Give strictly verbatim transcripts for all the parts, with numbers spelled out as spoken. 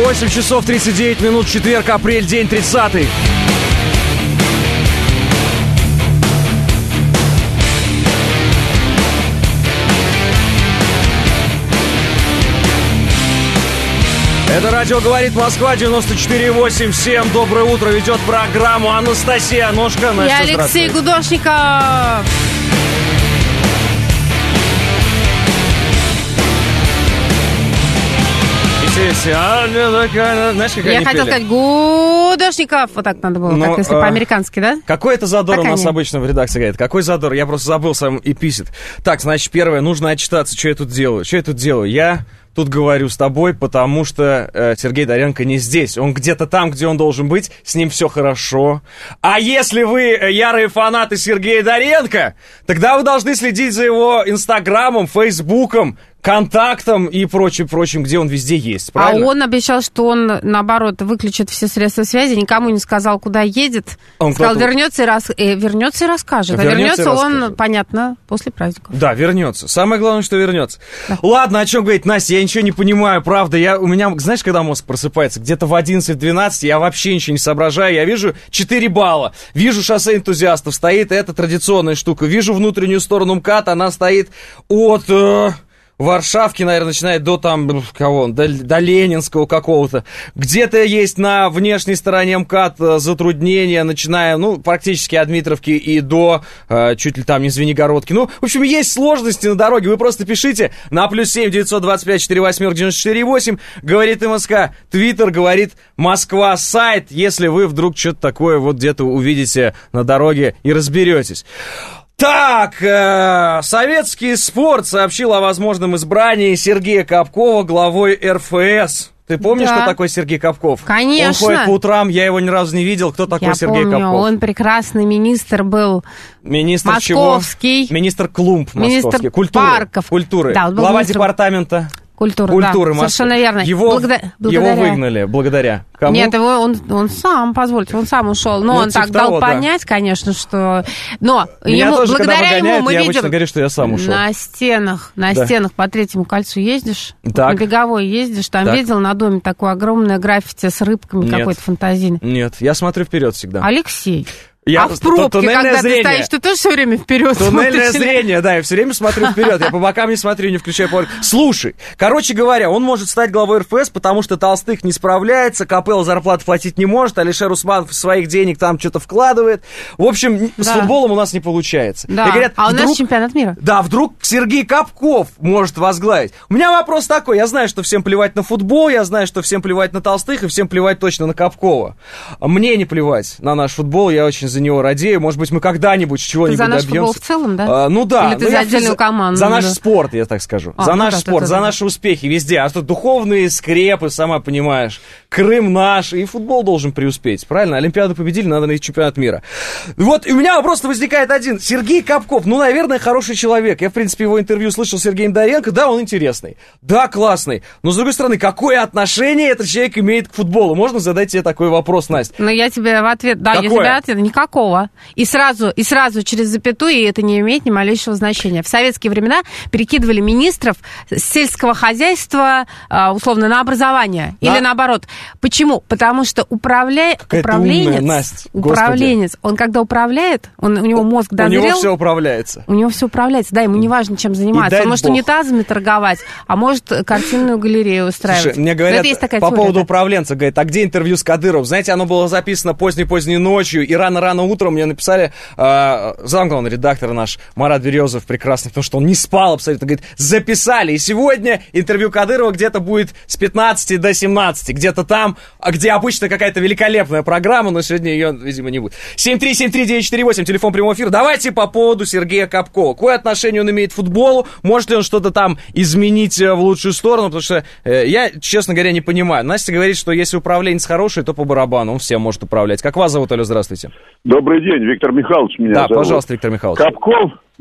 восемь часов тридцать девять минут, четверг, апрель, день тридцатый. Это радио «Говорит Москва», девяносто четыре восемь. Всем доброе утро. Ведет программу Анастасия Ножка. И Алексей Гудошников. Знаешь, как Я они хотел пели? сказать Гудошников. Вот так надо было, Но, как если а, по-американски, да? Какой это задор Так у нас они. обычно в редакции говорит? Какой задор? Я просто забыл сам и писит. Так, значит, первое, нужно отчитаться, что я тут делаю. Что я тут делаю? Я тут говорю с тобой, потому что э, Сергей Доренко не здесь. Он где-то там, где он должен быть, с ним все хорошо. А если вы ярые фанаты Сергея Доренко, тогда вы должны следить за его инстаграмом, фейсбуком, контактом и прочим, прочим, где он везде есть, правильно? А он обещал, что он, наоборот, выключит все средства связи, никому не сказал, куда едет. Он Сказал, кто-то- вернется и, рас... э, вернется и расскажет. А Вернется и вернется он, расскажет. понятно, после праздников. Да, вернется. Самое главное, что вернется. Ладно, о чем говорить, Настя, я ничего не понимаю, правда. Я, у меня, знаешь, когда мозг просыпается? Где-то в одиннадцать-двенадцать я вообще ничего не соображаю. Я вижу четыре балла. Вижу шоссе энтузиастов, стоит эта традиционная штука. Вижу внутреннюю сторону МКАД, она стоит от... Э... Варшавки, наверное, начинает до там, кого, до, до Ленинского какого-то. Где-то есть на внешней стороне МКАД э, затруднения, начиная, ну, практически от Дмитровки и до, э, чуть ли там не Звенигородки. Ну, в общем, есть сложности на дороге. Вы просто пишите на плюс семь девятьсот двадцать пять сорок восемь девяносто четыре восемь. Говорит МСК. Твиттер говорит Москва. Сайт, если вы вдруг что-то такое вот где-то увидите на дороге и разберетесь. Так, э, советский спорт сообщил о возможном избрании Сергея Капкова главой эр эф эс. Ты помнишь, Да. кто такой Сергей Капков? Конечно. Он ходит по утрам, я его ни разу не видел. Кто такой Я Сергей помню, Капков? он прекрасный министр был. Министр Московский. чего? Министр Клумб Министр московский. Культуры. парков. Культуры. Да, он был Глава министром департамента Культуры, культуры да, Москвы. совершенно верно. Его, Благодаря- его благодаря. выгнали. Благодаря кому? Нет, его он, он сам, позвольте, он сам ушел. Но Ну, он типа так дал того, да. понять, конечно, что... Но Меня ему, тоже, когда благодаря выгоняют, ему мы я видим... обычно говорю, что я сам ушел. На стенах, на Да. стенах по Третьему кольцу ездишь, Так. на Беговой ездишь, там Так. видел на доме такое огромное граффити с рыбками Нет. какой-то фантазийной. Нет, я смотрю вперед всегда. Алексей, Я- а в пробке, туннельное когда зрение. ты стоишь, ты тоже все время вперед Туннельное смотришь? зрение, да, я все время смотрю вперед, я по бокам не смотрю, не включаю поворот. Слушай, короче говоря, он может стать главой эр эф эс, потому что Толстых не справляется, Капелло зарплату платить не может, Алишер Усманов своих денег там что-то вкладывает. В общем, с Да. футболом у нас не получается. Да, И говорят, а у нас вдруг- чемпионат мира. Да, вдруг Сергей Капков может возглавить. У меня вопрос такой, я знаю, что всем плевать на футбол, я знаю, что всем плевать на Толстых, и всем плевать точно на Капкова. Мне не плевать на наш футбол, я очень за него радею. Может быть, мы когда-нибудь чего-нибудь Ты за наш добьемся. футбол в целом, да? А, ну да. Или ты ну, за я отдельную за- команду, За наш да? спорт, я так скажу. А, за ну наш да, спорт, да, за да, да. наши успехи везде. А что духовные скрепы, сама понимаешь. Крым наш, и футбол должен преуспеть. Правильно? Олимпиаду победили, надо найти чемпионат мира. Вот, и у меня вопрос возникает один. Сергей Капков, ну, наверное, хороший человек. Я, в принципе, его интервью слышал с Сергеем Доренко. Да, он интересный. Да, классный. Но, с другой стороны, какое отношение этот человек имеет к футболу? Можно задать тебе такой вопрос, Настя? Но я тебе в ответ, да, я Какое? тебе ответ, никакого. И сразу, и сразу через запятую, и это не имеет ни малейшего значения. В советские времена перекидывали министров с сельского хозяйства, а, условно, на образование. Да. Или наоборот. Почему? Потому что управля... Какая ты управленец, умная, Настя, господи. управленец, он когда управляет, он, у него мозг У дозрел, него все управляется. у него все управляется, да, ему не важно, чем заниматься. дай Он может бог. унитазами торговать, а может картинную галерею устраивать. Слушай, мне Но говорят это есть такая по теория, поводу да. управленца, говорят, а где интервью с Кадыровым? Знаете, оно было записано поздней-поздней ночью, и рано-рано утром мне написали э, замглавный редактор наш Марат Березов, прекрасный, потому что он не спал абсолютно, говорит, записали, и сегодня интервью Кадырова где-то будет с пятнадцати до семнадцати, где-то там, а где обычно какая-то великолепная программа, но сегодня ее, видимо, не будет. семь три семь три девять четыре восемь, телефон прямого эфира. Давайте по поводу Сергея Капкова. Какое отношение он имеет к футболу? Может ли он что-то там изменить э, в лучшую сторону? Потому что э, я, честно говоря, не понимаю. Настя говорит, что если управленец хороший, то по барабану он всем может управлять. Как вас зовут, алло, здравствуйте. Добрый день, Виктор Михайлович меня Да, зовут. пожалуйста, Виктор Михайлович. Капков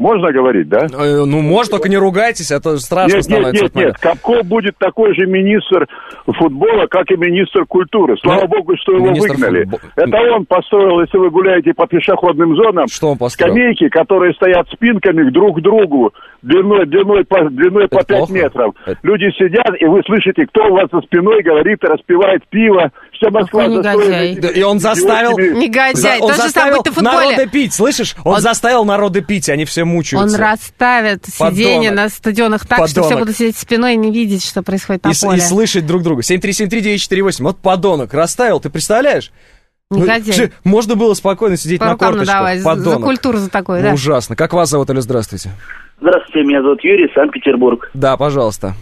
Можно говорить, да? Э, ну, можно, только не ругайтесь, это страшно нет, становится. Нет, нет, нет, Капков будет такой же министр футбола, как и министр культуры. Слава ну, богу, что его выгнали. Футбол... Это он построил, если вы гуляете по пешеходным зонам, что он построил? Скамейки, которые стоят спинками друг к другу, длиной, длиной, по, длиной по пять метров. Это... Люди сидят, и вы слышите, кто у вас за спиной говорит, распивает пиво. Вся Москва застоит. И он заставил... Негодяй, он то же самое заставил народа пить, слышишь? Он, он заставил народа пить, они все мучаются. Он расставит сиденья на стадионах так, подонок. Что все будут сидеть спиной и не видеть, что происходит на и, поле. И слышать друг друга. семь три семь три девять четыре восемь. Вот подонок расставил, ты представляешь? Негодяй. Ну, можно было спокойно сидеть по на корточках. Надавай, подонок. За культуру за такое, ну, да? Ужасно. Как вас зовут, или здравствуйте? Здравствуйте, меня зовут Юрий, Санкт-Петербург. Да, пожалуйста.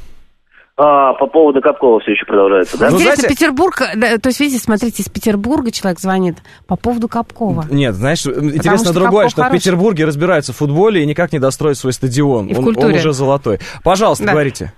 А, по поводу Капкова все еще продолжается, да? Ну, знаете, Петербург, да, то есть, видите, смотрите, из Петербурга человек звонит по поводу Капкова. Нет, знаешь, интересно другое, Капков что хороший. в Петербурге разбираются в футболе и никак не достроят свой стадион. И в он, культуре. Он уже золотой. Пожалуйста, да. Говорите.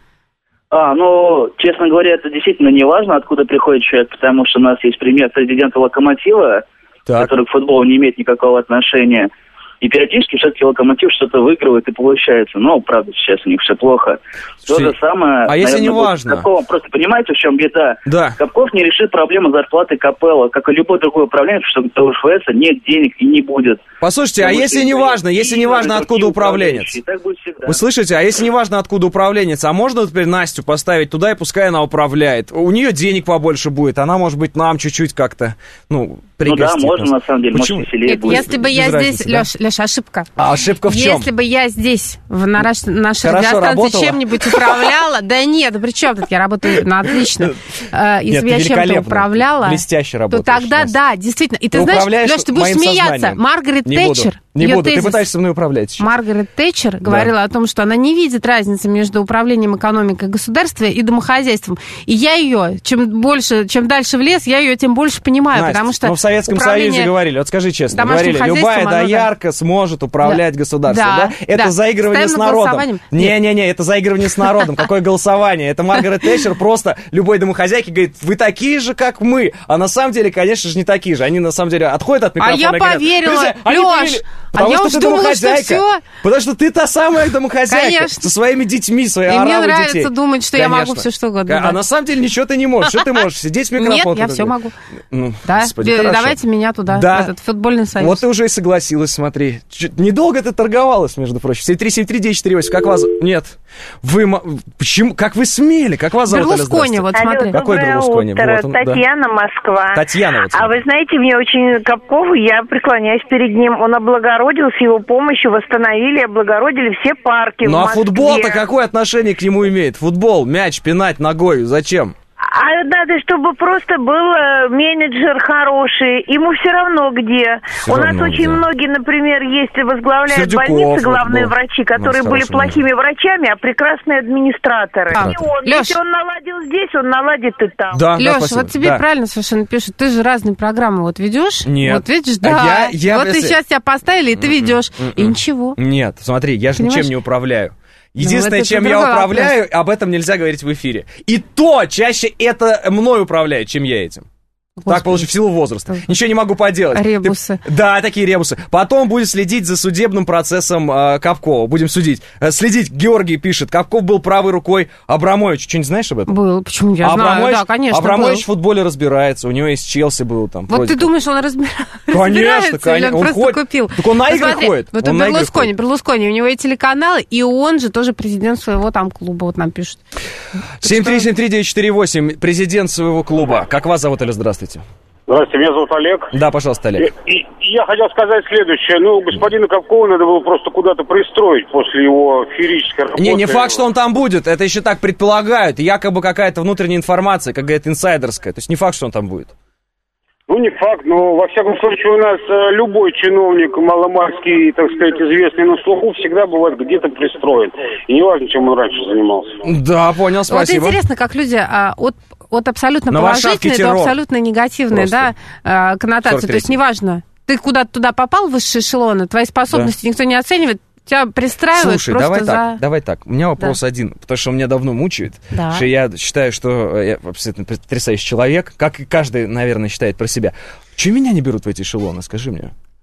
А, ну, честно говоря, это действительно не важно, откуда приходит человек, потому что у нас есть пример президента «Локомотива», так. который к футболу не имеет никакого отношения. И периодически все-таки «Локомотив» что-то выигрывает и получается. Но, правда, сейчас у них все плохо. То же самое... А если не важно? Капковым. Просто понимаете, в чем беда? Да. Капков не решит проблему зарплаты Капелло, как и любой другой управленец, что у УФС нет денег и не будет. Послушайте, а если не важно, если не важно, откуда управленец? Вы слышите, а если не важно, откуда управленец, а можно теперь Настю поставить туда, и пускай она управляет? У нее денег побольше будет, она, может быть, нам чуть-чуть как-то, ну, пригостит. Ну да, можно, нас. На самом деле, Почему? может, веселее будет. Если бы я Без здесь, разницы, да? Леш, Леш, ошибка. А ошибка в чем? Если бы я здесь, в наш, нашей Хорошо радиостанции, работала? чем-нибудь управляла, да нет, при чем тут, я работаю на отлично. Если бы я чем-то управляла, блестяще работаешь, то тогда, да, действительно. И ты ты знаешь, Леш, ты будешь смеяться. Маргарет не Тэтчер, буду. Не буду, тезис, ты пытаешься мной управлять. Еще. Маргарет Тэтчер говорила да. о том, что она не видит разницы между управлением экономикой государства и домохозяйством. И я ее, чем больше, чем дальше в лес, я ее тем больше понимаю, Настя, потому что ну, в Советском Союзе говорили, вот скажи честно, говорили, любая доярка да. сможет управлять да. государством, да? да? Это да. заигрывание Ставим с народом. Не-не-не, это заигрывание с народом. Какое голосование? Это Маргарет Тэтчер просто любой домохозяйке говорит, вы такие же, как мы. А на самом деле, конечно же, не такие же. Они на самом деле отходят от микрофона. А я поверила, Лёш, а я уж думала, что все. Потому что ты та самая домохозяйка. Конечно. Со своими детьми, своей оравой детей. И мне нравится думать, что Конечно. я могу все что угодно. А да. на самом деле ничего ты не можешь. Что ты можешь? Сидеть в микрофон? Нет, я все могу. Ну, да, господи, давайте меня туда, да. в этот футбольный союз. Вот ты уже и согласилась, смотри. Чуть, недолго ты торговалась, между прочим. семь три семь три девять четыре восемь. Как вас... Нет. Вы... Почему? Как вы смели? Как вас зовут? Берлускони, вот смотри. Алло, какой Берлускони? Вот он, Татьяна, да. Москва. Татьяна, вот а вы знаете, мне очень Капкову, я преклоняюсь перед ним. Он облагородил, с его помощью восстановили, облагородили все парки Ну в а Москве. футбол-то какое отношение к нему имеет? Футбол, мяч, пинать ногой, зачем? А надо, чтобы просто был менеджер хороший. Ему все равно где. Все У нас равно очень где. многие, например, есть, возглавляют Сердюков, больницы главные вот, врачи, которые были плохими врачами, а прекрасные администраторы. Да. И он, Лёш. если он наладил здесь, он наладит и там. Да, Лёш, да, спасибо. вот тебе да. правильно совершенно пишут. Ты же разные программы вот ведешь. Нет. Вот видишь, А да. я- я вот и если- сейчас тебя поставили, и ты ведешь. М-м. И ничего. Нет, смотри, я же Понимаешь? ничем не управляю. Единственное, это чем я другой управляю, об этом нельзя говорить в эфире. И то чаще это мной управляет, чем я этим. Господи. Так получилось, в силу возраста. Что? Ничего не могу поделать. Ребусы. Ты- Да, такие ребусы. Потом будет следить за судебным процессом э, Капкова. Будем судить. Э, следить, Георгий пишет, Капков был правой рукой Абрамовича. Что-нибудь знаешь об этом? Был. Почему я Абрамович, знаю? Да, конечно, Абрамович был. в футболе разбирается. У него из Челси был там. Вот вроде ты как. думаешь, он разбира... Конечно, разбирается, или конечно. он Он просто ходит. купил? Так он на игры Посмотри, ходит. Вот Он у на игры Берлускони, ходит. Берлускони, у него и телеканалы, и он же тоже президент своего там клуба, вот нам пишут. семь три семь три девять четыре восемь. Президент своего клуба. Как вас зовут, или здравствуйте? Здравствуйте, меня зовут Олег. Да, пожалуйста, Олег. И, и- и я хотел сказать следующее. Ну, господина Капкова надо было просто куда-то пристроить после его феерической работы. Не, не факт, что он там будет. Это еще так предполагают. Якобы какая-то внутренняя информация, как говорят, инсайдерская. То есть не факт, что он там будет. Ну, не факт, но, во всяком случае, у нас э, любой чиновник маломальский, так сказать, известный на слуху, всегда бывает где-то пристроен. И неважно, чем он раньше занимался. Да, понял, спасибо. Вот интересно, как люди а, от, от абсолютно На Варшавке положительной террор. до абсолютно негативной да, а, коннотации. сорок То есть третий. неважно, ты куда-то туда попал в высшие эшелоны, твои способности никто не оценивает, тебя пристраивают Слушай, просто давай за... так, давай так. У меня вопрос Да. один, потому что он меня давно мучает. Да. Что я считаю, что я абсолютно потрясающий человек, как и каждый, наверное, считает про себя. Чего меня не берут в эти эшелоны, скажи мне?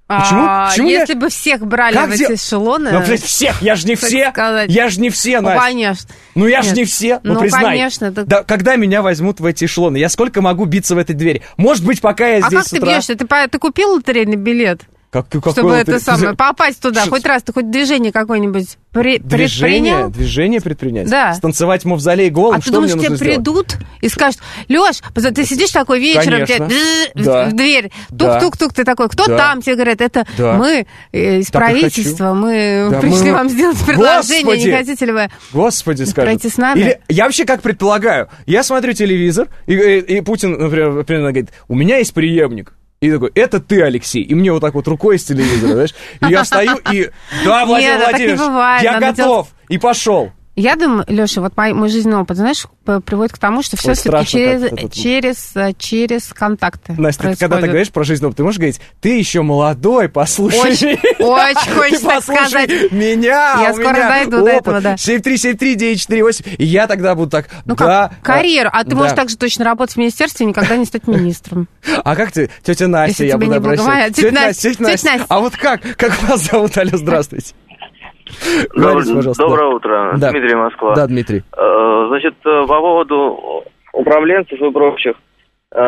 Почему? А, Почему если я... бы всех брали как в де... эти эшелоны... Ну, блядь, всех, я же не все. Сказать. Я же не все, Настя. Ну, конечно. Ну, я же Нет. не все, ну, ну признай. конечно. Так... Да, когда меня возьмут в эти эшелоны? Я сколько могу биться в этой двери? Может быть, пока я а здесь как с ты утра... бьешься? Ты, ты купил лотерейный билет? Как, Чтобы это ты... самое, попасть туда, Что? хоть раз, ты хоть движение какое-нибудь при... Движение? предпринял? Движение предпринять? Да. Станцевать в мавзолей голым? А что ты думаешь, мне тебе нужно сделать? придут и скажут: Лёш, ты сидишь такой вечером, Конечно. тебе Да. в дверь, Да. тук-тук-тук, ты такой, кто Да. там? Тебе говорят, это Да. мы э, из Так и правительства, мы Да, пришли мы- вам сделать предложение, Господи! не хотите ли вы? Господи, скажет. Пройти с нами? Или я вообще как предполагаю, я смотрю телевизор, и, и- и Путин, например, примерно говорит, у меня есть преемник. И такой, это ты, Алексей. И мне вот так вот рукой с телевизора, знаешь. И я встаю и, да, Владимир Нет, так не Владимирович, бывает, я надо готов. И пошел. Я думаю, Леша, вот мой, мой жизненный опыт, знаешь, п- приводит к тому, что все Ой, все-таки страшно через, как-то тут. через, э, через контакты Настя, ты, когда ты происходит. говоришь про жизнь, ты можешь говорить, ты еще молодой, послушай. Очень, очень Ты хочется так послушай сказать. меня, Я у скоро меня дойду до опыт. этого, да. семь три семь три девять четыре восемь. И я тогда буду так, Ну да. как, карьеру. А ты да. можешь также точно работать в министерстве и никогда не стать министром. А как ты, тетя Настя, Если я тебе буду не благоволит. обращаться. Тетя Настя, тетя Настя. тетя Настя. А вот как? Как вас зовут? Алло, здравствуйте. Говорите, пожалуйста. Доброе Да. утро, Да. Дмитрий, Москва. Да, Дмитрий. Э, Значит, э, по поводу управленцев и прочих, э,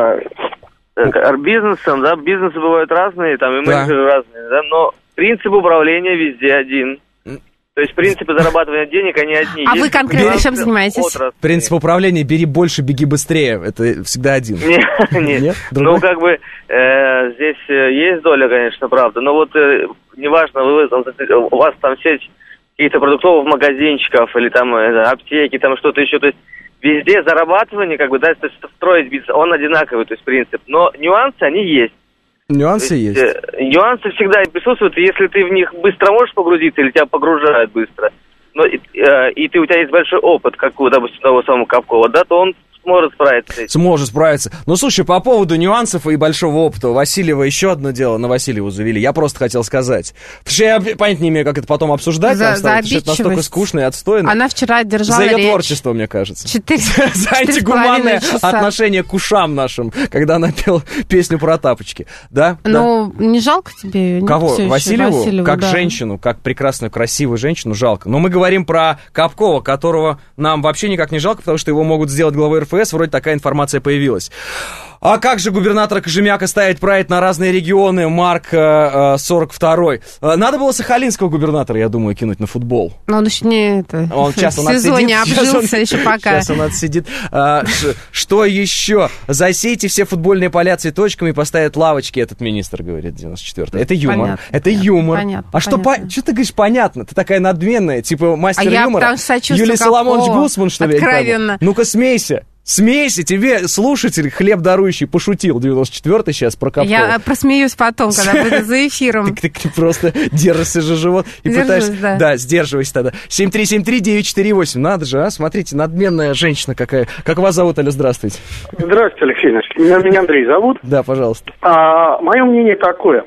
э, бизнесом, да, бизнесы бывают разные, там и Да. менеджеры разные, да, но принцип управления везде один. То есть принципы зарабатывания денег, они одни. А вы Есть конкретно разные чем занимаетесь? отрасли. Принцип управления «бери больше, беги быстрее». Это всегда один. Нет, нет. Нет? Ну, Другой? как бы, э, здесь э, есть доля, конечно, правда, но вот э, неважно, вы, у вас там сеть каких-то продуктовых магазинчиков или там э, аптеки, там что-то еще, то есть везде зарабатывание, как бы, да, то есть строить бизнес, он одинаковый, то есть принцип, но нюансы, они есть. Нюансы То есть, есть. э, нюансы всегда присутствуют, и если ты в них быстро можешь погрузиться, или тебя погружают быстро, но, и, э, и ты, у тебя есть большой опыт, как у, допустим, того самого Капкова, да, то он сможет справиться с этим. Сможет справиться. Ну, слушай, по поводу нюансов и большого опыта. У Васильева еще одно дело, на Васильеву завели. Я просто хотел сказать. Потому что я понятия не имею, как это потом обсуждать. За- там за стало, потому что это настолько обидчивость. скучно и отстойно. Она вчера держала За ее речь. творчество, мне кажется. Четыре- За четыре с антигуманное половиной часа. отношение к ушам нашим, когда она пела песню про тапочки. Да? Да. Ну, не жалко тебе её? Нет, Кого? всё ещё? Васильеву? Васильеву, как да. женщину, как прекрасную, красивую женщину, жалко. Но мы говорим про Капкова, которого нам вообще никак не жалко, потому что его могут сделать главой эр эф эс, вроде такая информация появилась. А как же губернатора Кожемяка ставить прайд на разные регионы, Марк э, сорок второй? Э, Надо было сахалинского губернатора, я думаю, кинуть на футбол. Но он еще не это, Он сейчас он в сезоне отсидит, сейчас обжился он- еще пока. Сейчас он отсидит. А, ш- что еще? Засейте все футбольные поля цветочками и поставят лавочки, этот министр, говорит девяносто четвёртый. Это юмор. Понятно, Это понятно, юмор. понятно, а что, понятно. по... что ты говоришь понятно? Ты такая надменная, типа мастер А я юмора. потому что сочувствую Юлия Соломонович Капкову. Гусман, что ли? я не пойму. Откровенно. Ну-ка смейся. Смейся, тебе слушатель, хлеб дарующий, пошутил девяносто четвёртый сейчас про Капкова. Я просмеюсь потом, когда буду за эфиром. Ты, ты просто держишься же живот и Держусь, пытаешься... да. Да, сдерживайся тогда. семь три семь три девять четыре восемь. Надо же, а? Смотрите, надменная женщина какая. Как вас зовут, Алло, здравствуйте. Здравствуйте, Алексей Иванович. Меня, меня Андрей зовут. Да, пожалуйста. А, мое мнение такое,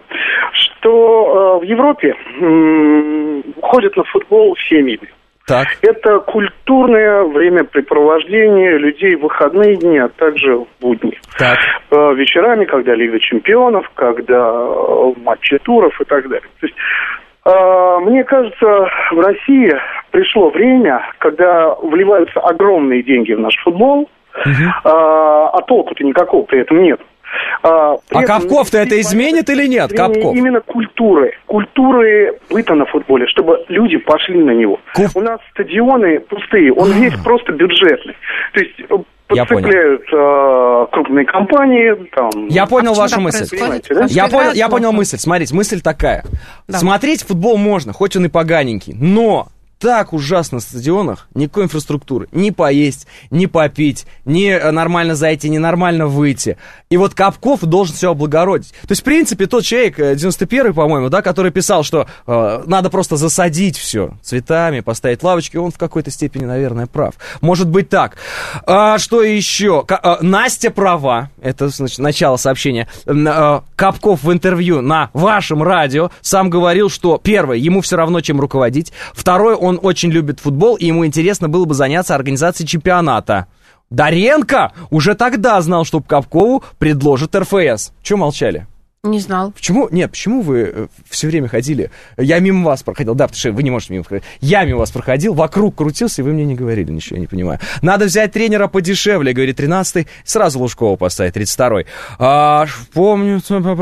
что э, в Европе м, ходят на футбол семьями. Так. Это культурное времяпрепровождение людей в выходные дни, а также в будни. Так. Э, вечерами, когда Лига чемпионов, когда э, матчи туров и так далее. То есть, э, мне кажется, в России пришло время, когда вливаются огромные деньги в наш футбол, Угу. э, а толку-то никакого при этом нет. А, при А этом Капков-то это изменит или нет? Капков. Именно культуры. Культуры быта на футболе, чтобы люди пошли на него. Куп- У нас стадионы пустые, он весь просто бюджетный. То есть э, Я подцепляют э, крупные компании. Там, Я понял почему вашу так мысль. происходит? Понимаете, да? Я Что понял, я играют понял плохо. мысль. Смотрите, мысль такая. Да. Смотреть футбол можно, хоть он и поганенький, но так ужасно на стадионах, никакой инфраструктуры, ни поесть, ни попить, ни э, нормально зайти, ни нормально выйти. И вот Капков должен все облагородить. То есть, в принципе, тот человек, э, девяносто первый, по-моему, да, который писал, что э, надо просто засадить все цветами, поставить лавочки, он в какой-то степени, наверное, прав. Может быть так. А, что еще? К- э, Настя права, это, значит, начало сообщения. М, э, Капков в интервью на вашем радио сам говорил, что, первое, ему все равно, чем руководить. Второе, он очень любит футбол, и ему интересно было бы заняться организацией чемпионата. Доренко уже тогда знал, что Капкову предложит эр эф эс. Чего молчали? Не знал. Почему? Нет, почему вы все время ходили? Я мимо вас проходил. Да, потому что вы не можете мимо проходить. Я мимо вас проходил, вокруг крутился, и вы мне не говорили ничего, я не понимаю. Надо взять тренера подешевле, говорит тринадцатый. Сразу Лужкова поставить, тридцать второй. А, помню,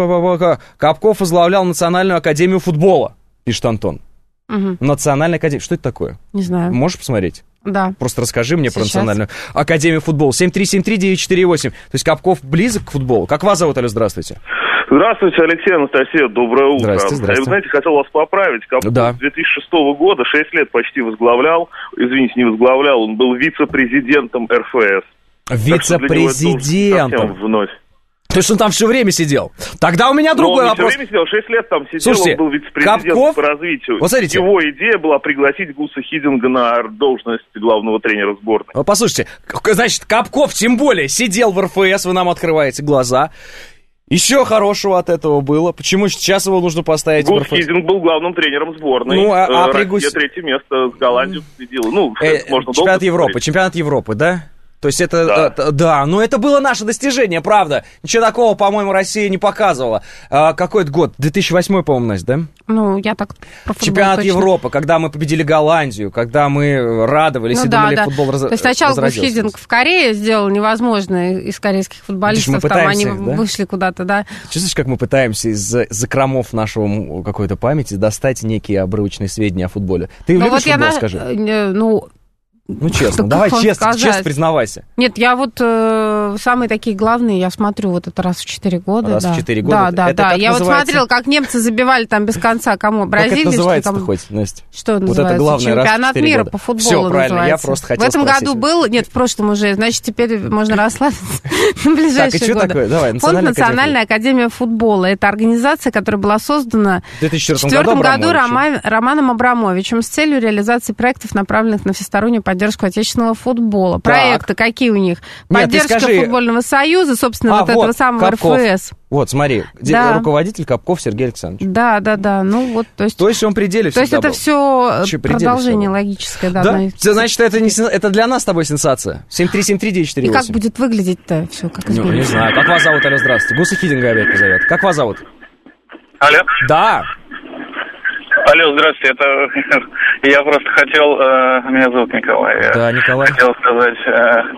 Капков возглавлял Национальную академию футбола, пишет Антон. Угу. Национальная академия. Что это такое? Не знаю. Можешь посмотреть? Да. Просто расскажи мне Сейчас. про Национальную академию футбола. семь три семь три девять четыре восемь. То есть Капков близок к футболу. Как вас зовут, Алло, здравствуйте? Здравствуйте, Алексей, Анастасия, доброе утро. Здравствуйте, здравствуйте. Вы знаете, хотел вас поправить. Капков да. с две тысячи шестого года, шесть лет почти возглавлял, извините, не возглавлял, он был вице-президентом эр эф эс. Вице-президентом? Вновь. То есть он там все время сидел. Тогда у меня другой Но он вопрос. все время сидел, шесть лет там сидел, Слушайте, он был вице-президентом Капков... по развитию. Вот смотрите. Его идея была пригласить Гуса Хиддинга на должность главного тренера сборной. Послушайте, значит, Капков тем более сидел в эр эф эс, вы нам открываете глаза. Еще хорошего от этого было. Почему сейчас его нужно поставить Гус в эр эф эс? Хиддинг был главным тренером сборной. Ну, а, а Россия Гус... третье место с Голландией победила. Ну, э, можно чемпионат долго Европы, смотреть. чемпионат Европы, да? То есть это, да. это, да, но это было наше достижение, правда. Ничего такого, по-моему, Россия не показывала. А, какой это год? две тысячи восьмой, по-моему, Настя, да? Ну, я так про футбол Чемпионат точно. Европы, когда мы победили Голландию, когда мы радовались ну, и да, думали, да. футбол раз... То есть сначала Гус Хиддинг в Корее сделал невозможное из корейских футболистов, там они их, да? вышли куда-то, да. Чувствуешь, как мы пытаемся из закромов нашего какой-то памяти достать некие обрывочные сведения о футболе? Ты ну, любишь вот футбол, я скажи? На... Ну, Ну, честно, давай честно, честно признавайся. Нет, я вот э, самые такие главные, я смотрю вот это раз в четыре года. Раз да. в четыре года? Да, да, это да. Я называется... вот смотрела, как немцы забивали там без конца кому? Бразилию? Как это называется-то кому... хоть, Настя? Что вот называется? Это главное, Чемпионат раз в мира года. по футболу Все, правильно, называется. я просто хотел В этом спросить. году был, нет, в прошлом уже, значит, теперь можно расслабиться на ближайшие годы. Так, и что такое? Давай, Фонд Национальная академия футбола. Это организация, которая была создана в две тысячи в две тысячи четвёртом году Роман, Романом Абрамовичем с целью реализации проектов, направленных на всестороннюю поддержку отечественного футбола. Проекты какие у них? Нет, поддержка скажи... футбольного союза, собственно, а, вот, вот этого самого Капков. эр эф эс. Вот, смотри, где да. руководитель Капков Сергей Александрович. Да, да, да. Ну, вот, то есть... То есть он при деле То есть это был. все Че, продолжение логическое. Да, да? На... Значит, это, не, это для нас с тобой сенсация. семь три семь три девять четыре восемь. И как будет выглядеть-то все? Как ну, не знаю. Как вас зовут? Алло, здравствуйте. Гуса Хиддинга опять позовет. Как вас зовут? Алло. Да. Алло, здравствуйте, это я просто хотел, э, меня зовут Николай. Да, Николай. Хотел сказать э,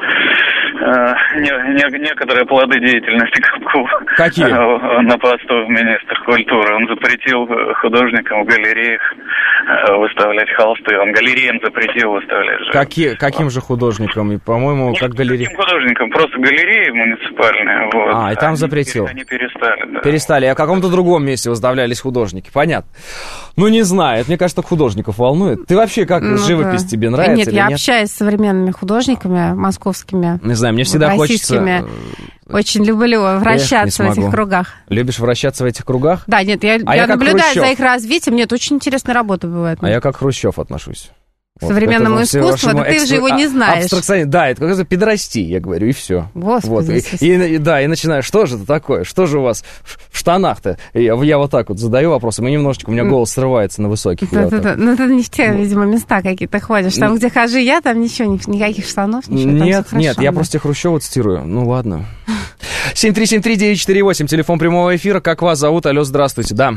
э, не, не, некоторые плоды деятельности Капкова. Какие? Э, на посту министр культуры. Он запретил художникам в галереях э, выставлять холсты. Он галереям запретил выставлять. Же. Какие, каким же художникам? И, по-моему, Нет, как галереи. Каким художникам? Просто галереи муниципальные. Вот. А, и там они, запретил. Они перестали, да. Перестали. А в каком-то другом месте выставлялись художники. Понятно. Ну, не знаю. Это, мне кажется, художников волнует. Ты вообще как, ну, живопись да. тебе нравится нет, или я нет? общаюсь с современными художниками московскими. Не знаю, мне всегда российскими. хочется... Очень люблю вращаться Эх, в этих кругах. Любишь вращаться в этих кругах? Да, нет, я, а я, я наблюдаю за их развитием. Нет, очень интересная работа бывает. А я как Хрущев отношусь. К современному вот, искусству, да ты же его не знаешь. Да, это как-то педрасти, я говорю, и все. Господи. Вот. И, и, и, да, и начинаю, что же это такое? Что же у вас в штанах-то? И я, я вот так вот задаю вопросы, и немножечко, у меня голос срывается на высоких. Да, да, да. Ну, ты не в те, видимо, места какие-то ходишь. Там, где хожу я, там ничего, никаких штанов, ничего. Нет, там нет, хорошо, я да. просто Хрущева цитирую. Ну, ладно. семь три семь три девять четыре восемь, телефон прямого эфира. Как вас зовут? Алло, здравствуйте. Да.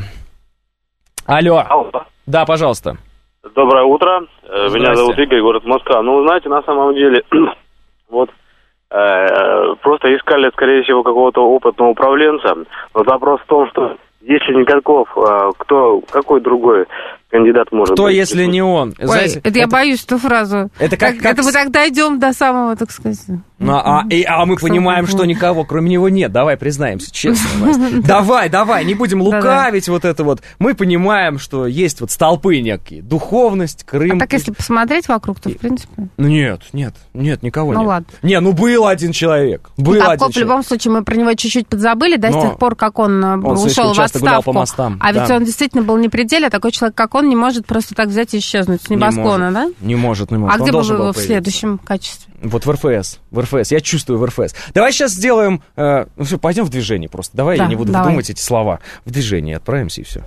Алло. Алло. Да, пожалуйста. Доброе утро. Меня зовут Игорь, город Москва. Ну, знаете, на самом деле, вот э, просто искали, скорее всего, какого-то опытного управленца. Но вопрос в том, что если не Капков, э, кто, какой другой кандидат может Кто, быть? Кто, если не он? Ой, знаете, это, это я боюсь эту фразу. Это как, как, как... Это мы тогда идем до самого, так сказать... Ну, а, и, а мы понимаем, что никого, кроме него, нет. Давай признаемся, честно, Настя. Давай, давай, не будем лукавить вот это вот. Мы понимаем, что есть вот столпы некие. Духовность, Крым. А так если посмотреть вокруг, то в принципе... Ну, нет, нет, нет, никого нет. Ну, ладно. Не, ну, был один человек. Был один Капков, в человек. любом случае, мы про него чуть-чуть подзабыли, да, с тех пор, как он, он ушел в отставку. По мостам. А ведь да. он действительно был не при деле, а такой человек, как он, не может просто так взять и исчезнуть с небосклона, да? Не может, не может. А он где бы вы его в появиться. следующем качестве? Вот в эр эф эс, в эр эф эс, я чувствую в эр эф эс. Давай сейчас сделаем, э, ну все, пойдем в движение просто. Давай, да, я не буду давай. думать эти слова. В движение отправимся и все.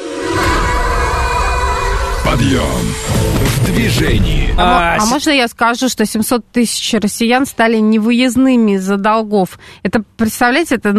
Подъем в движении. А, а, а можно я скажу, что семьсот тысяч россиян стали невыездными из-за долгов? Это, представляете, это, ну,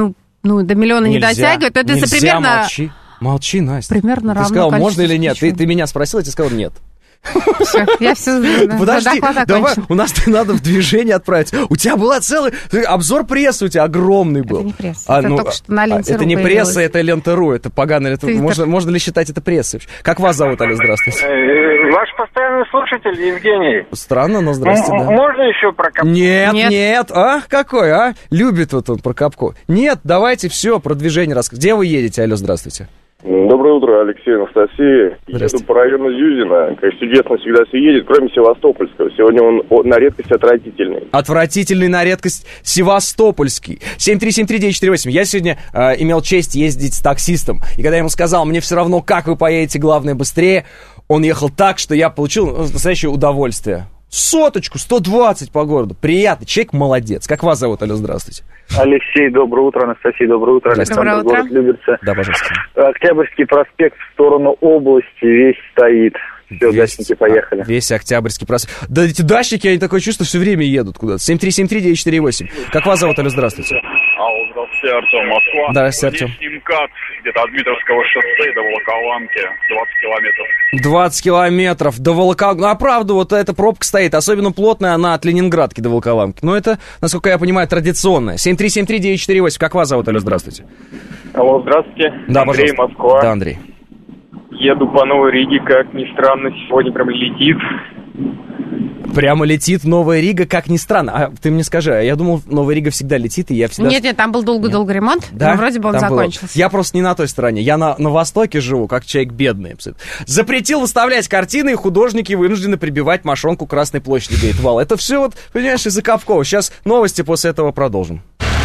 Ну, до миллиона нельзя, не дотягивает. Это нельзя, примерно... молчи. Молчи, Настя. Примерно ты равно сказал, можно или нет? Ты, случаев. ты меня спросила, я тебе сказал нет. Все, я все... Подожди, давай, у нас надо в движение отправить. У тебя была целая... Обзор прессы у тебя огромный был. Это не пресса, а, это ну, только что на ленте Это ру не появилось. пресса, это Лента.ру, это поганая... Это, можно, можно ли считать это прессой? Как вас зовут, Алло, здравствуйте? Ваш постоянный слушатель Евгений. Странно, но здрасте, да. Можно еще про Капку? Нет, нет, нет, а? Какой, а? Любит вот он про Капку. Нет, давайте все, про движение рассказывать. Где вы едете, Алло, здравствуйте? Доброе утро, Алексей, Анастасия. Еду по району Зюзина. Как чудесно всегда все едет, кроме Севастопольского. Сегодня он на редкость отвратительный. Отвратительный на редкость Севастопольский. семь три семь три девять четыре восемь. Я сегодня э, имел честь ездить с таксистом. И когда я ему сказал, мне все равно, как вы поедете, главное, быстрее, он ехал так, что я получил ну, настоящее удовольствие. Соточку, сто двадцать по городу. Приятный человек, молодец. Как вас зовут, Алло, здравствуйте? Алексей, доброе утро. Анастасия, доброе утро. Александр, город Люберцы. Да, пожалуйста. Октябрьский проспект в сторону области весь стоит. Все, весь, дачники поехали. А, весь Октябрьский проспект. Да эти дачники, они такое чувство, все время едут куда-то. семь три семь три девять четыре восемь. Как вас зовут, Алло, здравствуйте? Алло, здравствуйте, Артем, Москва. Здравствуйте, Артем. Здесь МКАД, где-то от Дмитровского шоссе до Волоколамки, двадцать километров. двадцать километров до Волоколамки. Ну, а правда, вот эта пробка стоит. Особенно плотная она от Ленинградки до Волоколамки. Но это, насколько я понимаю, традиционная. семь три семь три девять четыре восемь. Как вас зовут, Алло, здравствуйте? Алло, здравствуйте. Да, Андрей, пожалуйста. Москва. Да, Андрей. Еду по Новой Риге, как ни странно, сегодня прям летит. Прямо летит Новая Рига, как ни странно. А ты мне скажи, а я думал, Новая Рига всегда летит, и я всегда... Нет, нет, там был долго-долго ремонт, да? но вроде бы он там закончился. Было. Я просто не на той стороне. Я на, на Востоке живу, как человек бедный. Абсолютно. Запретил выставлять картины, и художники вынуждены прибивать мошонку Красной площади, говорит Вал. Это все, вот, понимаешь, из-за Капкова. Сейчас новости, после этого продолжим.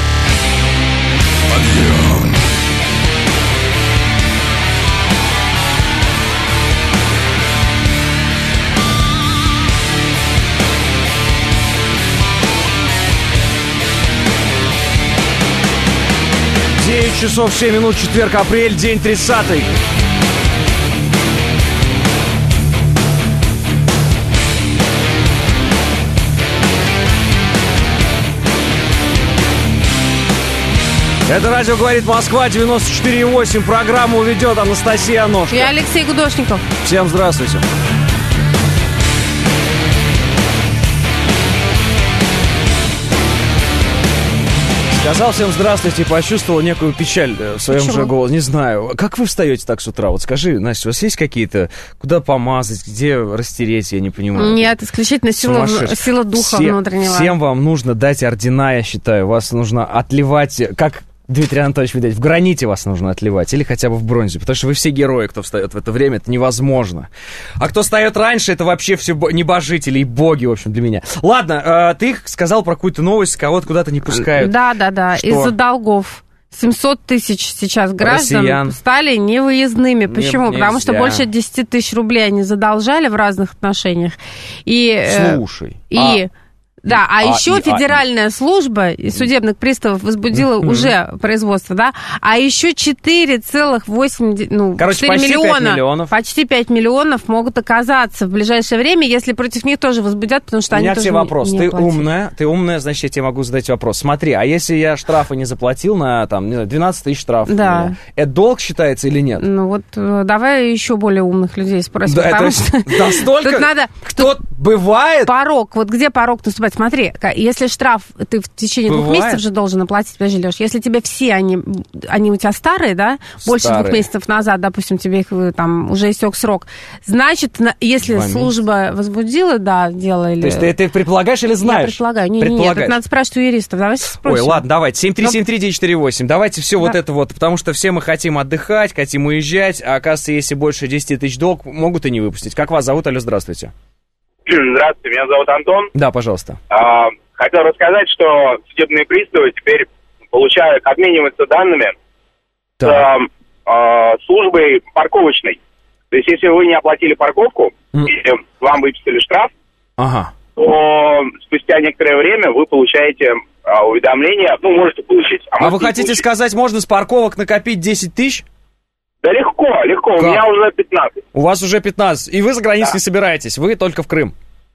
Подъем. девять часов семь минут, четверг, апрель, день тридцатый. Это радио «Говорит Москва», девяносто четыре и восемь. Программу ведет Анастасия Аношко. И Алексей Гудошников. Всем здравствуйте. Сказал всем здравствуйте и почувствовал некую печаль в своем Почему? же голосе. Не знаю. Как вы встаете так с утра? Вот скажи, Настя, у вас есть какие-то... Куда помазать, где растереть, я не понимаю. Нет, исключительно сила, сила духа Все, внутреннего. Всем вам нужно дать ордена, я считаю. Вас нужно отливать... Как Дмитрий Анатольевич, видать, в граните вас нужно отливать. Или хотя бы в бронзе. Потому что вы все герои, кто встает в это время. Это невозможно. А кто встает раньше, это вообще все небожители и боги, в общем, для меня. Ладно, э, ты сказал про какую-то новость, кого-то куда-то не пускают. Да, да, да. Что? Из-за долгов. семьсот тысяч сейчас граждан Россиян. стали невыездными. Почему? Не, Потому что нельзя. больше десять тысяч рублей они задолжали в разных отношениях. И, э, Слушай. И... А... Да, а, А, еще и- федеральная а, служба и судебных приставов возбудила Mm-hmm. уже производство, да, а еще четыре целых восемь десятых, ну, Короче, четыре почти миллиона, пять миллионов. почти пять миллионов могут оказаться в ближайшее время, если против них тоже возбудят, потому что У они меня к тоже тебе вопрос. не, не Ты оплатили. умная, ты умная, значит, я тебе могу задать вопрос. Смотри, а если я штрафы не заплатил на, там, не знаю, двенадцать тысяч штрафов, Да. ну, это долг считается или нет? Ну вот, э, давай еще более умных людей спросим, Да, потому это что настолько... тут надо... Кто бывает? Порог, вот где порог наступать? Смотри, ка- если штраф ты в течение двух Бывает. месяцев же должен оплатить, подожди, Леш, если тебе все они, они у тебя старые, да, больше Старые. двух месяцев назад, допустим, тебе их э, там уже истек срок, значит, на- если Два служба возбудила, да, дело или... То есть ты, ты предполагаешь или знаешь? Я предполагаю. Не, не, нет, Предполагаешь. это надо спрашивать у юристов. Давайте спросим. Ой, ладно, давайте. семь три семь три девять четыре восемь. Давайте все вот Да. это вот, потому что все мы хотим отдыхать, хотим уезжать, а оказывается, если больше десять тысяч долг, могут и не выпустить. Как вас зовут? Алло, здравствуйте. Здравствуйте, меня зовут Антон. Да, пожалуйста. А, хотел рассказать, что судебные приставы теперь получают, обмениваются данными с а, службой парковочной. То есть, если вы не оплатили парковку, Mm. и вам выписали штраф, Ага. то спустя некоторое время вы получаете а, уведомление, ну, можете получить. А, можете вы не хотите получить. сказать, можно с парковок накопить десять тысяч? Да легко, легко, Как? у меня уже пятнадцать. У вас уже пятнадцать, и вы за границей не собираетесь, вы только в Крым.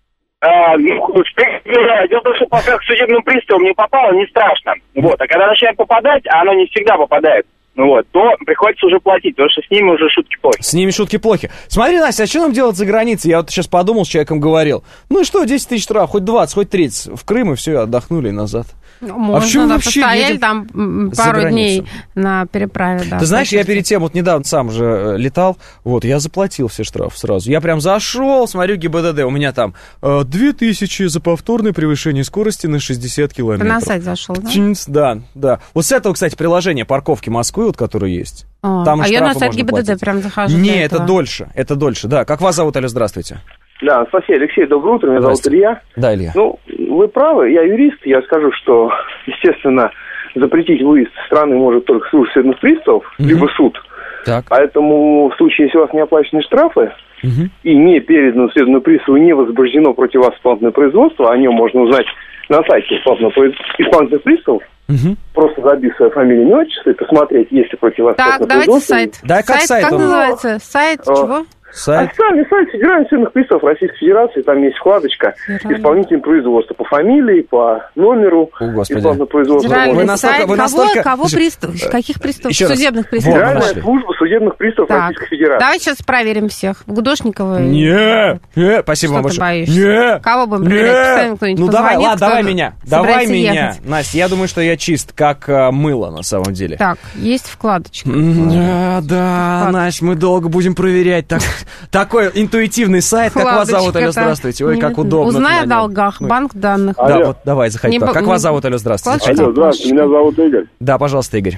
А, ну, дело в том, что пока к судебным приставам не попало, не страшно. Вот. А когда начинает попадать, а оно не всегда попадает, ну вот, то приходится уже платить, потому что с ними уже шутки плохи. С ними шутки плохи. Смотри, Настя, а что нам делать за границей? Я вот сейчас подумал, с человеком говорил. Ну и что, десять тысяч штраф, хоть двадцать, хоть тридцать. В Крым и все, отдохнули и назад. Можно, а в чем да, вообще постояли там пару дней на переправе, да. Ты знаешь, я перед тем, вот недавно сам же летал, вот, я заплатил все штрафы сразу. Я прям зашел, смотрю ГИБДД, у меня там э, две тысячи за повторное превышение скорости на шестьдесят километров. Ты на сайт зашел, да? Да, да. Вот с этого, кстати, приложения парковки Москвы, вот, которое есть. А, там а я на сайт можно ГИБДД платить. Прям захожу. Не, это дольше, это дольше, да. Как вас зовут, Алло, здравствуйте? Да, Анастасия, Алексей, доброе утро, меня зовут Илья. Да, Илья. Ну, вы правы, я юрист, я скажу, что, естественно, запретить выезд из страны может только служба судебных приставов, угу. либо суд. Так. Поэтому в случае, если у вас не оплачены штрафы, угу. и не передано судебному приставу, не возбуждено против вас исполнительное производство, о нем можно узнать на сайте исполнительных приставов, угу. просто забив свою фамилию, имя, отчество и посмотреть, есть ли против вас исполнительное производство. Так, давайте сайт. Да, как сайт, сайт как он? называется? Сайт а, чего? Сайт. Официальный сайт Федеральных судебных приставов Российской Федерации, там есть вкладочка исполнительное производство по фамилии, по номеру исполнительного производства. Вы настолько, сайт. Вы настолько... Кого, кого пристав... Каких приставов? Еще судебных раз. приставов? Федеральная служба судебных приставов так. Российской Федерации. Давайте сейчас проверим всех. Гудошникова. Не, не, спасибо Что вам большое. Боишься? Не, кого будем проверять? Кто-нибудь ну давай, ладно, давай меня. Давай меня. Ехать. Настя, я думаю, что я чист, как а, мыло на самом деле. Так, есть вкладочка. Да, да, Настя, мы долго будем проверять. Так, такой интуитивный сайт. Как вас зовут, Алло, здравствуйте. Ой, как удобно. Узнай о долгах, банк данных. Да, вот, давай, заходи. Как вас зовут, Алло, здравствуйте. Алло, здравствуйте, меня зовут Игорь. Да, пожалуйста, Игорь.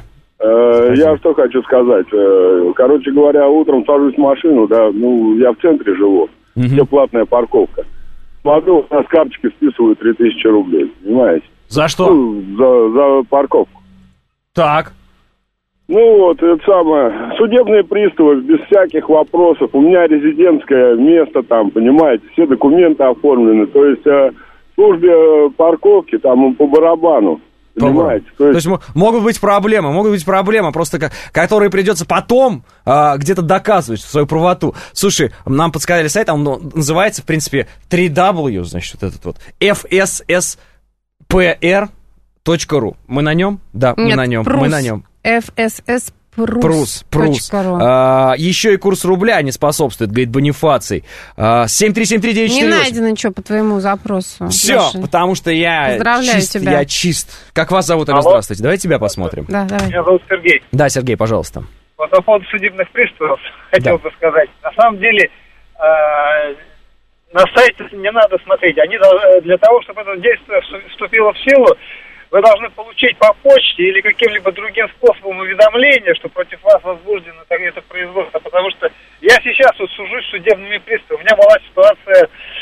Я что хочу сказать. Короче говоря, утром сажусь в машину, да, ну, я в центре живу, где платная парковка. Смотрю, у нас карточки списывают три тысячи рублей, понимаете? За что? Ну, за, за парковку. Так. Ну вот, это самое, судебные приставы без всяких вопросов. У меня резидентское место там, понимаете, все документы оформлены. То есть э, в службе парковки там по барабану. Понимаете? То есть, То есть могут быть проблемы, могут быть проблемы, просто как, которые придется потом а, где-то доказывать свою правоту. Слушай, нам подсказали сайт, он ну, называется, в принципе, три дабл ю, значит, вот этот вот, эф эс эс пэ эр точка ру. Мы на нем? Да, мы Нет, на нем, прус. мы на нем. эф эс эс Прус, Прус. А, еще и курс рубля не способствует, говорит Бонифаций. А, семь три семь три девять четыре восемь. Не найдено ничего по твоему запросу. Все, Слушай. потому что я чист, тебя. я чист. Как вас зовут, Алло, здравствуйте. Давай тебя посмотрим. Да, давай. Меня зовут Сергей. Да, Сергей, пожалуйста. Вот по поводу судебных приставов хотел да. бы сказать. На самом деле, э, на сайте не надо смотреть. Они для того, чтобы это действие вступило в силу, вы должны получить по почте или каким-либо другим способом уведомления, что против вас возбуждено это производство. Потому что я сейчас вот сужусь судебными приставами. У меня была ситуация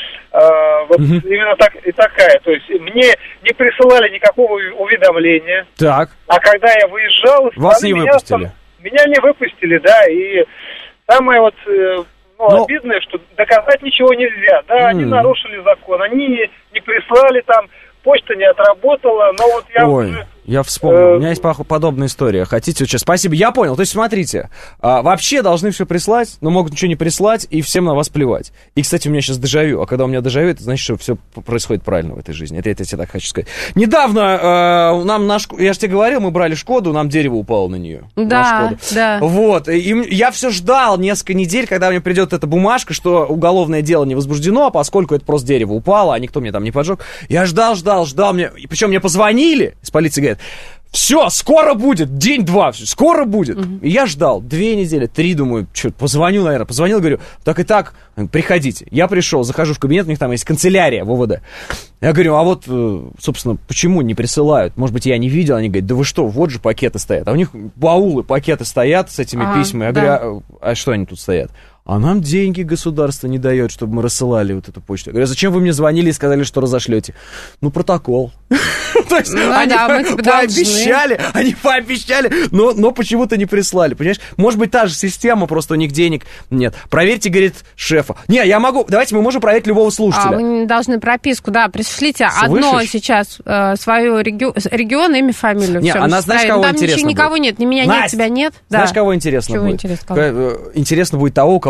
э, вот mm-hmm. именно так и такая. То есть мне не присылали никакого уведомления. Так. А когда я выезжал... Вас не меня, выпустили? Меня не выпустили, да. И самое вот... Э, ну, Но... обидное, что доказать ничего нельзя. Да, mm. они нарушили закон. Они не, не прислали там... Почта не отработала, но вот я... Ой, уже... я вспомнил, у меня есть подобная история. Хотите вот сейчас? Спасибо, я понял. То есть, смотрите, а, вообще должны все прислать, но могут ничего не прислать, и всем на вас плевать. И, кстати, у меня сейчас дежавю, а когда у меня дежавю, это значит, что все происходит правильно в этой жизни. Это, это я тебе так хочу сказать. Недавно э, нам на Шкоду, я же тебе говорил, мы брали Шкоду, нам дерево упало на нее. Да, на да. Вот, и я все ждал несколько недель, когда мне придет эта бумажка, что уголовное дело не возбуждено, поскольку это просто дерево упало, а никто мне там не поджег. Я ждал, ждал. Ждал мне, причем мне позвонили из полиции, говорят, все, скоро будет, день-два, скоро будет. Uh-huh. И я ждал две недели, три, думаю, что, позвоню, наверное, позвонил, говорю, так и так, приходите. Я пришел, захожу в кабинет, у них там есть канцелярия в о вэ дэ. Я говорю, а вот, собственно, почему не присылают? Может быть, я не видел? Они говорят, да вы что, вот же пакеты стоят. А у них баулы, пакеты стоят с этими а, письмами. Я да. говорю, а, а что они тут стоят? А нам деньги государство не дает, чтобы мы рассылали вот эту почту. Я говорю, зачем вы мне звонили и сказали, что разошлете? Ну, протокол. То есть они пообещали, они пообещали, но почему-то не прислали, понимаешь? Может быть, та же система, просто у них денег нет. Проверьте, говорит шефа. Не, я могу, давайте мы можем проверить любого слушателя. А вы должны прописку, да, пришлите одно сейчас, свою регион, имя, фамилию. Не, она знаешь, кого интересно будет? Там никого нет, ни меня нет, тебя нет. Знаешь, кого интересно будет? Интересно будет того, у кого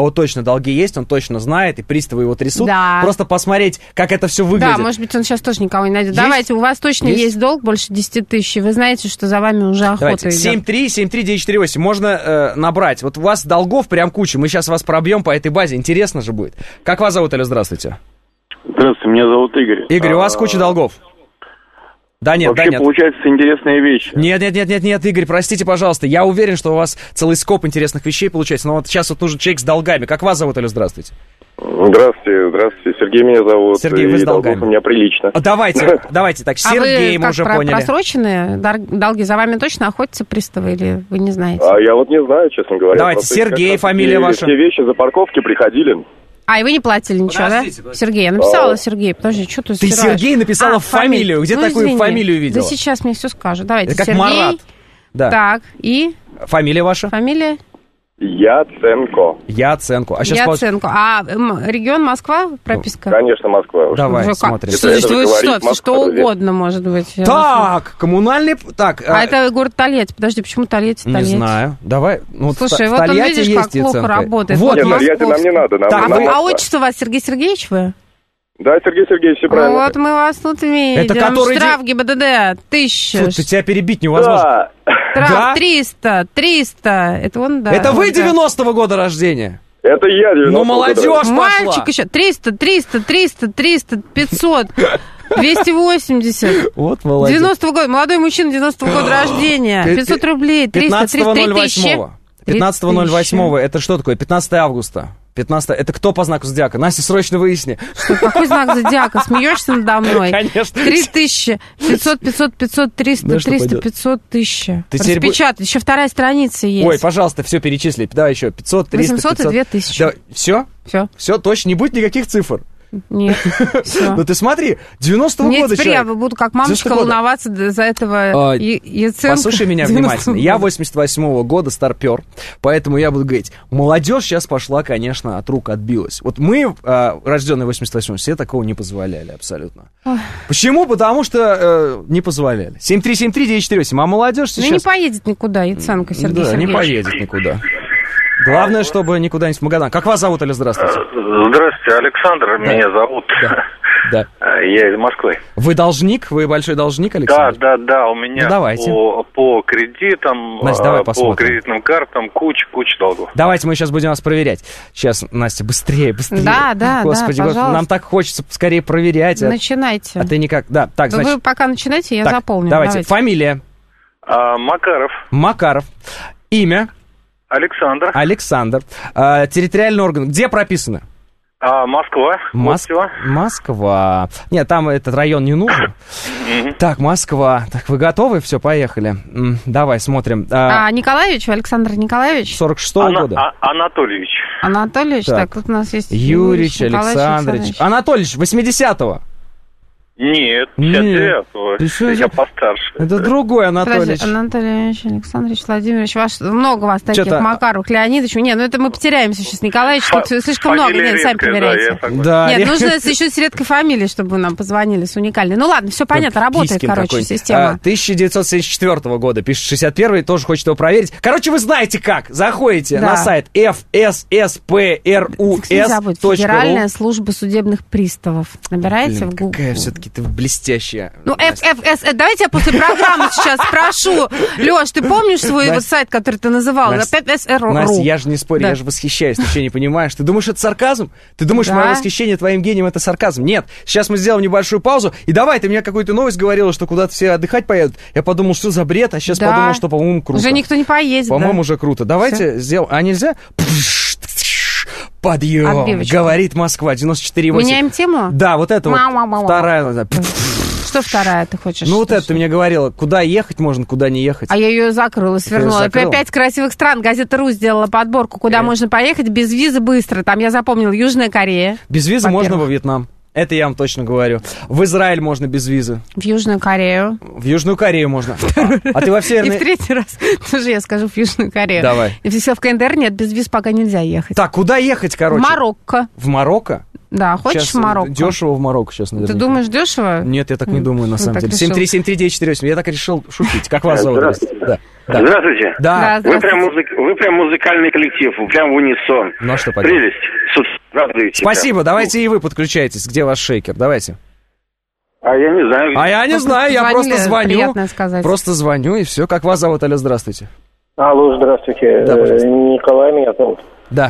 кого точно долги есть, он точно знает, и приставы его трясут. Да. Просто посмотреть, как это все выглядит. Да, может быть, он сейчас тоже никого не найдет. Есть? Давайте, у вас точно есть? есть долг больше десять тысяч, и вы знаете, что за вами уже охота Давайте, идет. семь три семь три девять четыре восемь можно э, набрать. Вот у вас долгов прям куча, мы сейчас вас пробьем по этой базе, интересно же будет. Как вас зовут, Алло, здравствуйте? Здравствуйте, меня зовут Игорь. Игорь, у вас куча долгов. Да нет, Вообще, да нет. получается интересная вещь. Нет, нет, нет, нет, нет, Игорь, простите, пожалуйста. Я уверен, что у вас целый скоп интересных вещей получается. Но вот сейчас вот нужен человек с долгами. Как вас зовут, Алло, здравствуйте? Здравствуйте, здравствуйте. Сергей меня зовут. Сергей, вы с долгами. У меня прилично. Давайте, давайте, так, Сергей, а вы мы как, уже про- поняли. просроченные долги за вами точно охотятся приставы или вы не знаете? А я вот не знаю, честно говоря. Давайте, Просто Сергей, как-то фамилия все- ваша. Все вещи за парковки приходили. А, и вы не платили ничего, Подождите, да? подождите. Сергей, я написала А. Сергей, подожди, что ты Ты стираешь? Сергей написала А, фамилию. Где ну, такую извини. фамилию видела? Да сейчас мне все скажут. Давайте, Это как Сергей. Марат. Да. Так, и Фамилия ваша? фамилия? Яценко. Яценко. А сейчас Яценко. А м, регион Москва, прописка? Конечно, Москва. уж. Давай, Уже как? смотрим. Что, Это что, же вы говорит что, все Москва, что друзья. угодно может быть. Так, коммунальный... Так, А а, это город Тольятти. Подожди, почему Тольятти? не Тольятти? знаю. Давай. Ну, вот Слушай, в вот он, Тольятти видишь, есть как плохо Яценко. работает. Вот, Нет, есть. Тольятти нам не надо. Нам, Так, нам вы- А Москва. отчество у вас Сергей Сергеевич вы? Да, Сергей Сергеевич, все правильно. Вот мы вас тут видим. Это который Штраф де- ГИБДД, тысяча. Фу, ты тебя перебить невозможно. Да. Штраф Да? триста, триста. Это он, да. Это вы вот, да. девяностого года рождения? Это я девяностого Ну, молодежь года. пошла. Мальчик еще. триста, триста, триста, триста, пятьсот, двести восемьдесят. Вот молодец. девяностого года. Молодой мужчина девяностого года рождения. Пи- пятьсот рублей, триста, триста, три тысячи. пятнадцатого ноль восьмого. Это что такое? пятнадцатого августа. пятнадцатое. Это кто по знаку зодиака? Настя, срочно выясни. Что, какой знак зодиака? Смеешься надо мной? Конечно. Три тысячи, пятьсот, пятьсот, пятьсот, триста, Да что триста, пойдет? пятьсот, тысяча. Ты теперь бу- Распечатать. Еще вторая страница есть. Ой, пожалуйста, все перечисли. Давай еще. пятьсот, триста, восемьсот и пятьсот. две тысячи. Да, все? Все. Все, точно, не будет никаких цифр. Нет, все. Ну ты смотри, девяностого Мне года теперь я человек. буду как мамочка девяностого года. волноваться за этого А, Я- Яценко. Послушай меня девяностого внимательно. Я года. восемьдесят восьмого года старпер, поэтому я буду говорить, молодежь сейчас пошла, конечно, от рук отбилась. Вот мы, э, рожденные в восемьдесят восьмом, все такого не позволяли абсолютно. Ой. Почему? Потому что э, не позволяли. семь три семь три девять четыре восемь. А молодежь Ну сейчас... не поедет никуда Яценко Сергей да, Сергеевич. не поедет никуда. Главное, чтобы никуда не в Магадан. Как вас зовут, Аля, здравствуйте? Здравствуйте, Александр, Да. меня зовут. Да. Да. Я из Москвы. Вы должник? Вы большой должник, Да, Александр? да, да, у меня Ну, давайте. по, по кредитам, Настя, давай а, по посмотрим. кредитным картам куча, куча долгов. Давайте мы сейчас будем вас проверять. Сейчас, Настя, быстрее, быстрее. Да, да, Господи, да, Господи, пожалуйста. нам так хочется скорее проверять. а- Начинайте. А ты никак... Да, так, Ну, значит... Вы пока начинайте, я так, заполню. Давайте. Фамилия. А, Макаров Макаров. Имя. Александр. Александр. А, территориальный орган. Где прописано? А, Москва. Мос- Оптева. Москва. Нет, там этот район не нужен. Так, Москва. Так, вы готовы? Все, поехали. М, Давай, смотрим. А, А, Николаевич, Александр Николаевич? сорок шестого Ана- года. А- Анатольевич. Анатольевич, Так. так, тут у нас есть Юрич, Николаевич Александрович. Анатольевич, восьмидесятого. Нет, Нет. пятьдесят девятого. Ты что Я за- постарше. Это другой Анатольевич. Подожди, Анатольевич Александрович Владимирович, ваш, много вас таких, Чё-то- Макаров, Леонидович. Не, ну это мы потеряемся сейчас. Николаевич, Фа- тут слишком много, фамилия нет, сами редкая, да, проверяйте. я согласен. Да, Нет, я- нужно еще с редкой фамилией, чтобы вы нам позвонили, с уникальной. Ну ладно, все понятно, работает, Кискин короче, такой. система. А, тысяча девятьсот семьдесят четвёртого года, пишет шестьдесят первый, тоже хочет его проверить. Короче, вы знаете как. Заходите Да. на сайт эф эс эс пэ эр у Кстати, эс забудь, точка ру. Федеральная служба судебных приставов. Набираете Блин, в Google. какая все-таки ты блестящая. Ну, эф эф эс, э, давайте я после программы сейчас спрошу. Леш, ты помнишь свой Настя, вот сайт, который ты называл? Настя, эф эф эс эр ру. Настя, я же не спорю, Да. я же восхищаюсь, ты что, не понимаешь? Ты думаешь, это сарказм? Ты думаешь, Да. мое восхищение твоим гением это сарказм? Нет. Сейчас мы сделаем небольшую паузу. И давай, ты мне какую-то новость говорила, что куда-то все отдыхать поедут. Я подумал, что за бред, а сейчас Да. подумал, что, по-моему, круто. Уже никто не поедет, По-моему, да. уже круто. Давайте сделаем. А нельзя? Подъем, Отбивочка. говорит Москва, девяносто четыре восемь. Меняем тему? Да, вот это вот Мау-мау-мау. вторая. да. Что вторая ты хочешь? Ну вот Что- это ты мне говорила, куда ехать можно, куда не ехать. А я ее закрыла, свернула. закрыла? Пять красивых стран. Газета.ру сделала подборку, куда Э. можно поехать без визы быстро. Там я запомнила Южная Корея. Без визы во-первых. можно во Вьетнам. Это я вам точно говорю. В Израиль можно без визы. В Южную Корею. В Южную Корею можно. А ты во И в Северной... третий раз тоже я скажу в Южную Корею. Давай. И все в ка эн дэ эр нет, без виз пока нельзя ехать. Так, куда ехать, В короче? Марокко. В Марокко? Да, хочешь сейчас в Марокко? Дешево в Марокко сейчас, наверное. Ты думаешь, дешево? Нет, я так не думаю, на Ты самом так деле. семь три семь три девять четыре восемь. Я так решил шутить. Как вас зовут? Здравствуйте. Да. Да. Здравствуйте. Да. Вы прям, музык... Вы прям музыкальный коллектив, вы прям в унисон. Ну а что поделать? Прелесть. Радуете. Спасибо, прям. давайте и вы подключайтесь. Где ваш шейкер? Давайте. А я не знаю. А я не знаю, я просто звоню. Сказать. Просто звоню, и все. Как вас зовут? Алло, здравствуйте. Алло, здравствуйте. Да, пожалуйста. Николай меня зовут. Да.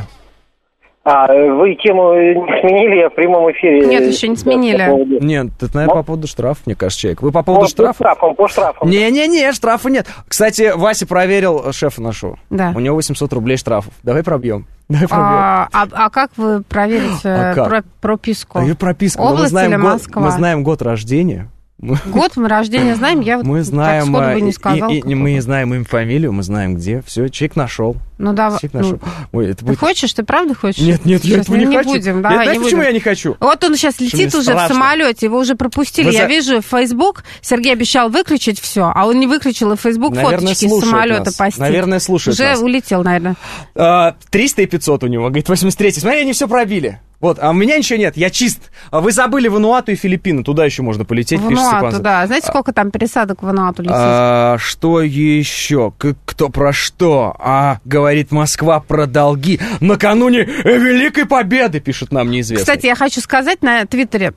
А, вы тему не сменили, я в прямом эфире. Нет, еще не сменили. Нет, это, наверное, по поводу штрафа, мне кажется, человек. Вы по поводу по, штрафа? По штрафам, по штрафам. Не-не-не, штрафа нет. Кстати, Вася проверил шефа нашего. Да. У него восемьсот рублей штрафов. Давай пробьем. Давай пробьем. А, а, а как вы проверите а как? Про, прописку? А ее прописка. Область мы знаем или год, Москва? Мы знаем год рождения. Год мы рождения знаем, я вот мы знаем, так сходу бы не сказал. И, и, мы знаем им фамилию, мы знаем где. Все, человек нашел. Ну давай. Ну, Ой, это ты будет... хочешь, ты правда хочешь? Нет, нет, сейчас я этого не, не хочу. Будем, Нет, давай, знаете, не почему будем. я не хочу? Вот он сейчас летит уже страшно. в самолете, его уже пропустили. Вы я за... вижу в Facebook, Сергей обещал выключить все, а он не выключил, и в Facebook наверное, фоточки из самолета постит. Наверное, слушает Уже нас. улетел, наверное. триста и пятьсот у него, говорит, восемьдесят третий. Смотри, они все пробили. Вот, а у меня ничего нет, я чист. Вы забыли Вануату и Филиппины, туда еще можно полететь. Вануату, да. Знаете, сколько там пересадок в Вануату летит? А, что еще? Кто про что? А, говорит Москва про долги. Накануне Великой Победы, пишет нам неизвестный. Кстати, я хочу сказать на Твиттере,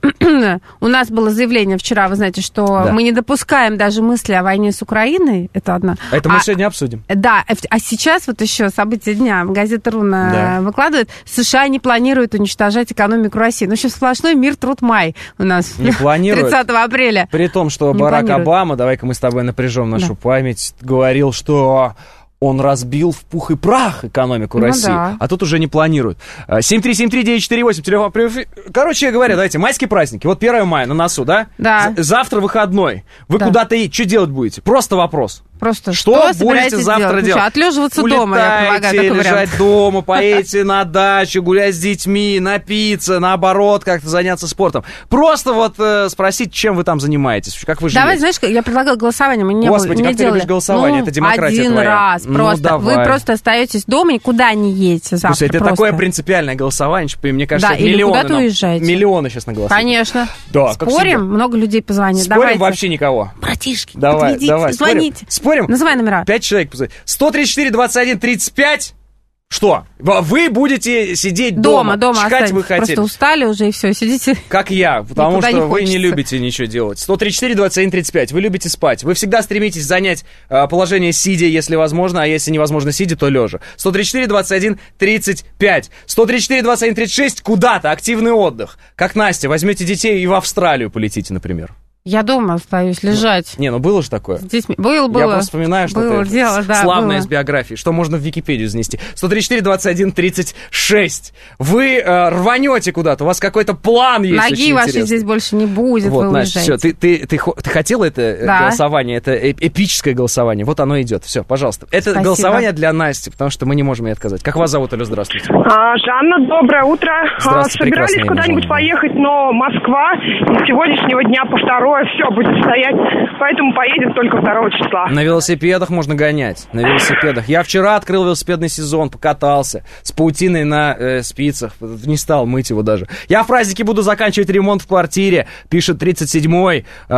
у нас было заявление вчера, вы знаете, что да. мы не допускаем даже мысли о войне с Украиной, это одно. А это мы а, сегодня обсудим. Да, а сейчас вот еще события дня, газета РУ да. выкладывает, США не планируют уничтожать экономику России. Ну, сейчас сплошной мир, труд, май у нас. Не планируют. тридцатого апреля. При том, что не Барак планируют. Обама, давай-ка мы с тобой напряжем нашу да. память, говорил, что он разбил в пух и прах экономику ну, России, да. а тут уже не планируют. семь три семь три девять четыре восемь, телефон. Короче говоря, давайте, майские праздники. Вот первое мая на носу, да? Да. Завтра выходной. Вы да. куда-то едете, что делать будете? Просто вопрос. Просто что, что будете завтра делать? делать? Ну, отлеживаться Улетайте, дома, я предлагаю такой лежать вариант. дома, поедете на дачу, гулять с детьми, напиться, наоборот, как-то заняться спортом. Просто вот э, спросить, чем вы там занимаетесь, как вы живете. Давай, знаешь, я предлагаю голосование, мы не, Господи, не как делали. ты любишь голосование, ну, это демократия один твоя. раз Ну, просто. давай. Вы просто остаетесь дома, никуда не едете завтра. Слушай, это просто. такое принципиальное голосование, что, мне кажется, да, или миллионы, куда-то нам, уезжаете. миллионы сейчас наголосуют. Конечно. Да, спорим, много людей позвонит. Спорим Давайте. вообще никого. Братишки, давай, подведите, давай, звоните. Спорим? спорим? Называй номера. Пять человек позвонит. сто тридцать четыре двадцать один тридцать пять. Что? Вы будете сидеть дома, дома, дома чихать вы хотели. Просто устали уже и все, сидите. Как я, потому что не вы не любите ничего делать. сто тридцать четыре двадцать один тридцать пять. Вы любите спать. Вы всегда стремитесь занять э, положение сидя, если возможно, а если невозможно сидя, то лежа. сто тридцать четыре двадцать один тридцать пять. сто тридцать четыре двадцать один тридцать шесть. Куда-то, активный отдых. Как Настя, возьмете детей и в Австралию полетите, например. Я дома остаюсь лежать. Не, ну было же такое. Здесь было, было. Я просто вспоминаю, что было это дело, да, славное было. из биографии, что можно в Википедию занести. сто тридцать четыре двадцать один тридцать шесть. Вы э, рванете куда-то, у вас какой-то план есть. Ноги вашей здесь больше не будет, вот, вы Настя, все, ты, ты, ты, ты хотела это да. голосование, это эпическое голосование, вот оно идет. Все, пожалуйста. Это Спасибо. Голосование для Насти, потому что мы не можем ей отказать. Как вас зовут, Алло, здравствуйте. А, Жанна, доброе утро. Здравствуйте, а, собирались куда-нибудь поехать, но Москва с сегодняшнего дня по второе все будет стоять, поэтому поедем только второго числа. На велосипедах можно гонять, на велосипедах. Я вчера открыл велосипедный сезон, покатался с паутиной на э, спицах, не стал мыть его даже. Я в празднике буду заканчивать ремонт в квартире, пишет тридцать седьмой, э,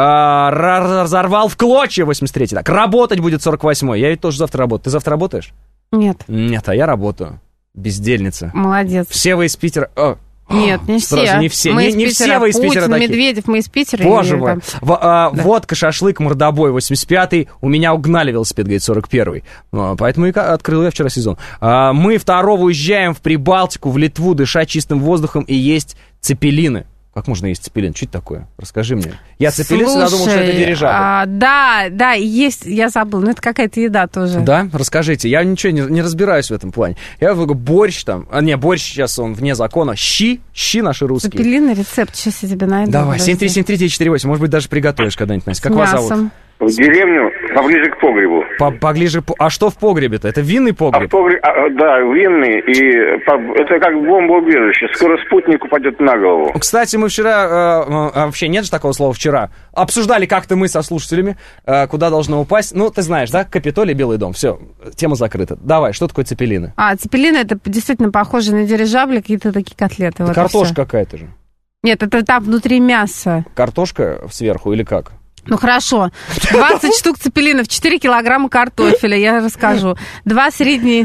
разорвал в клочья восемьдесят третий. Так, работать будет сорок восьмой. Я ведь тоже завтра работаю. Ты завтра работаешь? Нет. Нет, а я работаю. Бездельница. Молодец. Все вы из Питера... О. Нет, не Сразу все. не все. Мы Не, из не Питера, все вы из Путин, Питера такие. Медведев, мы из Питера. Боже и, мой. там... В, а, да. Водка, шашлык, мордобой, восемьдесят пятый. У меня угнали велосипед, говорит, сорок первый. Поэтому и открыл я вчера сезон. А, мы второго уезжаем в Прибалтику, в Литву, дышать чистым воздухом и есть цепелины. Как можно есть цепелин? Что это такое? Расскажи мне. Я цепелин всегда думал, что это дирижабль. А, да, да, есть, я забыл, но это какая-то еда тоже. Да? Расскажите. Я ничего не, не разбираюсь в этом плане. Я говорю, борщ там, а не, борщ сейчас он вне закона. Щи, щи наши русские. Цепелинный рецепт, сейчас я тебе найду. Давай, семь три семь три девять четыре восемь, может быть, даже приготовишь когда-нибудь, Настя. Как вас зовут? В деревню поближе к погребу. По поближе, а что в погребе-то? Это винный погреб? А в погреб... а, да, винный, и по... это как бомбоубежище. Скоро спутник упадет на голову. Кстати, мы вчера, э, вообще нет же такого слова вчера, обсуждали как-то мы со слушателями, э, куда должно упасть. Ну, ты знаешь, да, Капитолий, Белый дом. Все, тема закрыта. Давай, что такое цепелины? А, цепелины это действительно похоже на дирижабли, какие-то такие котлеты. Вот картошка какая-то же. Нет, это там внутри мяса. Картошка сверху или как? Ну, хорошо. двадцать штук цепелинов, четыре килограмма картофеля, я расскажу. Два средние...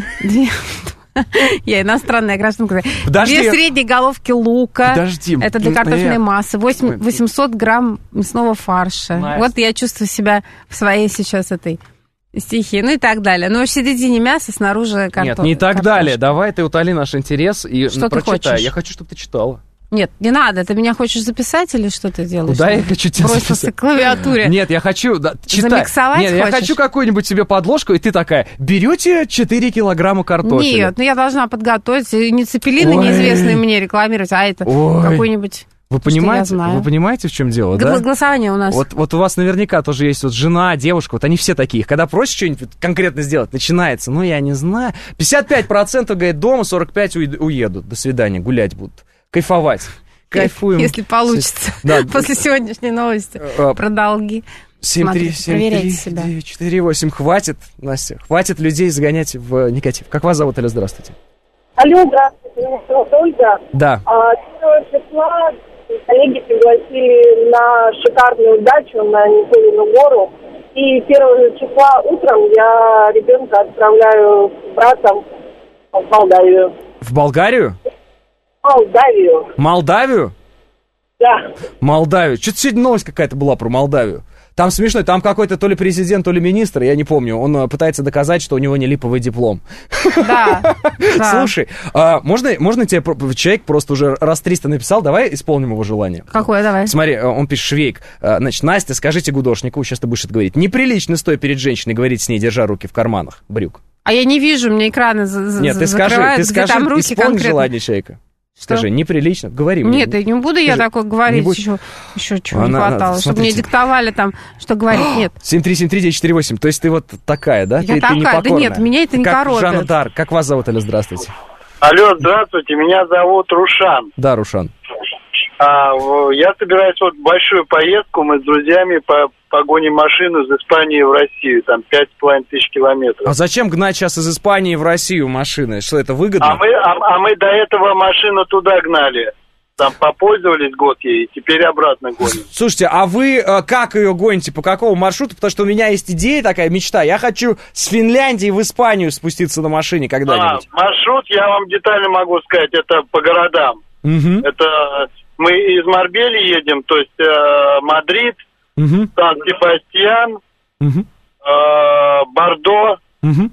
Я иностранная гражданка. Подожди. Две средние головки лука. Подожди. Это для картофельной массы. восемьсот грамм мясного фарша. Nice. Вот я чувствую себя в своей сейчас этой стихии. Ну и так далее. Но в середине мяса, снаружи картофель. Нет, не так картошка. Далее. Давай ты утоли наш интерес и что прочитай. Ты хочешь? Я хочу, чтобы ты читала. Нет, не надо. Ты меня хочешь записать или что ты делаешь? Да, я хочу тебя Бросился записать. к клавиатуре. Нет, я хочу... Да, читай. Замиксовать Нет, хочешь? Я хочу какую-нибудь себе подложку, и ты такая, берете четыре килограмма картофеля. Нет, ну я должна подготовить. Не цепелины Ой. неизвестные мне рекламировать, а это Ой. какой-нибудь... Вы понимаете, вы понимаете, в чем дело, Г- да? Голосование у нас. Вот, вот у вас наверняка тоже есть вот жена, девушка, вот они все такие. Когда просишь что-нибудь конкретно сделать, начинается, ну, я не знаю. пятьдесят пять процентов, говорит, дома, сорок пять процентов уедут. До свидания, гулять будут. Кайфовать. Кайфуем. Если получится. Да. После сегодняшней новости а, про долги. семь три семь три девять четыре восемь. Хватит, Настя, хватит людей загонять в негатив. Как вас зовут, Аля? Здравствуйте. Алло, здравствуйте. Меня зовут Ольга. Да. первого числа коллеги пригласили на шикарную дачу на Николину гору. И первого числа утром я ребенка отправляю с братом в Молдавию. В Болгарию? Молдавию. Молдавию? Да. Молдавию. Что-то сегодня новость какая-то была про Молдавию. Там смешно, там какой-то то ли президент, то ли министр, я не помню, он пытается доказать, что у него не липовый диплом. Да. Слушай, а можно, можно тебе, человек просто уже раз триста написал, давай исполним его желание. Какое, давай. Смотри, он пишет, Швейк, значит, Настя, скажите Гудошникову, сейчас ты будешь это говорить, неприлично стоя перед женщиной говорить с ней, держа руки в карманах брюк. А я не вижу, мне экраны закрывают. Нет, ты скажи, ты скажи, исполни желание человека. Что? Скажи, неприлично, говори мне. Нет, я не буду я такое говорить, будь... еще, еще чего Она, не хватало, надо, чтобы мне диктовали там, что говорить, нет. семь три семь три девять четыре восемь, то есть ты вот такая, да? Я ты, такая, ты да нет, меня это не как коробит. Жанна Дарк, как вас зовут, Аля, здравствуйте. Алло, здравствуйте, меня зовут Рушан. Да, Рушан. А, я собираюсь вот большую поездку, мы с друзьями по погоним машину из Испании в Россию, там пять с половиной тысяч километров. А зачем гнать сейчас из Испании в Россию машины? Что, это выгодно? А мы, а, а мы до этого машину туда гнали. Там попользовались год ей, и теперь обратно гоним. Слушайте, а вы э, как ее гоните, по какому маршруту? Потому что у меня есть идея такая, мечта. Я хочу с Финляндии в Испанию спуститься на машине когда-нибудь. А, маршрут, я вам детально могу сказать, это по городам. Угу. Это мы из Марбели едем, то есть э, Мадрид, угу. Сан-Себастьян, угу. э, Бордо, угу.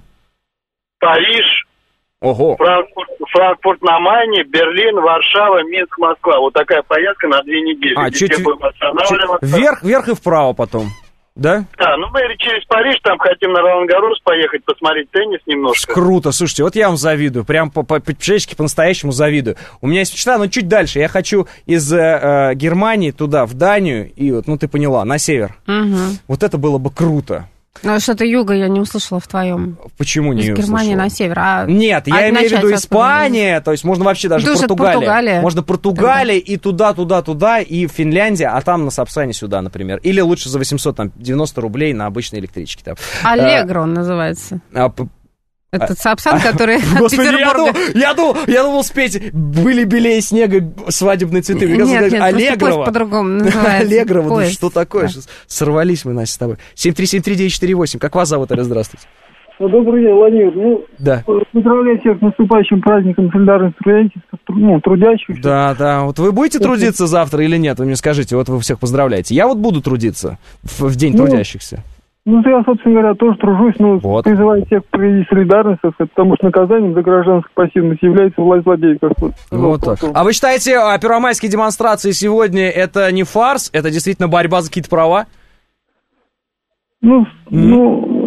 Париж, Ого. Франкфурт, Франкфурт на Майне, Берлин, Варшава, Минск, Москва. Вот такая поездка на две недели. А, чуть, чуть вверх, вверх и вправо потом, да? Да, ну мы через Париж, там хотим на Ролан-Гаррос поехать, посмотреть теннис немножко. Круто, слушайте, вот я вам завидую, прям по, по, по-человечески по-настоящему завидую. У меня есть мечта, но чуть дальше, я хочу из э, Германии туда, в Данию, и вот, ну ты поняла, на север. Угу. Вот это было бы круто. Ну, что-то юга я не услышала в твоем. Почему не услышала? Из Германии на север. А... Нет, я а имею в виду Испания, то есть можно вообще даже Португалия. Португалия. Можно Португалия и туда, туда, туда, и Финляндия, а там на Сапсане сюда, например. Или лучше за восемьсот девяносто рублей на обычной электричке. Там. Аллегро он называется. А, Этот Сапсан, который от Господи, Петербурга. Я думал, я думал спеть «Были белее снега свадебные цветы». Нет, нет, нет, Аллегрова. по-другому называется. Аллегрова, ну поезд. Что такое? Да. Сорвались мы, Настя, с тобой. семь три семь три девять четыре восемь. Как вас зовут, Аля? Здравствуйте. Добрый день, Владимир. Ну, да. Поздравляю всех с наступающим праздником солидарности студенческих, ну, трудящихся. Да, да. Вот вы будете трудиться завтра или нет? Вы мне скажите, вот вы всех поздравляете. Я вот буду трудиться в, в день ну, трудящихся. Ну, я, собственно говоря, тоже тружусь, но вот. призываю всех проявить солидарность, потому что наказанием за гражданскую пассивность является власть злодеев. Вот так. А вы считаете, первомайские демонстрации сегодня это не фарс, это действительно борьба за какие-то права? Ну, mm. ну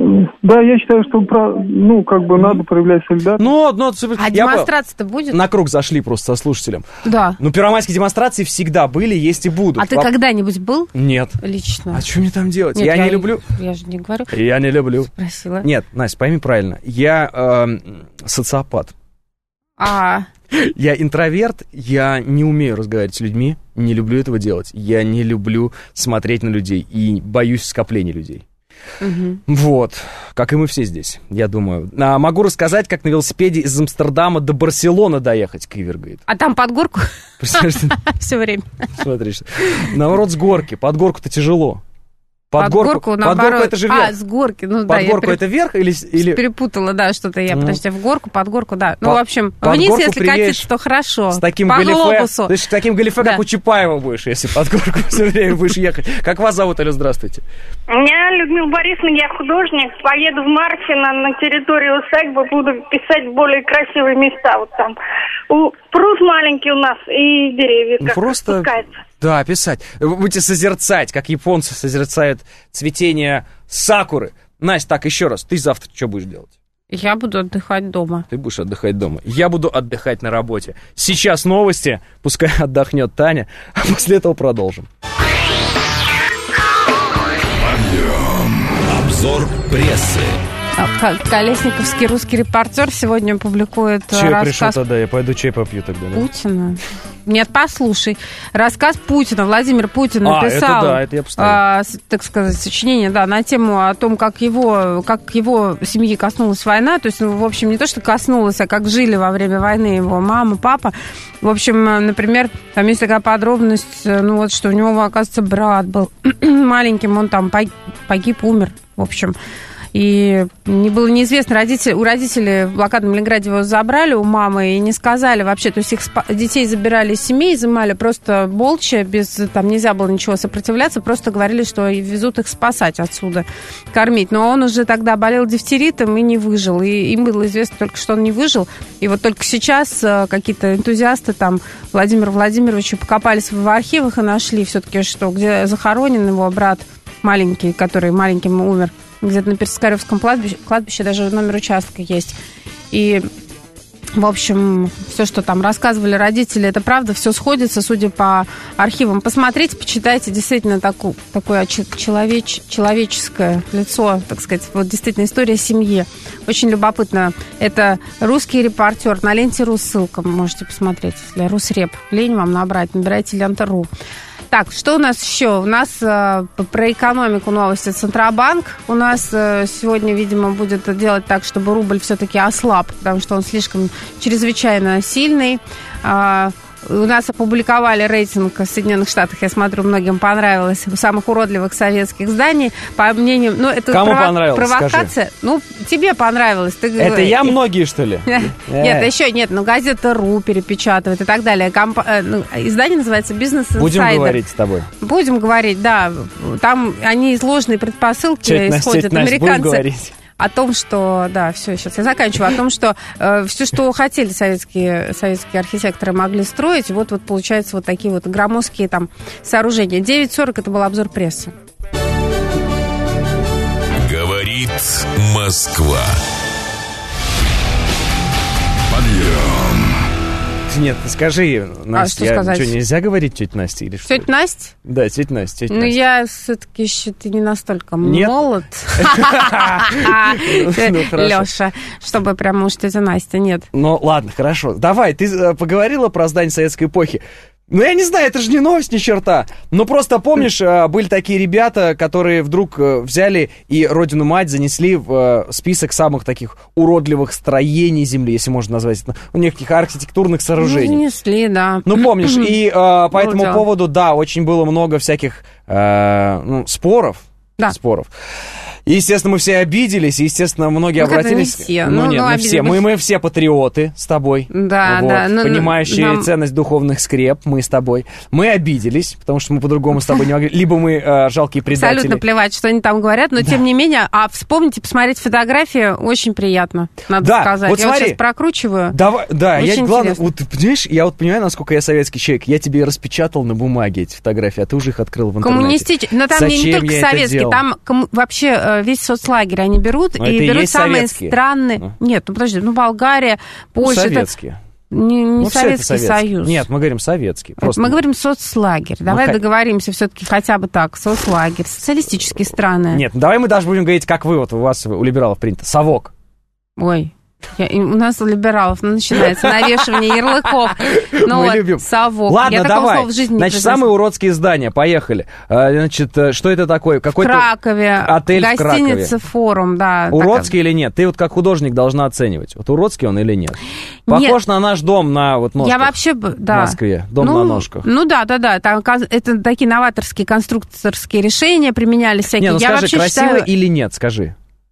Да, я считаю, что, ну, как бы надо проявлять солидарность. Ну, но, а демонстрация-то будет? На круг зашли просто со слушателем. Да. Ну, первомайские демонстрации всегда были, есть и будут. А ты когда-нибудь был? Нет. Лично. А что мне там делать? Нет, я, я не люблю. Я же не говорю. Я не люблю. Спросила. Нет, Настя, пойми правильно. Я э, социопат. А. Я интроверт, я не умею разговаривать с людьми, не люблю этого делать. Я не люблю смотреть на людей и боюсь скопления людей. Угу. Вот, как и мы все здесь, я думаю. А, могу рассказать, как на велосипеде из Амстердама до Барселоны доехать, Кивер говорит. А там под горку? Все время. Смотри, наоборот, с горки. Под горку-то тяжело. Под, под горку, горку наоборот. Под горку это же вверх. А, с горки. Ну, под да, горку переп... это вверх или... или... Перепутала, да, что-то я. Ну. Подожди, в горку, под горку, да. Ну, под, в общем, вниз, если катиться, то хорошо. С таким по галифе, глобусу. Ты с таким галифе, да. как у Чапаева будешь, если под горку все время будешь ехать. Как вас зовут, Алло, здравствуйте. Меня Людмила Борисовна, я художник. Поеду в марте на, на территорию усадьбы, буду писать более красивые места. Вот там у, пруд маленький у нас и деревья как просто спускаются. Да, писать. Вы будете созерцать, как японцы созерцают цветение сакуры. Настя, так, еще раз, ты завтра что будешь делать? Я буду отдыхать дома. Ты будешь отдыхать дома. Я буду отдыхать на работе. Сейчас новости, пускай отдохнет Таня, а после этого продолжим. Обзор прессы. Колесниковский русский репортер сегодня публикует Че рассказ... я пришел тогда? Я пойду чай попью тогда. Да? Путина? Нет, послушай. Рассказ Путина, Владимир Путин а, написал, это да, это я а, так сказать, сочинение, да, на тему о том, как его, как его семьи коснулась война. То есть, ну, в общем, не то, что коснулась, а как жили во время войны его мама, папа. В общем, например, там есть такая подробность, ну вот, что у него, оказывается, брат был маленьким, он там погиб, умер, в общем. И не было неизвестно, родители, у родителей в блокадном Ленинграде его забрали, у мамы, и не сказали вообще. То есть их спа- детей забирали из семей, изымали просто молча, без, там нельзя было ничего сопротивляться, просто говорили, что везут их спасать отсюда, кормить. Но он уже тогда болел дифтеритом и не выжил. И им было известно только, что он не выжил. И вот только сейчас какие-то энтузиасты, там, Владимир Владимирович, покопались в архивах и нашли все-таки, что где захоронен его брат маленький, который маленьким умер. Где-то на Персикаревском кладбище, кладбище даже номер участка есть. И, в общем, все, что там рассказывали родители, это правда, все сходится, судя по архивам. Посмотрите, почитайте, действительно, таку, такое человеч, человеческое лицо, так сказать, вот действительно история семьи. Очень любопытно. Это русский репортер, на ленте РУ ссылка, можете посмотреть, если Русреп. Лень вам набрать, набирайте лента.ру. Так, что у нас еще? У нас э, про экономику новости. Центробанк у нас э, сегодня, видимо, будет делать так, чтобы рубль все-таки ослаб, потому что он слишком чрезвычайно сильный. Э, у нас опубликовали рейтинг в Соединенных Штатах, я смотрю, многим понравилось, самых уродливых советских зданий. По мнению... Ну, это Кому прово- понравилось, провокация. скажи. Ну, тебе понравилось. Ты... Это я многие, что ли? Нет, еще нет. Ну, газета РУ перепечатывает и так далее. Издание называется «Бизнес Инсайдер». Будем говорить с тобой. Будем говорить, да. Там они из ложной предпосылки исходят. Американцы о том, что... Да, все, сейчас я заканчиваю. О том, что э, все, что хотели советские, советские архитекторы, могли строить. Вот, вот получается вот такие вот громоздкие там сооружения. девять сорок это был обзор прессы. Говорит Москва. Подъем. Нет, скажи, Настя, а что сказать? Что, нельзя говорить тетя Настя или что? Тетя Настя? Да, тетя Настя, тетя Ну, Настя. я все-таки еще ты не настолько Нет? молод. Леша, чтобы прямо уж тетя Настя, нет. Ну, ладно, хорошо. Давай, ты поговорила про здание советской эпохи. Ну, я не знаю, это же не новость ни черта. Но просто помнишь, были такие ребята, которые вдруг взяли и Родину-Мать занесли в список самых таких уродливых строений Земли, если можно назвать это, у неких архитектурных сооружений. Ну, занесли, да. Ну, помнишь, и э, по этому поводу, да, очень было много всяких э, ну, споров. Да. Споров. И, естественно, мы все обиделись, и, естественно, многие ну, обратились... Не все. Ну, ну, нет, ну, не все. Мы, мы все патриоты с тобой. Да, вот, да. Ну, понимающие нам... ценность духовных скреп, мы с тобой. Мы обиделись, потому что мы по-другому с тобой не могли. Либо мы э, жалкие предатели. Абсолютно плевать, что они там говорят, но, да. тем не менее, а вспомните, посмотреть фотографии, очень приятно, надо да, сказать. Вот я смотри, вот сейчас прокручиваю. Давай, да, очень я, главное, интересно. вот, ты понимаешь, я вот понимаю, насколько я советский человек. Я тебе распечатал на бумаге эти фотографии, а ты уже их открыл в интернете. Коммунистические, но там не, не только советские, Нет, там ком- вообще весь соцлагерь они берут, Но и это берут есть самые советские. странные... Ну. Нет, ну подожди, ну Болгария, Ну, Польша... советские. Это... Не, не Ну, все это Советский советские. Союз. Нет, мы говорим советский. Просто... Мы говорим соцлагерь. Давай Ну, договоримся все-таки хотя бы так. Соцлагерь. Социалистические страны. Нет, ну, давай мы даже будем говорить, как вы, вот у вас, у либералов принято. Совок. Ой. Я, у нас у либералов ну, начинается навешивание ярлыков. Ну Мы вот, любим. совок. Ладно, Я такого давай. слова в жизни не Значит, произнесла. самые уродские здания. Поехали. А, Значит, что это такое? В Какой-то Кракове. отель в Кракове. Гостиница «Форум», да. Уродский или нет? Ты вот как художник должна оценивать. Вот уродский он или нет? Похож на наш дом на вот ножках. Я вообще, бы- да. В Москве. Дом ну, на ножках. Ну да, да, да. Там кон- это такие новаторские конструкторские решения применялись всякие. Не, ну Я скажи, вообще красиво считаю... или нет, скажи.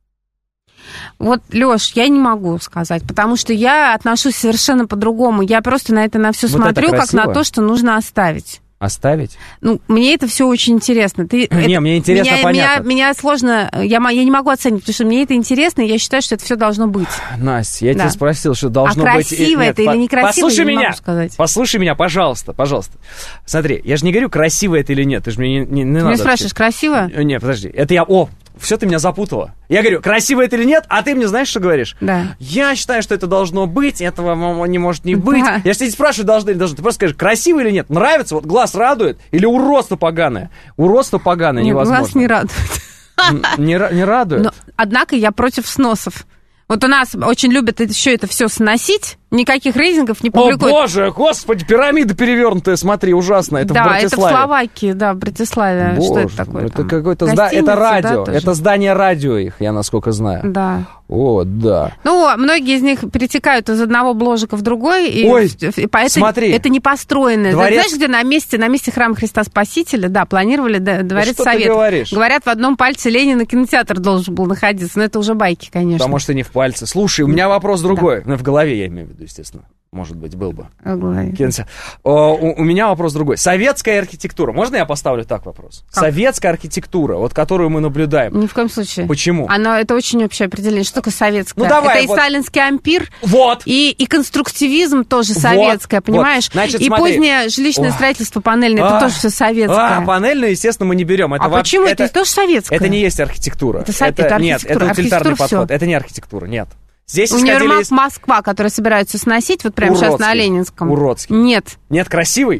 Вот, Лёш, я не могу сказать, потому что я отношусь совершенно по-другому. Я просто на это на все Вот смотрю, это как на красиво? то, что нужно оставить. Оставить? Ну, мне это все очень интересно. Ты, Не, это- мне интересно, меня, понятно. Меня, меня сложно, я, мо- я не могу оценить, потому что мне это интересно, и я считаю, что это все должно быть. Настя, я Да. тебя спросил, что должно А быть... красиво Нет, это или по- некрасиво, Послушай я не меня, могу сказать. послушай меня, пожалуйста, пожалуйста. Смотри, я же не говорю, красиво это или нет, ты же мне не, не, не Ты надо... меня спрашиваешь, красиво? Нет, подожди, это я... О, все, ты меня запутала. Я говорю, красиво это или нет, а ты мне знаешь, что говоришь? Да. Я считаю, что это должно быть, этого м, не может не быть. Да. Я же тебя не спрашиваю, должно или не должно. Ты просто скажешь, красиво или нет? Нравится? Вот глаз радует? Или уродство поганое? Уродство поганое Нет, невозможно. глаз не радует. Н- Не, ра- не радует? Но, однако я против сносов. Вот у нас очень любят еще это все сносить, никаких рейтингов не О, публикуют. боже, господи, пирамида перевернутая, смотри, ужасно. Это да, в Братиславе. это в Словакии, да, в Братиславе. Боже, Что это такое? это там? какое-то зда- Гостиница, это радио, да, тоже? это здание радио их, я насколько знаю. Да. О, да. Ну, многие из них перетекают из одного бложика в другой, и, Ой, и поэтому смотри. это не построенное. Дворец- Знаешь, где на месте, на месте храма Христа Спасителя, да, планировали да, дворец что ты Советов. говоришь? Говорят, в одном пальце Ленина кинотеатр должен был находиться, но это уже байки, конечно. Потому что не в пальце. Слушай, у меня вопрос другой. Ну, в голове я имею в виду, естественно. Может быть, был бы. В голове. Кинотеатр. О, у, у меня вопрос другой. Советская архитектура. Можно я поставлю так вопрос? Как? Советская архитектура, вот которую мы наблюдаем. Ни в коем случае. Почему? Оно, это очень общее определение. Что такое советское? Ну, давай, это вот. и сталинский ампир, Вот. и, и конструктивизм тоже Вот, советское, вот. понимаешь? Значит, и смотри. позднее жилищное Ох. строительство панельное, это А, тоже все советское. А, панельную, естественно, мы не берем. Это А вообще- почему? Это тоже советское. Это не есть архитектура. Это со- это Нет, архитектура. это утилитарный Архитектура подход. всё. Это не архитектура, нет. Здесь Универмаг исходили из- Москва, который собираются сносить, вот прямо сейчас на Уродский. Ленинском. Уродский. Нет. Нет, красивый?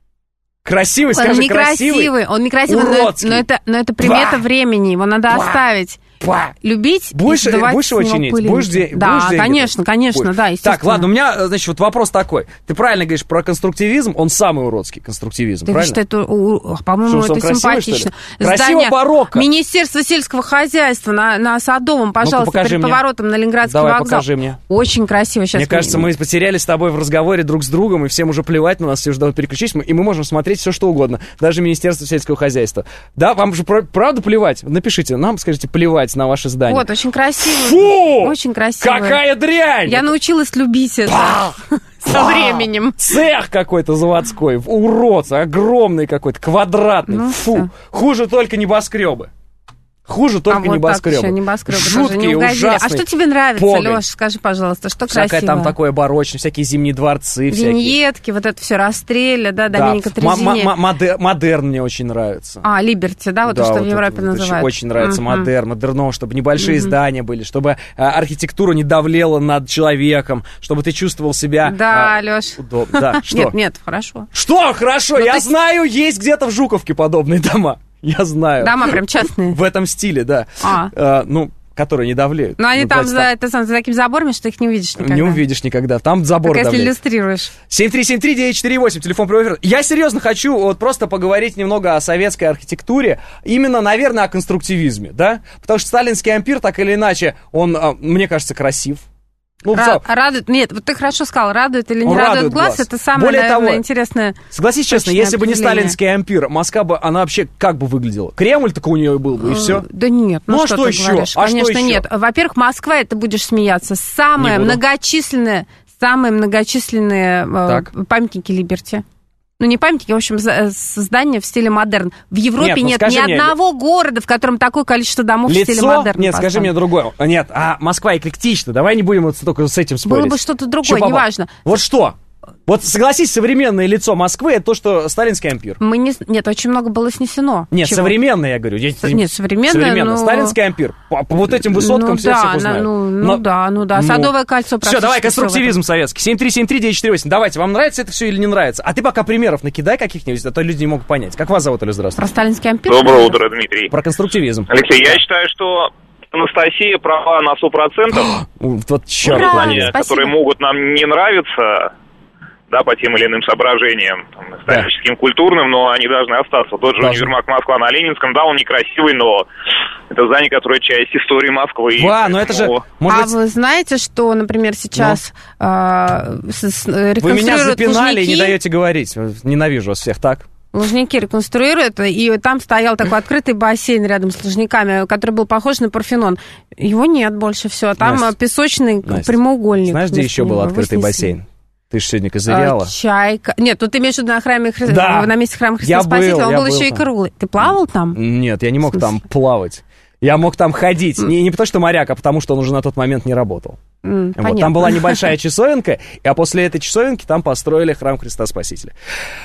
Красивый, Он скажи, некрасивый, красивый. он некрасивый, но, Уродский. но это, но это примета Ба. времени, его надо Ба. оставить. Ба. Любить Будешь, и сдувать будешь с его него чинить? пылинки. Будешь, де- да, будешь деньги конечно, тратить? конечно, Будешь. да, естественно. Так, ладно, у меня, значит, вот вопрос такой. Ты правильно говоришь про конструктивизм, он самый уродский конструктивизм, Ты правильно? говоришь, что это, у- у- по-моему, Что, он это красивый, симпатично. что ли? Красиво Здание барокко. Министерства сельского хозяйства на, на Садовом, пожалуйста, покажи перед мне. поворотом на Ленинградский Давай, вокзал. покажи мне. Очень красиво. Сейчас Мне кажется, мы потеряли с тобой в разговоре друг с другом, и всем уже плевать на нас, все уже давай переключись, мы- и мы можем смотреть все, что угодно, даже Министерство сельского хозяйства. Да, вам же про- правда плевать? Напишите нам, скажите, плевать на ваше здание. Вот, очень красиво. Фу! Очень красиво. Какая дрянь! Я научилась любить это со временем. Цех какой-то заводской, уродца, огромный какой-то, квадратный. Ну, Фу, всё. хуже только небоскребы. Хуже только а вот небоскребы. так еще небоскребы тоже Жуткие, не угодили. ужасные. А что тебе нравится, Погонь. Леш? Скажи, пожалуйста, что Всякое красиво? там такое барочное, всякие зимние дворцы. всякие. Виньетки, вот это все Растреля, да, Да. Доменико М- Трезине. м- м- модер- Модерн мне очень нравится. А, Либерти, да, вот Да, то, что вот в это Европе вот очень- называют. Очень нравится Мгм. модерн, модерно, чтобы небольшие Мгм. здания были, чтобы а, архитектура не давлела над человеком, чтобы ты чувствовал себя... Да, а, Леш. удобно. Да, что? Нет, нет, хорошо. Что хорошо? Ну, Я ты- знаю, есть где-то в Жуковке подобные дома. Я знаю. Дома прям частные. В этом стиле, да. А. А, ну, которые не давлеют. Но они Ну, там давайте за, так. это, сам, за такими заборами, что их не увидишь никогда. Не увидишь никогда. Там забор Только если давляет. иллюстрируешь. семь три семь три девять четыре восемь, телефон прямого эфира. Я серьезно хочу вот просто поговорить немного о советской архитектуре, именно, наверное, о конструктивизме, да? Потому что сталинский ампир, так или иначе, он, а, мне кажется, красив. Ну, в Ра- целом. радует, нет, вот ты хорошо сказал, радует или не Он радует, радует глаз, глаз. это самое, Более наверное, того, интересное. Согласись честно, точное если бы не определение. сталинский ампир, Москва бы, она вообще как бы выглядела? Кремль только у нее был бы, и все. Да нет, ну, Ну, а что, что ты еще? говоришь? А что Конечно, еще? нет. Во-первых, Москва, это будешь смеяться, самая Не буду. многочисленная, самые многочисленные э, Так. памятники Либерти. Ну, не памятники, в общем, за- здания в стиле модерн. В Европе Нет, ну, нет скажи ни мне, одного города, в котором такое количество домов в стиле Лицо? модерн. Нет, скажи мне другое. Нет, а Москва эклектична. Давай не будем вот только с этим спорить. Было бы что-то другое, Чё попало? неважно. Вот что? Вот согласись, современное лицо Москвы — это то, что сталинский ампир. Мы не... Нет, очень много было снесено. Нет, Чего? современное, я говорю. Я... Нет, современное, современное. но... Сталинский ампир. По, по вот этим высоткам ну, все да, всех узнают. Ну, ну, но... ну да, ну да. Садовое кольцо практически. Все, давай, конструктивизм советский. семь три семь три девять четыре восемь. Давайте, вам нравится это все или не нравится? А ты пока примеров накидай каких-нибудь, а то люди не могут понять. Как вас зовут, или здравствуйте? Про сталинский ампир? Доброе утро, Дмитрий. Про конструктивизм. Алексей, я считаю, что Анастасия права на сто процентов. Вот черт. Знания, которые могут нам не нравиться, да, по тем или иным соображениям, там, историческим, да. культурным, но они должны остаться. Тот же Должен. универмаг Москва на Ленинском, да, он некрасивый, но это здание, которое часть истории Москвы. Ва, но это же... Может а быть... вы знаете, что, например, сейчас ну. э, реконструируют Вы меня запинали Лужники? И не даете говорить. Ненавижу вас всех, так? Лужники реконструируют, и там стоял такой открытый бассейн рядом с Лужниками, который был похож на Парфенон. Его нет больше, все. Там Настя, песочный Настя, прямоугольник. Знаешь, где еще был открытый бассейн? Ты же сегодня козыряла. А, чайка. Нет, тут ты имеешь в виду на, храме Хри... да. на месте храма Христа Спасителя. Он был, был еще там. И круглый. Ты плавал там? Нет, я не мог там плавать. Я мог там ходить. Mm. Не, не потому что моряк, а потому что он уже на тот момент не работал. Mm, вот. Там была небольшая часовенка, а после этой часовенки там построили храм Христа Спасителя.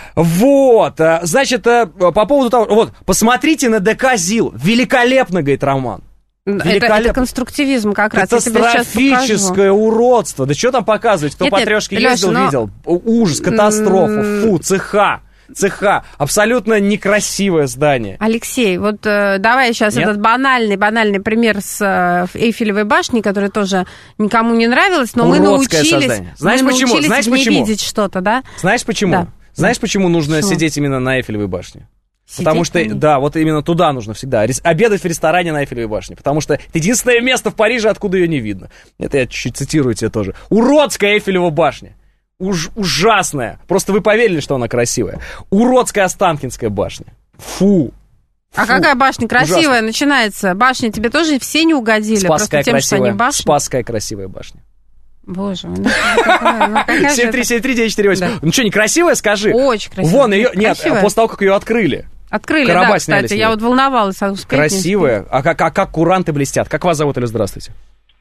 Вот. Значит, по поводу того... Вот, посмотрите на ДК ЗИЛ. Великолепно, говорит Роман. Это, это конструктивизм как раз. Катастрофическое уродство. Да что там показывать? Кто нет, по трешке нет, ездил, Леша, но... видел. Ужас, катастрофа. Фу, цеха. Цеха. Абсолютно некрасивое здание. Алексей, вот э, давай сейчас Нет? этот банальный, банальный пример с э, Эйфелевой башней, которая тоже никому не нравилась, но Уродское мы научились, создание. Знаешь мы почему? научились Знаешь не почему? видеть что-то, да? Знаешь почему? Да. Знаешь, почему нужно Что? сидеть именно на Эйфелевой башне? Сидеть Потому что, да, вот именно туда нужно всегда. Обедать в ресторане на Эйфелевой башне. Потому что это единственное место в Париже, откуда ее не видно. Это я чуть-чуть цитирую тебе тоже. Уродская Эйфелева башня. Уж, ужасная. Просто вы поверили, что она красивая. Уродская Останкинская башня. Фу. А Фу. какая башня красивая Ужасно. Начинается? Башни тебе тоже все не угодили? Спасская просто тем, красивая. что они башни? Спасская красивая башня. Боже мой, ну какая семь три семь три девять четыре восемь. Ну что, некрасивая, скажи? Очень красивая. Вон ее, нет, после того, как ее открыли. Открыли, да, кстати, я вот волновалась. Красивая. А как, а как куранты блестят? Как вас зовут, или здравствуйте?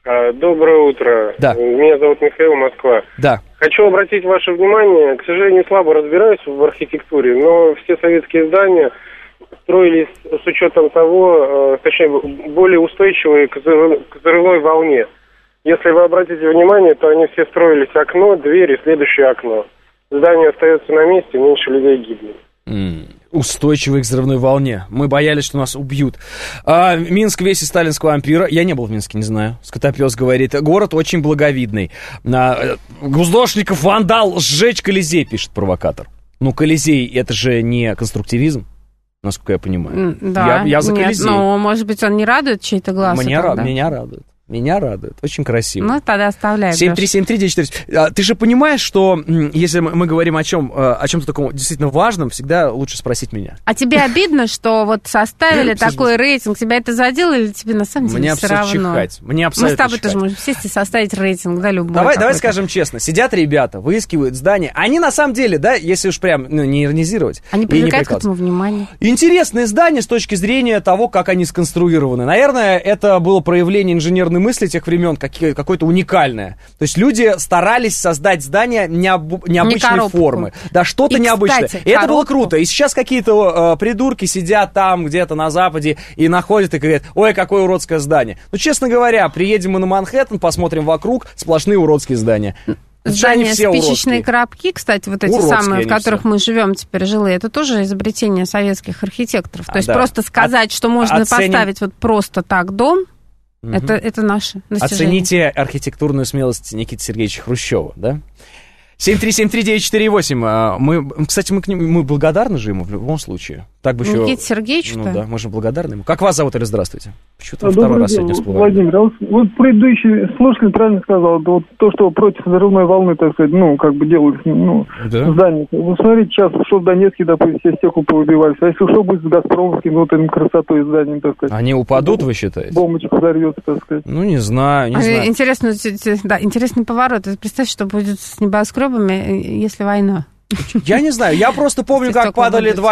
Доброе утро. Да. Меня зовут Михаил, Москва. Да. Хочу обратить ваше внимание, к сожалению, слабо разбираюсь в архитектуре, но все советские здания строились с учетом того, точнее, более устойчивые к взрывной волне. Если вы обратите внимание, то они все строились окно, дверь и следующее окно. Здание остается на месте, меньше людей гибнет. Mm. Устойчивый к взрывной волне. Мы боялись, что нас убьют. А, Минск весь из сталинского ампира. Я не был в Минске, не знаю. Скотопес говорит. Город очень благовидный. А, Гуздошников вандал сжечь Колизей, пишет провокатор. Ну, Колизей, это же не конструктивизм, насколько я понимаю. Да, я, я за нет, Колизей. Но, может быть, он не радует чей-то глаз? Меня, ра- меня радует. Меня радует. Очень красиво. Ну, тогда оставляем. семь три семь три девять четыре. Ты же понимаешь, что если мы говорим о чем, о чем-то таком действительно важном, всегда лучше спросить меня. А тебе обидно, что вот составили такой рейтинг? Тебя это задело или тебе на самом деле все равно? Мне абсолютно чихать. Мне абсолютно Мы с тобой чихать. тоже можем сесть и составить рейтинг, да, любой. Давай, давай скажем честно. Сидят ребята, выискивают здания. Они на самом деле, да, если уж прям ну, не иронизировать. Они привлекают к этому внимание. Интересные здания с точки зрения того, как они сконструированы. Наверное, это было проявление инженерной мысли тех времен, какое-то уникальное. То есть люди старались создать здание необ... необычной не формы. Да, что-то и, необычное. Кстати, и это было круто. И сейчас какие-то э, придурки сидят там, где-то на Западе, и находят и говорят, ой, какое уродское здание. Ну, честно говоря, приедем мы на Манхэттен, посмотрим вокруг, сплошные уродские здания. Здания спичечные коробки, кстати, вот эти уродские самые, в которых все. мы живем теперь, жилые, это тоже изобретение советских архитекторов. То а, есть да. просто сказать, От, что можно оценим... поставить вот просто так дом, угу. это, это наше достижение. Оцените архитектурную смелость Никиты Сергеевича Хрущева, да? семь три семь три девять четыре восемь. Мы, кстати, мы, к ним, мы благодарны же ему в любом случае. Так бы еще... Никите Сергеевичу-то? Ну да, мы же благодарны ему. Как вас зовут, или здравствуйте? Почему-то а, второй раз день, сегодня всплывает. Владимир, а вот, вот предыдущий слушатель правильно сказал, вот то, что против взрывной волны, так сказать, ну, как бы делают, ну, да? здания. Вы смотрите, сейчас ушел Донецкий, допустим, все стекла повыбивались. А если ушел будет с Газпромовским, вот этим красотой зданием, так сказать. Они упадут, вы считаете? Бомбочка взорвется, так сказать. Ну, не знаю, не а, знаю. Интересно, да, интересный поворот. Представь, что будет с небоскребами, если война. Я не знаю, я просто помню, как падали два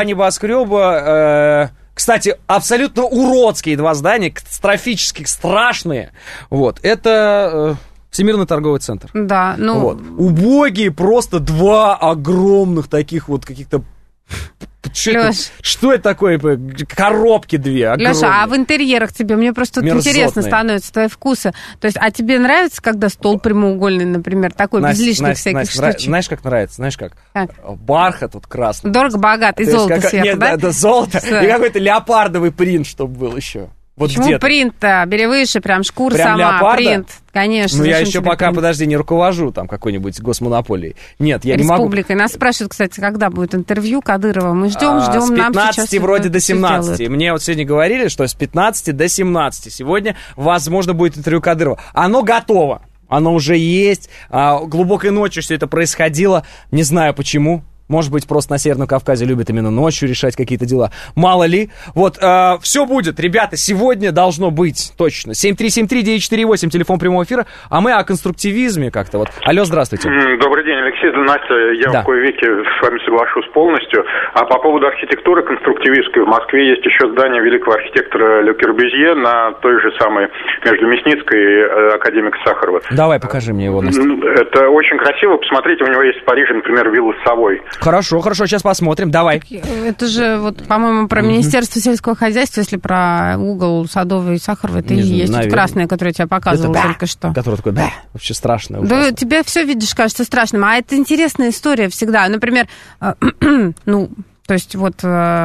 небоскреба. Кстати, абсолютно уродские два здания, катастрофически страшные. Вот, это... Всемирный торговый центр. Да, ну... Вот. Убогие просто два огромных таких вот каких-то... Что это, что это такое? Коробки две огромные. Леша, а в интерьерах тебе, мне просто вот интересно становится твои вкусы. То есть, а тебе нравится, когда стол прямоугольный, например, такой, Настя, без лишних Настя, всяких Настя, штучек? Знаешь, как нравится? Знаешь, как? как? Бархат вот красный. Дорого-богато, и золото как, сверху, нет, да? Нет, да, золото, что? И какой-то леопардовый принт, чтобы был еще. Вот почему где-то. принт-то? Бери выше, прям шкура прям сама, леопарда? Принт. Конечно. Ну, я еще пока, принт? подожди, не руковожу там какой-нибудь госмонополией. Нет, я не могу. Республикой. Нас спрашивают, кстати, когда будет интервью Кадырова. Мы ждем, ждем. А, с пятнадцати нам вроде до семнадцати. Мне вот сегодня говорили, что с пятнадцати до семнадцати сегодня, возможно, будет интервью Кадырова. Оно готово. Оно уже есть. А, глубокой ночью все это происходило. Не знаю почему. Может быть, просто на Северном Кавказе любят именно ночью решать какие-то дела. Мало ли. Вот, э, все будет. Ребята, сегодня должно быть точно. семь три семь три девять четыре восемь, телефон прямого эфира. А мы о конструктивизме как-то вот. Алло, здравствуйте. Добрый день, Алексей. Настя, я да. в кои веки с вами соглашусь полностью. А по поводу архитектуры конструктивистской, в Москве есть еще здание великого архитектора Ле Корбюзье на той же самой, между Мясницкой и академика Сахарова. Давай, покажи мне его, Настя. Это очень красиво. Посмотрите, у него есть в Париже, например, вилла Совой. Хорошо, хорошо, сейчас посмотрим, давай. Это же, вот, по-моему, про Министерство сельского хозяйства, если про угол Садовый и Сахарова, это и есть вот красное, которое я тебе показывала это, только что. Которое такое, да, вообще страшное. Да, ужасно. Тебе все, видишь, кажется страшным, а это интересная история всегда. Например, ну, то есть вот...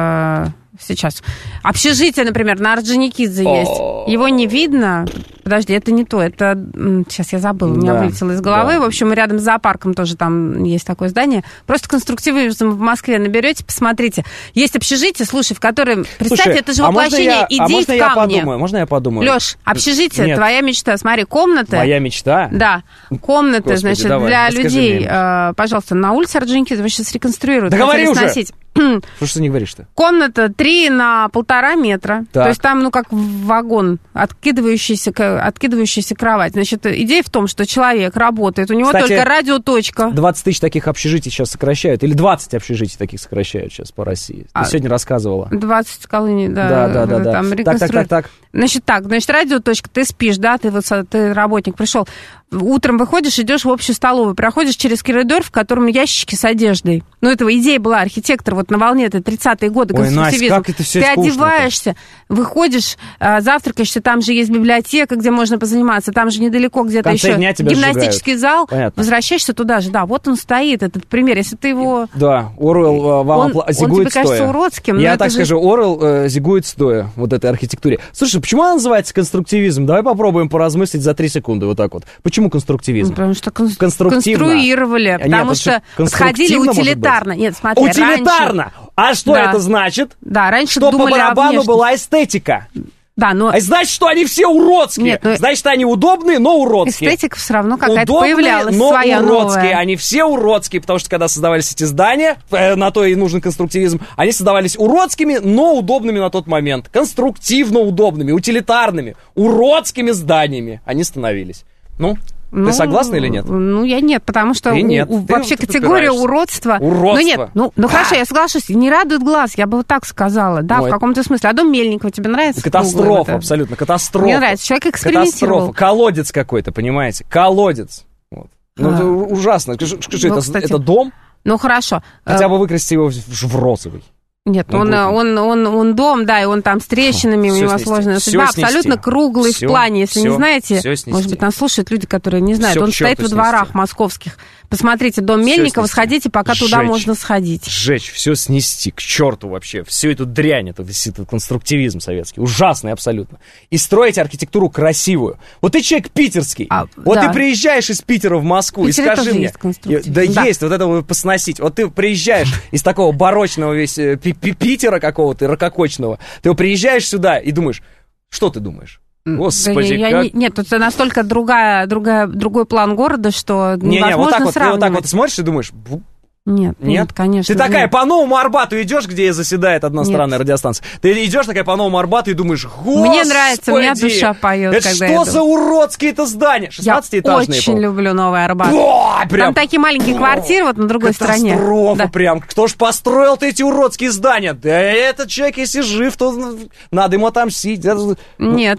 Сейчас. Общежитие, например, на Орджоникидзе есть. Его не видно. Подожди, это не то. Это... Сейчас я забыла, у меня да, вылетело из головы. Да. В общем, рядом с зоопарком тоже там есть такое здание. Просто конструктивизм в Москве наберете, посмотрите. Есть общежитие, слушай, в котором... Представьте, слушай, это же воплощение а я, идей а в камне. Я подумаю, можно я подумаю? Лёш, общежитие, Нет. твоя мечта. Смотри, комнаты... Моя мечта? Да. Комнаты, Господи, значит, давай, для людей. Э, пожалуйста, на улице Орджоникидзе сейчас реконструируют. Да говори уже! Сносить. Что ж ты не говоришь-то? Комната три на полтора метра. Так. То есть там, ну, как вагон, откидывающийся, откидывающаяся кровать. Значит, идея в том, что человек работает, у него Кстати, только радиоточка. двадцать тысяч таких общежитий сейчас сокращают. Или двадцать общежитий таких сокращают сейчас по России. Ты а, сегодня рассказывала. двадцать колоний, да. Да, да, да. да. Там так, так, так, так. Значит, так, значит, радиоточка, ты спишь, да, ты, вот, ты работник, пришел. Утром выходишь, идешь в общую столовую, проходишь через коридор, в котором ящики с одеждой. Ну, этого идея была, архитектор вот на волне, это тридцатые годы, конструктивизм. Ой, Настя, как это все Ты скучно-то. одеваешься, выходишь, завтракаешься, там же есть библиотека, где можно позаниматься, там же недалеко где-то еще гимнастический сжигают. зал. Понятно. Возвращаешься туда же, да, вот он стоит, этот пример. Если ты его... Да, Оруэлл вам он, опла... зигует он тебе стоя. кажется уродским. Я так же... скажу, Оруэлл э, зигует стоя, вот этой архитектуре. Слушай, почему она называется конструктивизм? Давай попробуем поразмыслить за три секунды вот так вот. Почему конструктивизм? Потому что кон... конструировали, потому Нет, что подходили утилитарно. Нет, смотри, утилитарно? Раньше... А что да. это значит? Да, раньше что думали по барабану была эстетика. Да, но... А значит, что они все уродские. Нет, но... Значит, они удобные, но уродские. Эстетика все равно какая-то удобные, появлялась, но своя уродские. новая. Они все уродские, потому что когда создавались эти здания, э, на то и нужен конструктивизм, они создавались уродскими, но удобными на тот момент. Конструктивно удобными, утилитарными, уродскими зданиями они становились. Ну... Ну, ты согласна или нет? Ну, я нет, потому что у, нет. У, вообще категория уродства... Уродство. Ну, нет, ну, ну хорошо, я соглашусь, не радует глаз, я бы вот так сказала, да, Ой. в каком-то смысле. А дом Мельникова тебе нравится? Катастрофа, абсолютно, катастрофа. Мне нравится, человек экспериментировал. Катастрофа, колодец какой-то, понимаете, колодец. Вот. Ну, а. это ужасно. Скажи, скажи ну, это, кстати, это дом? Ну, хорошо. Хотя бы выкрасить его в, в розовый. Нет, он, он, он, он дом, да, и он там с трещинами, Фу, у него сложная судьба, абсолютно круглый все, в плане, если все, не знаете, может быть, нас слушают люди, которые не знают, все он стоит во дворах снести. Московских. Посмотрите дом Мельникова, сходите, пока Сжечь. Туда можно сходить. Сжечь, все снести, к черту вообще, всю эту дрянь, этот, этот конструктивизм советский, ужасный абсолютно. И строить архитектуру красивую. Вот ты человек питерский, а, вот да. ты приезжаешь из Питера в Москву, и скажи мне, да, да есть, вот это вот посносить, вот ты приезжаешь из такого барочного весь Питера какого-то, ракокочного, ты приезжаешь сюда и думаешь, что ты думаешь? Господи, да, я, как... я, нет, это настолько другая, другая, другой план города, что не, невозможно не, вот так вот, сравнивать. Ты вот так вот смотришь и думаешь... Нет, нет, нет, конечно. Ты такая нет. по Новому Арбату идешь, где заседает одна странная радиостанция. Ты идешь такая по Новому Арбату и думаешь, господи, мне нравится, у меня душа поет, это когда что за уродские это здания? шестнадцатиэтажные. Я очень пол. люблю Новый Арбат. О, прям... Там такие маленькие квартиры вот на другой Катастрофа стороне. Катастрофа да. прям. Кто ж построил-то эти уродские здания? Да этот человек, если жив, то надо ему отомстить. Нет.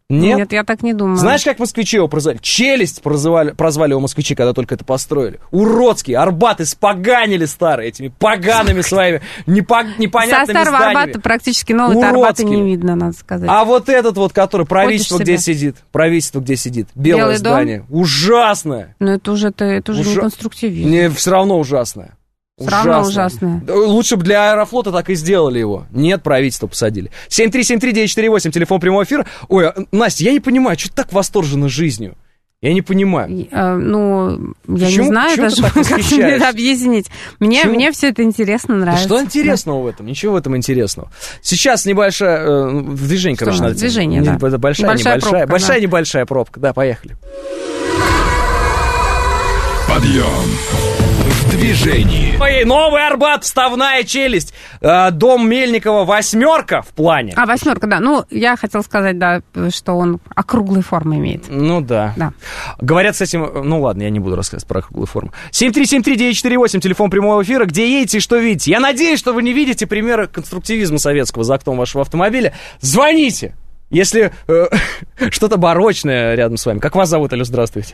Нет? Нет, я так не думаю. Знаешь, как москвичи его прозвали? Челюсть прозвали, прозвали его москвичи, когда только это построили. Уродский, Арбат испоганили старые этими погаными своими непо, непонятными Со старого зданиями. Арбата практически новый Арбата не видно, надо сказать. А вот этот вот, который, правительство где сидит, правительство где сидит, белое Белый здание, дом? Ужасное. Но это уже, это, это уже Ужа... не конструктивизм. Не, все равно ужасное. Все равно ужасное. Лучше бы для Аэрофлота так и сделали его. Нет, правительство посадили. семь три семь три девять четыре восемь, телефон прямого эфира. Ой, Настя, я не понимаю, что ты так восторжена жизнью? Я не понимаю. А, ну, я Почему? не знаю Почему даже, как тебе это объяснить. Мне, мне все это интересно, нравится. Что интересного да. в этом? Ничего в этом интересного. Сейчас небольшая... Э, движение, что короче, надо... Движение, да. Это большая, большая небольшая, пробка, большая, да. небольшая пробка. Да, поехали. Подъем. В движении. Ой, новый Арбат, вставная челюсть. Э, дом Мельникова восьмерка в плане. А, восьмерка, да. Ну, я хотела сказать, да, что он округлой формы имеет. Ну, да. да. Говорят с этим... Ну, ладно, я не буду рассказывать про округлую форму. семь три семь три девять четыре восемь, телефон прямого эфира. Где едете и что видите? Я надеюсь, что вы не видите примеры конструктивизма советского за окном вашего автомобиля. Звоните, если э, что-то барочное рядом с вами. Как вас зовут, Алло, здравствуйте.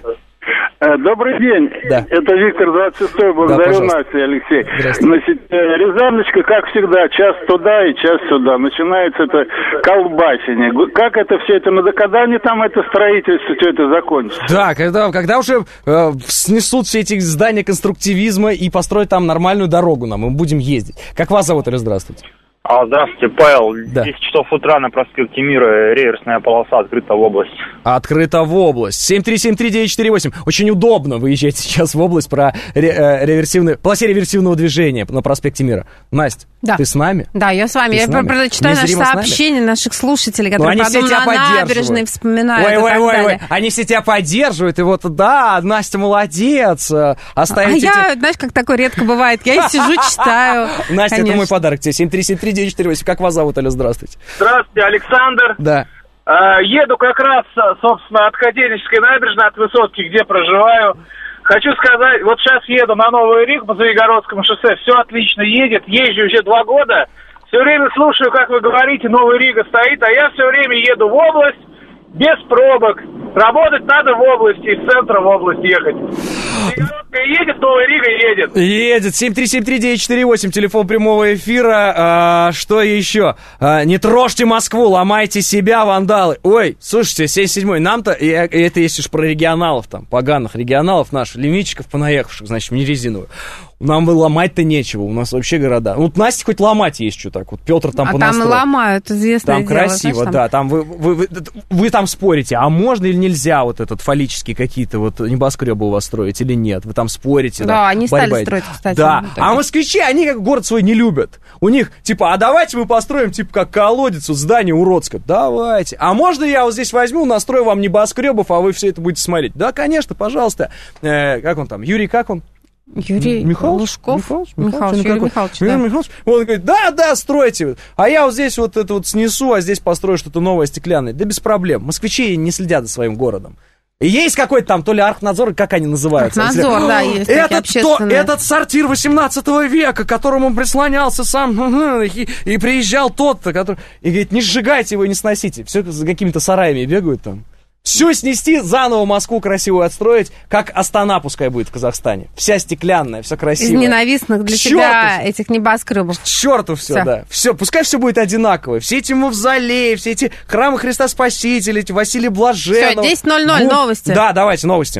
Добрый день. Да. Это Виктор двадцать шестой. Благодарю, да, Настя, Алексей. Значит, Рязаночка, как всегда, час туда и час сюда. Начинается это колбасение. Как это все это, ну да когда они там это строительство, все это закончится? Да, когда, когда уже э, снесут все эти здания конструктивизма и построят там нормальную дорогу нам, мы будем ездить. Как вас зовут, Алло, здравствуйте. А, здравствуйте, Павел. Да. десять часов утра на проспекте Мира реверсная полоса открыта в область. Открыта в область. семь три семь три девять четыре восемь. Очень удобно выезжать сейчас в область про ре, э, реверсивный, полосе реверсивного движения на проспекте Мира. Настя, да. ты с нами? Да, я с вами. Ты я нами? прочитаю наши сообщения наших слушателей, которые потом на набережной вспоминают. Ой, ой, ой, ой, ой. Они все тебя поддерживают. И вот, да, Настя молодец. Оставите а я, эти... знаешь, как такое редко бывает. Я сижу, читаю. Настя, Конечно. это мой подарок тебе. семь три семь три девять четыре восемь. Как вас зовут, Алло, здравствуйте. Здравствуйте, Александр. Да. Э, еду как раз, собственно, от Котельнической набережной, от Высотки, где проживаю. Хочу сказать, вот сейчас еду на Новый Риг по Звенигородскому шоссе, все отлично едет, езжу уже два года. Все время слушаю, как вы говорите, Новый Рига стоит, а я все время еду в область без пробок. Работать надо в области, из центра в область ехать. Звенигородка едет, Новая Рига едет. Едет. семь три семь три девять четыре восемь, телефон прямого эфира. А, что еще? А, не трожьте Москву, ломайте себя, вандалы. Ой, слушайте, семьдесят седьмой, нам-то, и, и это если уж про регионалов, там, поганых регионалов наших, лимитчиков понаехавших, значит, не резиновых. Нам бы ломать-то нечего, у нас вообще города. Вот Насте хоть ломать есть что так, вот Петр там а понастроил. там ломают, известное Там дело. красиво, Знаешь, там... да, там вы, вы, вы, вы там спорите, а можно или нельзя вот этот фаллические какие-то вот небоскребы у вас строить или нет, вы там спорите. Да, да они борьба. стали строить, кстати. Да, а москвичи, они как город свой не любят. У них, типа, а давайте мы построим, типа, как колодец, вот здание уродское. Давайте. А можно я вот здесь возьму, настрою вам небоскребов, а вы все это будете смотреть? Да, конечно, пожалуйста. Э, как он там, Юрий, как он? Юрий Михайлович? Лужков. Михайлович? Михайлович, Юрий Михайлович, Юрий да. Михайлович. Он говорит, да, да, стройте. А я вот здесь вот это вот снесу, а здесь построю что-то новое стеклянное. Да без проблем. Москвичи не следят за своим городом. И есть какой-то там, то ли архнадзор, как они называются. Архнадзор, да, есть этот, то, этот сортир восемнадцатого века, к которому прислонялся сам, и, и приезжал тот-то, который... И говорит, не сжигайте его, не сносите. Все за какими-то сараями бегают там. Все снести, заново Москву красивую отстроить, как Астана пускай будет в Казахстане. Вся стеклянная, все красиво. Из ненавистных для тебя этих небоскребов. К черту все, все, да. Все, пускай все будет одинаково. Все эти мавзолеи, все эти храмы Христа Спасителя, эти Василия Блаженного. Все, десять ноль ноль, Бу... новости. Да, давайте, новости.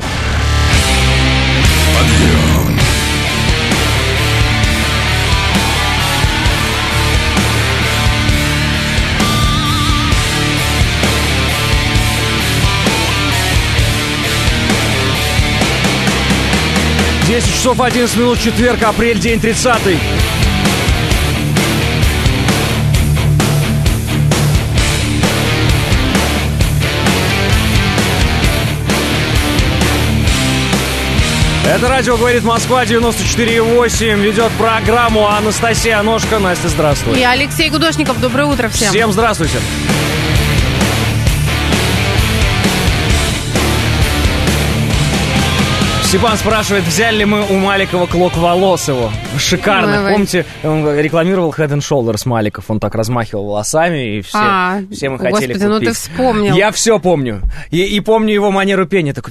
десять часов одиннадцать минут, четверг, апрель, день тридцатый. Это радио «Говорит Москва», девяносто четыре и восемь. Ведет программу Анастасия Ножка. Настя, здравствуй. И Алексей Гудошников. Доброе утро всем. Всем здравствуйте. Степан спрашивает, взяли ли мы у Маликова клок волос его. Шикарно. Ой, Помните, он рекламировал Head and Shoulders Маликов. Он так размахивал волосами, и все, а, все мы господи, хотели купить. ну ты вспомнил. Я все помню. И, и помню его манеру пения. Такой...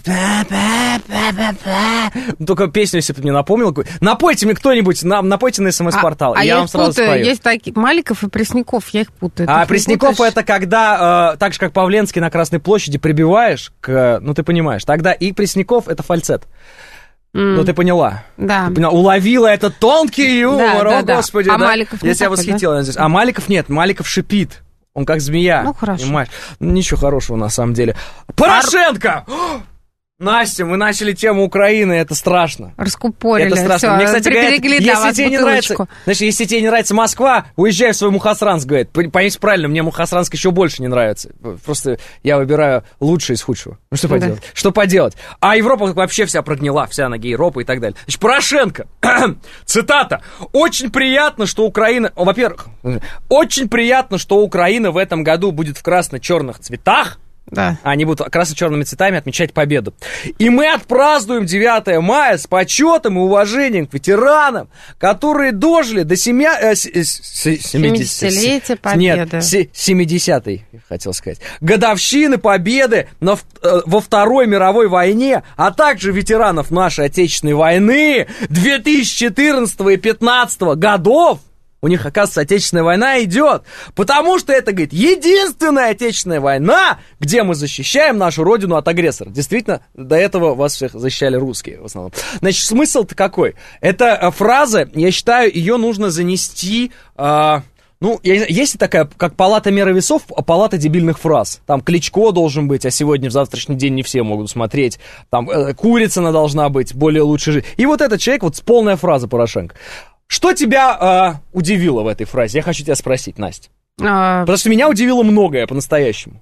Только песню, если бы мне напомнил. Напойте мне кто-нибудь, напойте на СМС-портал. А, а я, я вам сразу путаю. спою. Есть такие Маликов и Пресняков, я их путаю. А Пресняков это когда, э, так же как Павленский на Красной площади, прибиваешь к... Ну, ты понимаешь. Тогда и Пресняков это фальцет. Mm. Ну, ты поняла. Да. Ты поняла? Уловила этот тонкий юмор, да, о, да, господи. да. А да? Маликов не Я тебя такой, восхитила да? здесь. А Маликов нет, Маликов шипит. Он как змея. Ну, хорошо. Понимаешь? Ничего хорошего, на самом деле. Порошенко! Ар... Настя, мы начали тему Украины, это страшно. Раскупорили. Это страшно. Всё, Мне, кстати, говорят, если тебе не нравится, значит, если тебе не нравится Москва, уезжай в свой Мухосранск, говорит. Поймите правильно, мне Мухосранск еще больше не нравится. Просто я выбираю лучшее из худшего. Ну, что поделать? Да. Что поделать? А Европа вообще вся прогнила, вся ноги Европы и так далее. Значит, Порошенко, цитата, очень приятно, что Украина, во-первых, очень приятно, что Украина в этом году будет в красно-черных цветах. Да. Они будут красно-черными цветами отмечать победу. И мы отпразднуем девятое мая с почетом и уважением к ветеранам, которые дожили до семья... э, с, с, семидесятилетия Победы. Нет, семидесятой, хотел сказать. Годовщины Победы на, э, во Второй мировой войне, а также ветеранов нашей Отечественной войны две тысячи четырнадцатого и две тысячи пятнадцатого годов. У них, оказывается, Отечественная война идет. Потому что это, говорит, единственная Отечественная война, где мы защищаем нашу родину от агрессора. Действительно, до этого вас всех защищали русские в основном. Значит, смысл-то какой? Эта фраза, я считаю, ее нужно занести... Э, ну, есть такая, как палата меры весов, палата дебильных фраз. Там Кличко должен быть, а сегодня, в завтрашний день не все могут смотреть. Там э, Курицына должна быть, более лучше жить. И вот этот человек, вот полная фраза Порошенко. Что тебя э, удивило в этой фразе? Я хочу тебя спросить, Настя. А... Потому что меня удивило многое по-настоящему.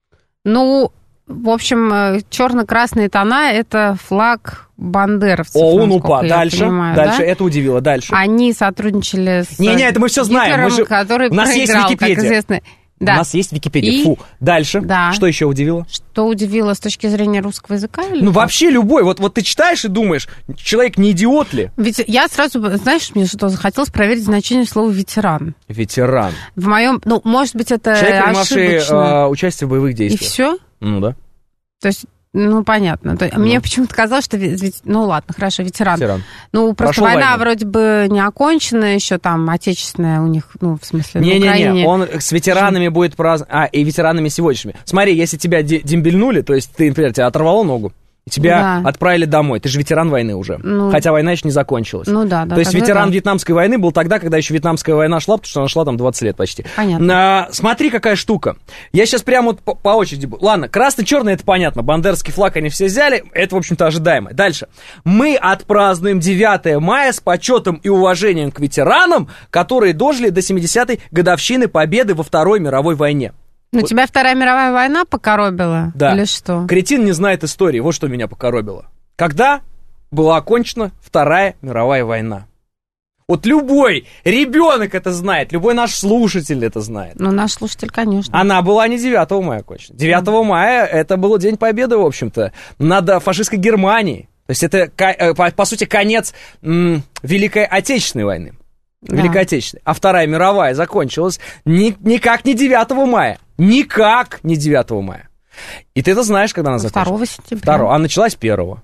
Ну, в общем, черно-красные тона – это флаг бандеровцев. ОУН, УПА. Дальше, понимаю, дальше, да? Это удивило. Дальше. Они сотрудничали с Не-не, это мы все знаем. Гитлером, мы же... который У нас проиграл, есть Википедия. как известно. Да. У нас есть Википедия. И... Фу. Дальше. Да. Что еще удивило? Что удивило с точки зрения русского языка? Или ну, как? вообще любой. Вот, вот ты читаешь и думаешь, человек не идиот ли? Ведь я сразу, знаешь, мне что захотелось проверить значение слова «ветеран». Ветеран. В моем, ну, может быть, это человек, принимавший ошибочно. А, участие в боевых действиях. И все? Ну, да. То есть... Ну, понятно. То, ну. Мне почему-то казалось, что... Ведь, ну, ладно, хорошо, ветеран. ветеран. Ну, просто Прошел война войну. Вроде бы не окончена еще, там, отечественная у них, ну, в смысле, не, на Украине. Не-не-не, он с ветеранами Жив. будет праздновать... А, и ветеранами сегодняшними. Смотри, если тебя дембельнули, то есть ты, например, тебя оторвало ногу, и тебя да. отправили домой. Ты же ветеран войны уже. Ну, хотя война еще не закончилась. Ну да, да. То есть ветеран да. Вьетнамской войны был тогда, когда еще Вьетнамская война шла, потому что она шла там двадцать лет почти. Понятно. А, смотри, какая штука. Я сейчас прямо вот по, по очереди буду. Ладно, красно-черный, это понятно. Бандеровский флаг они все взяли. Это, в общем-то, ожидаемо. Дальше. Мы отпразднуем девятое мая с почетом и уважением к ветеранам, которые дожили до семидесятой годовщины Победы во Второй мировой войне. Ну, вот. Тебя Вторая мировая война покоробила? Да. Или что? Кретин не знает истории. Вот что меня покоробило. Когда была окончена Вторая мировая война? Вот любой ребенок это знает, любой наш слушатель это знает. Ну, наш слушатель, конечно. Она была не девятого мая окончена. девятого мая это был День Победы, в общем-то, над фашистской Германией. То есть это, по, по сути, конец м, Великой Отечественной войны. Да. Великой Отечественной. А Вторая мировая закончилась ни, никак не девятого мая. Никак не девятого мая. И ты это знаешь, когда она закончилась? второго сентября. второго, а началась первого.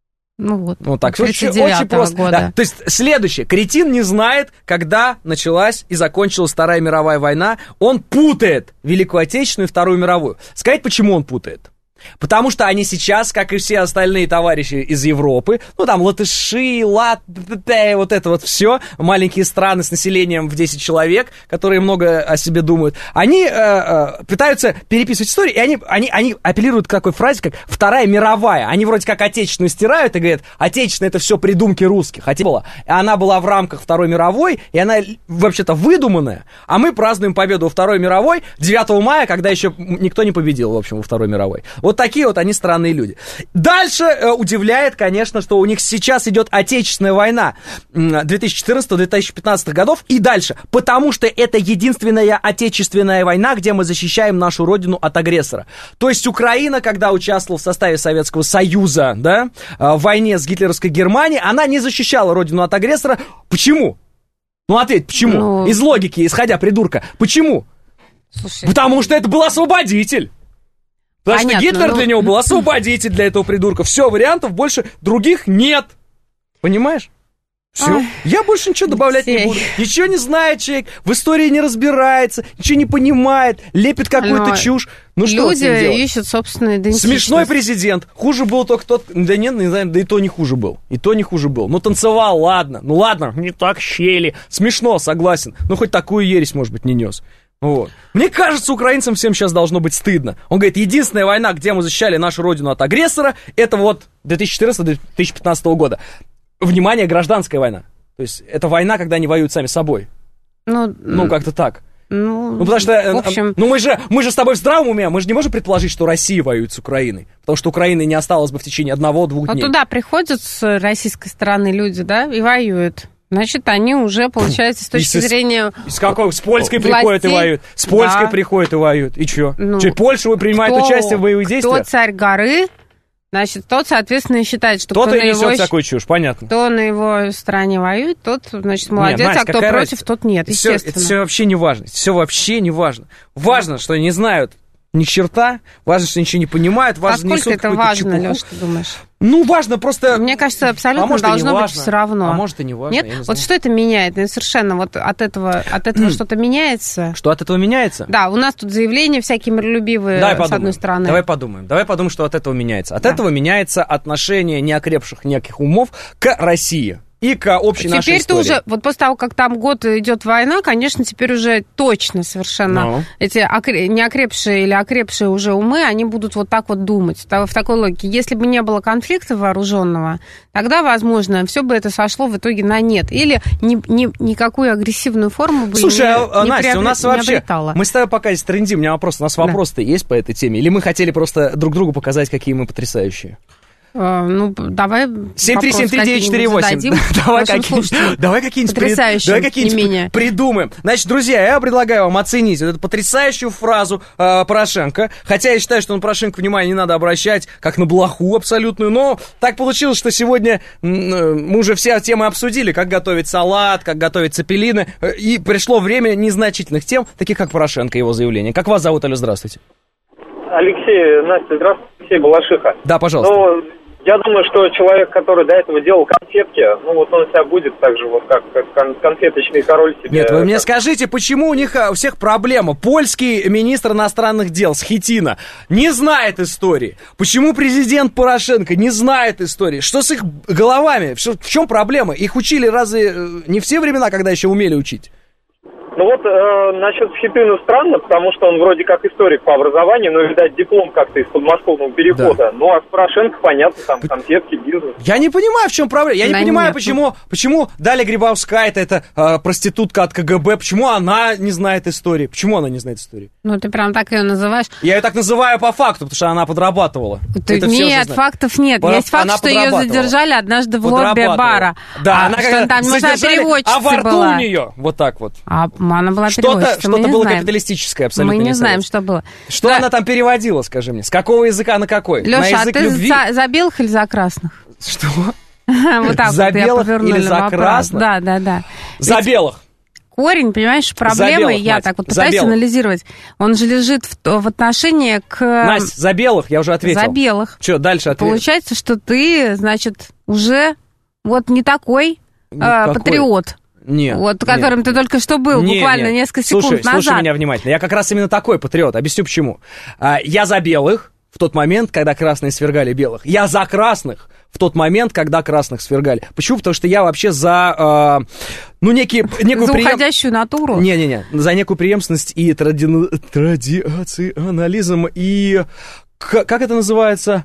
Ну вот, ну, так, очень, очень просто. Года. Да. То есть следующее. Кретин не знает, когда началась и закончилась Вторая мировая война. Он путает Великую Отечественную и Вторую мировую. Сказать, почему он путает? Потому что они сейчас, как и все остальные товарищи из Европы, ну там латыши, лат, вот это вот все, маленькие страны с населением в десять человек, которые много о себе думают, они э, э, пытаются переписывать историю, и они, они, они апеллируют к такой фразе, как «Вторая мировая». Они вроде как Отечественную стирают и говорят, Отечественная — это все придумки русских. А была. Она была в рамках Второй мировой, и она вообще-то выдуманная, а мы празднуем победу во Второй мировой девятого мая, когда еще никто не победил, в общем, во Второй мировой. Вот Вот такие вот они странные люди. Дальше э, удивляет, конечно, что у них сейчас идет Отечественная война две тысячи четырнадцатого — две тысячи пятнадцатого годов и дальше. Потому что это единственная Отечественная война, где мы защищаем нашу родину от агрессора. То есть Украина, когда участвовала в составе Советского Союза, да, в войне с гитлеровской Германией, она не защищала родину от агрессора. Почему? Ну, ответь, почему? Ну... Из логики, исходя, придурка. Почему? Слушай, Потому что это был освободитель. Потому Понятно, что Гитлер ну... для него был освободитель для этого придурка. Все, вариантов больше других нет. Понимаешь? Все. Ой, я больше ничего добавлять Сей. не буду. Ничего не знает человек, в истории не разбирается, ничего не понимает, лепит какую-то Но чушь. Ну что люди ищут собственную идентичность. Смешной президент. Хуже был только тот... Да нет, не знаю, да и то не хуже был. И то не хуже был. Ну танцевал, ладно. Ну ладно, не так щели. Смешно, согласен. Ну хоть такую ересь, может быть, не нес. Вот. Мне кажется, украинцам всем сейчас должно быть стыдно. Он говорит, единственная война, где мы защищали нашу родину от агрессора, это вот две тысячи четырнадцатого — две тысячи пятнадцатого года. Внимание, гражданская война. То есть это война, когда они воюют сами собой. Ну, ну как-то так. Ну, ну потому что, в общем... ну мы же, мы же с тобой в здравом уме, мы же не можем предположить, что Россия воюет с Украиной, потому что Украины не осталось бы в течение одного-двух дней. А туда приходят с российской стороны люди, да, и воюют. Значит, они уже, получается, с точки с, зрения... С какой? С Польской властей, приходят и воюют. С Польской да. приходят и воюют. И что? Ну, что, Польша принимает кто, участие в боевых действиях? Кто царь горы... Значит, тот, соответственно, считает, что кто-то кто на несет его... всякую чушь, понятно. Кто на его стороне воюет, тот, значит, молодец, нет, Настя, а кто против, разница? Тот нет, естественно. Все, это все вообще не важно, все вообще не важно. Важно, что не знают ни черта, важно, что ничего не понимают, важно, а сколько это важно, Лёш, ты думаешь? Ну, важно просто... Мне кажется, абсолютно а может, должно быть все равно. А может, и не важно. Нет? Не вот что это меняет? Ну, совершенно вот от этого, от этого что-то меняется. Что от этого меняется? Да, у нас тут заявления всякие миролюбивые, Давай с подумаем. одной стороны. Давай подумаем. Давай подумаем, что от этого меняется. От да. этого меняется отношение неокрепших неких умов к России. И к общей теперь нашей истории. Теперь ты уже, вот после того, как там год идет война, конечно, теперь уже точно совершенно no. эти окре- неокрепшие или окрепшие уже умы, они будут вот так вот думать, в такой логике. Если бы не было конфликта вооруженного, тогда, возможно, все бы это сошло в итоге на нет. Или ни, ни, никакую агрессивную форму бы Слушай, не, а, не, Настя, приобрет, у нас не вообще, обретала. Мы с тобой пока здесь трендим, у меня вопрос, у нас да. вопросы-то есть по этой теме? Или мы хотели просто друг другу показать, какие мы потрясающие? Ну, давай семь три семь три девять четыре восемь. Давай, какие, давай какие-нибудь, прид, давай какие-нибудь придумаем. Значит, друзья, я предлагаю вам оценить вот эту потрясающую фразу э, Порошенко. Хотя я считаю, что на Порошенко внимание не надо обращать, как на блоху абсолютную. Но так получилось, что сегодня мы уже все темы обсудили. Как готовить салат, как готовить цепелины. И пришло время незначительных тем, таких как Порошенко и его заявление. Как вас зовут, Алло, здравствуйте. Алексей, Настя, здравствуйте, Алексей Балашиха. Да, пожалуйста. Ну, я думаю, что человек, который до этого делал конфетки, ну вот он себя будет так же, вот как, как конфеточный король себе. Нет, вы мне скажите, почему у них у всех проблема? Польский министр иностранных дел Схетина не знает истории. Почему президент Порошенко не знает истории? Что с их головами? В чем проблема? Их учили разве не в те времена, когда еще умели учить? Ну вот э, насчет Схетына странно, потому что он вроде как историк по образованию, но, видать, диплом как-то из подмосковного перехода. Да. Ну, а с Порошенко, понятно, там конфетки, бизнес. Я не понимаю, в чем проблема. Я да не понимаю, почему, почему Дарья Грибовская, это, это э, проститутка от ка гэ бэ, почему она не знает истории? Почему она не знает истории? Ну, ты прям так ее называешь. Я ее так называю по факту, потому что она подрабатывала. Ты, нет, фактов нет. По, Есть факт, что ее задержали однажды в лобби бара. Да, а, она что как там задержали, а во рту была. У нее вот так вот. А она была Что-то, что-то было знаем. капиталистическое абсолютно. Мы не, не знаем, что было. Что да. она там переводила, скажи мне? С какого языка на какой? Леша, на язык а ты любви? За, за белых или за красных? Что? Вот так за вот белых или за красных? Да, да, да. За белых. Корень, понимаешь, проблемы, белых, я Надь, так вот пытаюсь анализировать, он же лежит в, в отношении к... Настя, за белых, я уже ответил. За белых. Что, дальше ответил? Получается, что ты, значит, уже вот не такой э, патриот. Нет, вот, которым нет. ты только что был, нет, буквально нет. несколько секунд слушай, назад. Слушай меня внимательно. Я как раз именно такой патриот. Объясню почему. Я за белых в тот момент, когда красные свергали белых. Я за красных в тот момент, когда красных свергали. Почему? Потому что я вообще за, э, ну, некий, некую... За преем... уходящую натуру? Не-не-не. За некую преемственность и тради... традиционализм, и... Как это называется?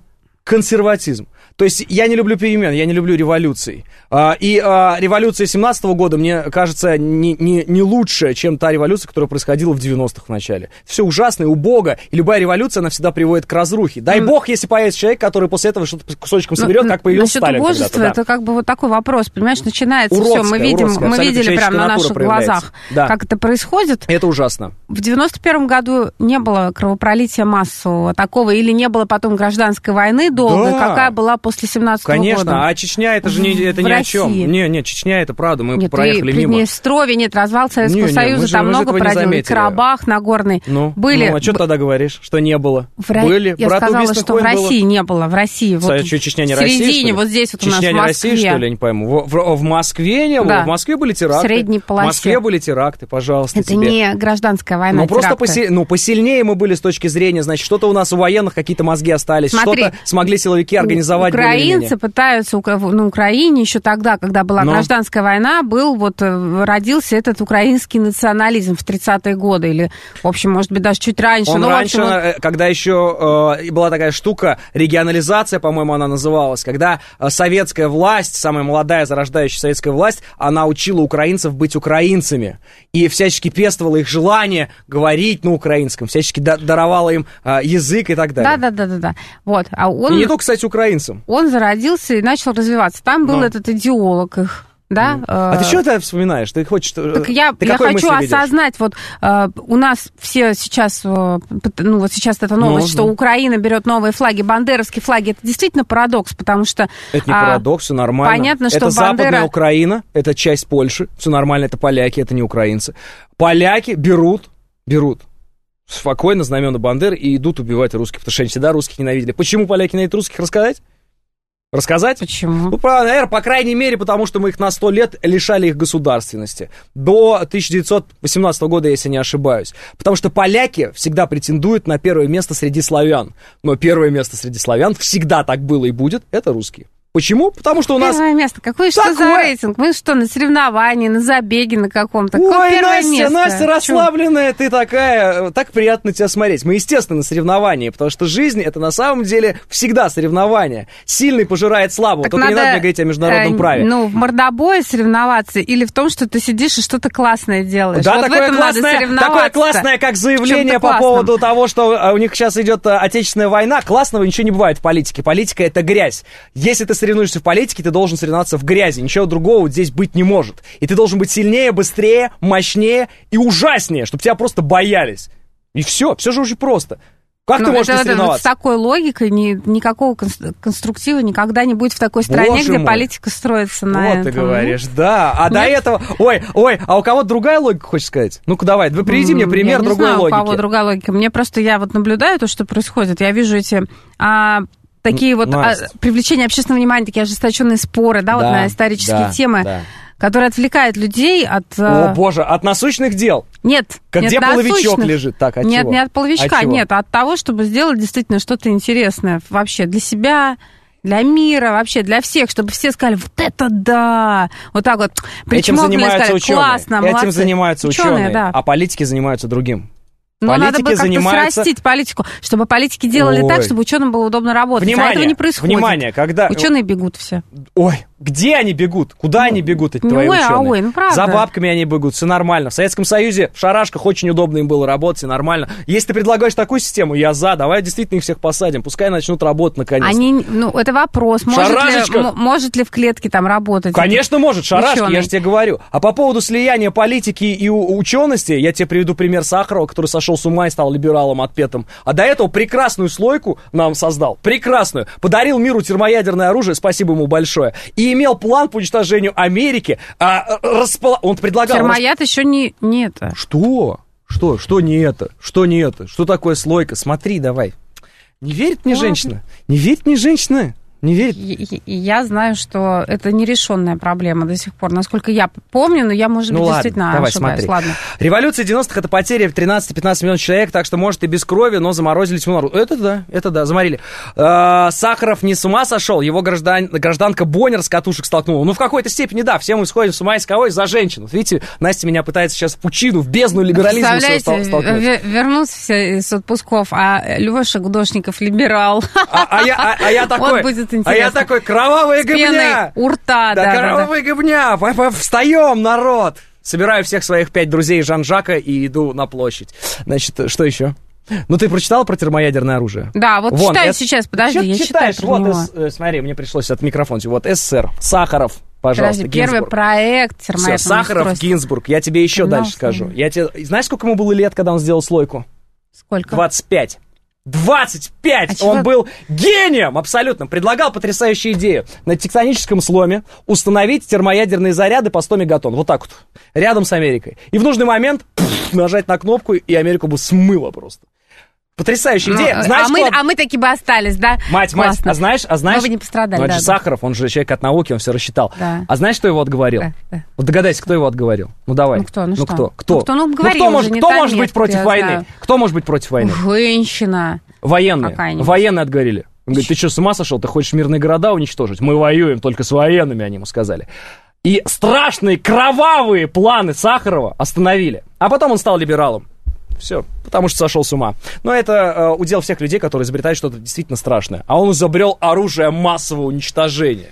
консерватизм. То есть я не люблю перемен, я не люблю революций. А, и а, революция семнадцатого года, мне кажется, не, не, не лучше, чем та революция, которая происходила в девяностых в начале. Все ужасно и убого, и любая революция, она всегда приводит к разрухе. Дай mm. бог, если появится человек, который после этого что-то кусочком соберет, как появился Сталин когда-то. Насчет убожества, это как бы вот такой вопрос, понимаешь, начинается все, мы видим, мы видели прямо на наших глазах, да. как это происходит. Это ужасно. В девяносто первом году не было кровопролития массового такого, или не было потом гражданской войны долго, да. какая была после семнадцатого года. Конечно, а Чечня это же не, это ни о чем. Не, нет, Чечня это правда, мы нет, проехали и мимо. Приднестровье, нет, развал Советского не, Союза, не, там же, много породил. Карабах, Нагорный. Ну, были... ну, а что ты тогда говоришь, что не было? В Ра... Были. Я Брат сказала, что в России было. не было, в России. Вот а что, Чечня не в середине, Россия, вот здесь вот Чечня у нас в Москве. не Россия, что ли, я не пойму? В, в, в Москве не было, да. в Москве были теракты. В средней полосе. В Москве были теракты, пожалуйста, это тебе. не гражданская война, Ну, просто теракты. посиль... ну, посильнее мы были с точки зрения, значит, что-то у нас у военных какие-то мозги остались, Смотри, что-то смогли силовики организовать. Украинцы пытаются на Украине еще тогда, когда была Но... гражданская война, был вот родился этот украинский национализм в тридцатые годы, или, в общем, может быть, даже чуть раньше. Он Но, раньше, общем, он... когда еще э, была такая штука, регионализация, по-моему, она называлась, когда э, советская власть, самая молодая зарождающая советская власть, она учила украинцев быть украинцами и всячески пестовала их желание говорить на украинском, всячески даровала им э, язык и так далее. Да-да-да-да. Вот. А он... И не только, кстати, украинцам. Он зародился и начал развиваться. Там был Но. этот идеолог их. Да? Mm. А ты что это вспоминаешь? Ты хочешь... Так я, ты я хочу осознать, вот э, у нас все сейчас, э, ну вот сейчас эта новость, ну, что ну. Украина берет новые флаги, бандеровские флаги, это действительно парадокс, потому что... Это не а, парадокс, все нормально. Понятно, что это Бандера... Западная Украина, это часть Польши, все нормально, это поляки, это не украинцы. Поляки берут, берут спокойно знамена Бандеры и идут убивать русских, потому что они всегда русских ненавидели. Почему поляки ненавидят русских, рассказать? Рассказать? Почему? Ну, наверное, по крайней мере, потому что мы их на сто лет лишали их государственности. До тысяча девятьсот восемнадцатого года, если не ошибаюсь. Потому что поляки всегда претендуют на первое место среди славян. Но первое место среди славян всегда так было и будет, это русские. Почему? Потому что у нас... Первое место. Какое что за рейтинг? Мы что, на соревновании, на забеге на каком-то? Ой, первое Настя, место? Настя, расслабленная ты такая. Так приятно тебя смотреть. Мы, естественно, на соревновании, потому что жизнь — это на самом деле всегда соревнование. Сильный пожирает слабого. Так Только надо, не надо мне говорить о международном э, праве. Ну, в мордобое соревноваться или в том, что ты сидишь и что-то классное делаешь? Да, вот такое, классное, такое классное, как заявление по поводу того, что у них сейчас идет отечественная война. Классного ничего не бывает в политике. Политика — это грязь. Если ты соревнуешься в политике, ты должен соревноваться в грязи. Ничего другого вот здесь быть не может. И ты должен быть сильнее, быстрее, мощнее и ужаснее, чтобы тебя просто боялись. И все, все же очень просто. Как ну, ты можешь это, не соревноваться? Вот с такой логикой ни, никакого конструктива никогда не будет в такой стране, Боже где мой. Политика строится на вот этом. Вот ты говоришь, да. А Нет? до этого... Ой, ой, а у кого-то другая логика, хочешь сказать? Ну-ка давай, вы приведи мне пример я не другой знаю, логики. у кого другая логика. Мне просто, я вот наблюдаю то, что происходит. Я вижу эти... А, такие вот а, привлечения общественного внимания, такие ожесточенные споры, да, да вот на исторические да, темы, да. которые отвлекают людей от... О, боже, от насущных дел? Нет. Как нет, где половичок лежит? Так, от Нет, чего? не от половичка, от нет, а от того, чтобы сделать действительно что-то интересное вообще для себя, для мира, вообще для всех, чтобы все сказали, вот это да! Вот так вот. Этим занимаются сказали, ученые. Классно, молодцы. Этим занимаются ученые, ученые да. а политики занимаются другим. Но политики надо бы как-то занимаются... срастить политику, чтобы политики делали Ой. так, чтобы ученым было удобно работать. Внимание, а этого не происходит. Внимание, когда... Ученые бегут все. Ой, где они бегут? Куда они бегут, эти не твои ой, ученые? А ой, ну правда. За бабками они бегут, все нормально. В Советском Союзе в шарашках очень удобно им было работать, и нормально. Если ты предлагаешь такую систему, я за, давай действительно их всех посадим, пускай начнут работать наконец-то. Они, ну, это вопрос, может ли, м- может ли в клетке там работать? Конечно может, шарашки, ученые. Я же тебе говорю. А по поводу слияния политики и учености, я тебе приведу пример Сахарова, который сошел с ума и стал либералом отпетым. А до этого прекрасную слойку нам создал, прекрасную. Подарил миру термоядерное оружие, спасибо ему большое. И имел план по уничтожению Америки. А, распол... Он предлагал... Термояд еще не, не это. Что? Что? Что не это? Что не это? Что такое слойка? Смотри, давай. Не верит мне Ладно. женщина? Не верит мне женщина? Не верит? Я, я знаю, что это нерешенная проблема до сих пор, насколько я помню, но я, может быть, ну, действительно ладно, давай, ошибаюсь. Смотри. Ладно. Революция девяностых — это потери тринадцать-пятнадцать миллионов человек, так что, может, и без крови, но заморозили тьму народу. Это да, это да, заморили. Э-э- Сахаров не с ума сошел, его граждан... гражданка Боннер с катушек столкнула. Ну, в какой-то степени, да, все мы сходим с ума из кого? Из-за женщин. Вот видите, Настя меня пытается сейчас в пучину, в бездну либерализма стол- столкнуть. В- вернутся все из отпусков, а Леша Гудошников либерал. А, а, я, а, а я такой, а я такой, кровавая гыбня! У рта, да, да, кровавая да, гыбня! Встаем, народ! Собираю всех своих пять друзей Жан-Жака и иду на площадь. Значит, что еще? Ну, ты прочитала про термоядерное оружие? Да, вот Вон, читаю эс... сейчас, подожди, Чё, я читаю про вот него. Эс... Смотри, мне пришлось от микрофона. Вот СССР, Сахаров, пожалуйста, Подожди, первый проект термоядерного Все, Сахаров, устройства. Гинзбург. Я тебе еще Канал дальше скажу. Я тебе... Знаешь, сколько ему было лет, когда он сделал слойку? Сколько? двадцать пять. двадцать пять! А Он чего? был гением абсолютно. Предлагал потрясающую идею. На тектоническом сломе установить термоядерные заряды по сто мегатонн. Вот так вот. Рядом с Америкой. И в нужный момент пфф, нажать на кнопку, и Америку бы смыло просто. Потрясающая идея. Ну, знаешь, а, мы, кто... а мы таки бы остались, да? Мать, мать, а знаешь, а знаешь... Но вы не пострадали, ну, это да, же да. Сахаров, он же человек от науки, он все рассчитал. Да. А знаешь, кто его отговорил? Да, да. Вот догадайся, кто его отговорил. Ну, давай. Ну, кто? Ну, ну что? кто? Кто? Ну, кто? Ну, говори, ну, кто, уже может, не кто та может быть метка, против я войны? знаю. Кто может быть против войны? Женщина. Военные. Какая-нибудь. Военные отговорили. Он говорит, ты что, с ума сошел? Ты хочешь мирные города уничтожить? Мы воюем только с военными, они ему сказали. И страшные, кровавые планы Сахарова остановили. А потом он стал либералом. Все, потому что сошел с ума. Но это э, удел всех людей, которые изобретают что-то действительно страшное. А он изобрел оружие массового уничтожения.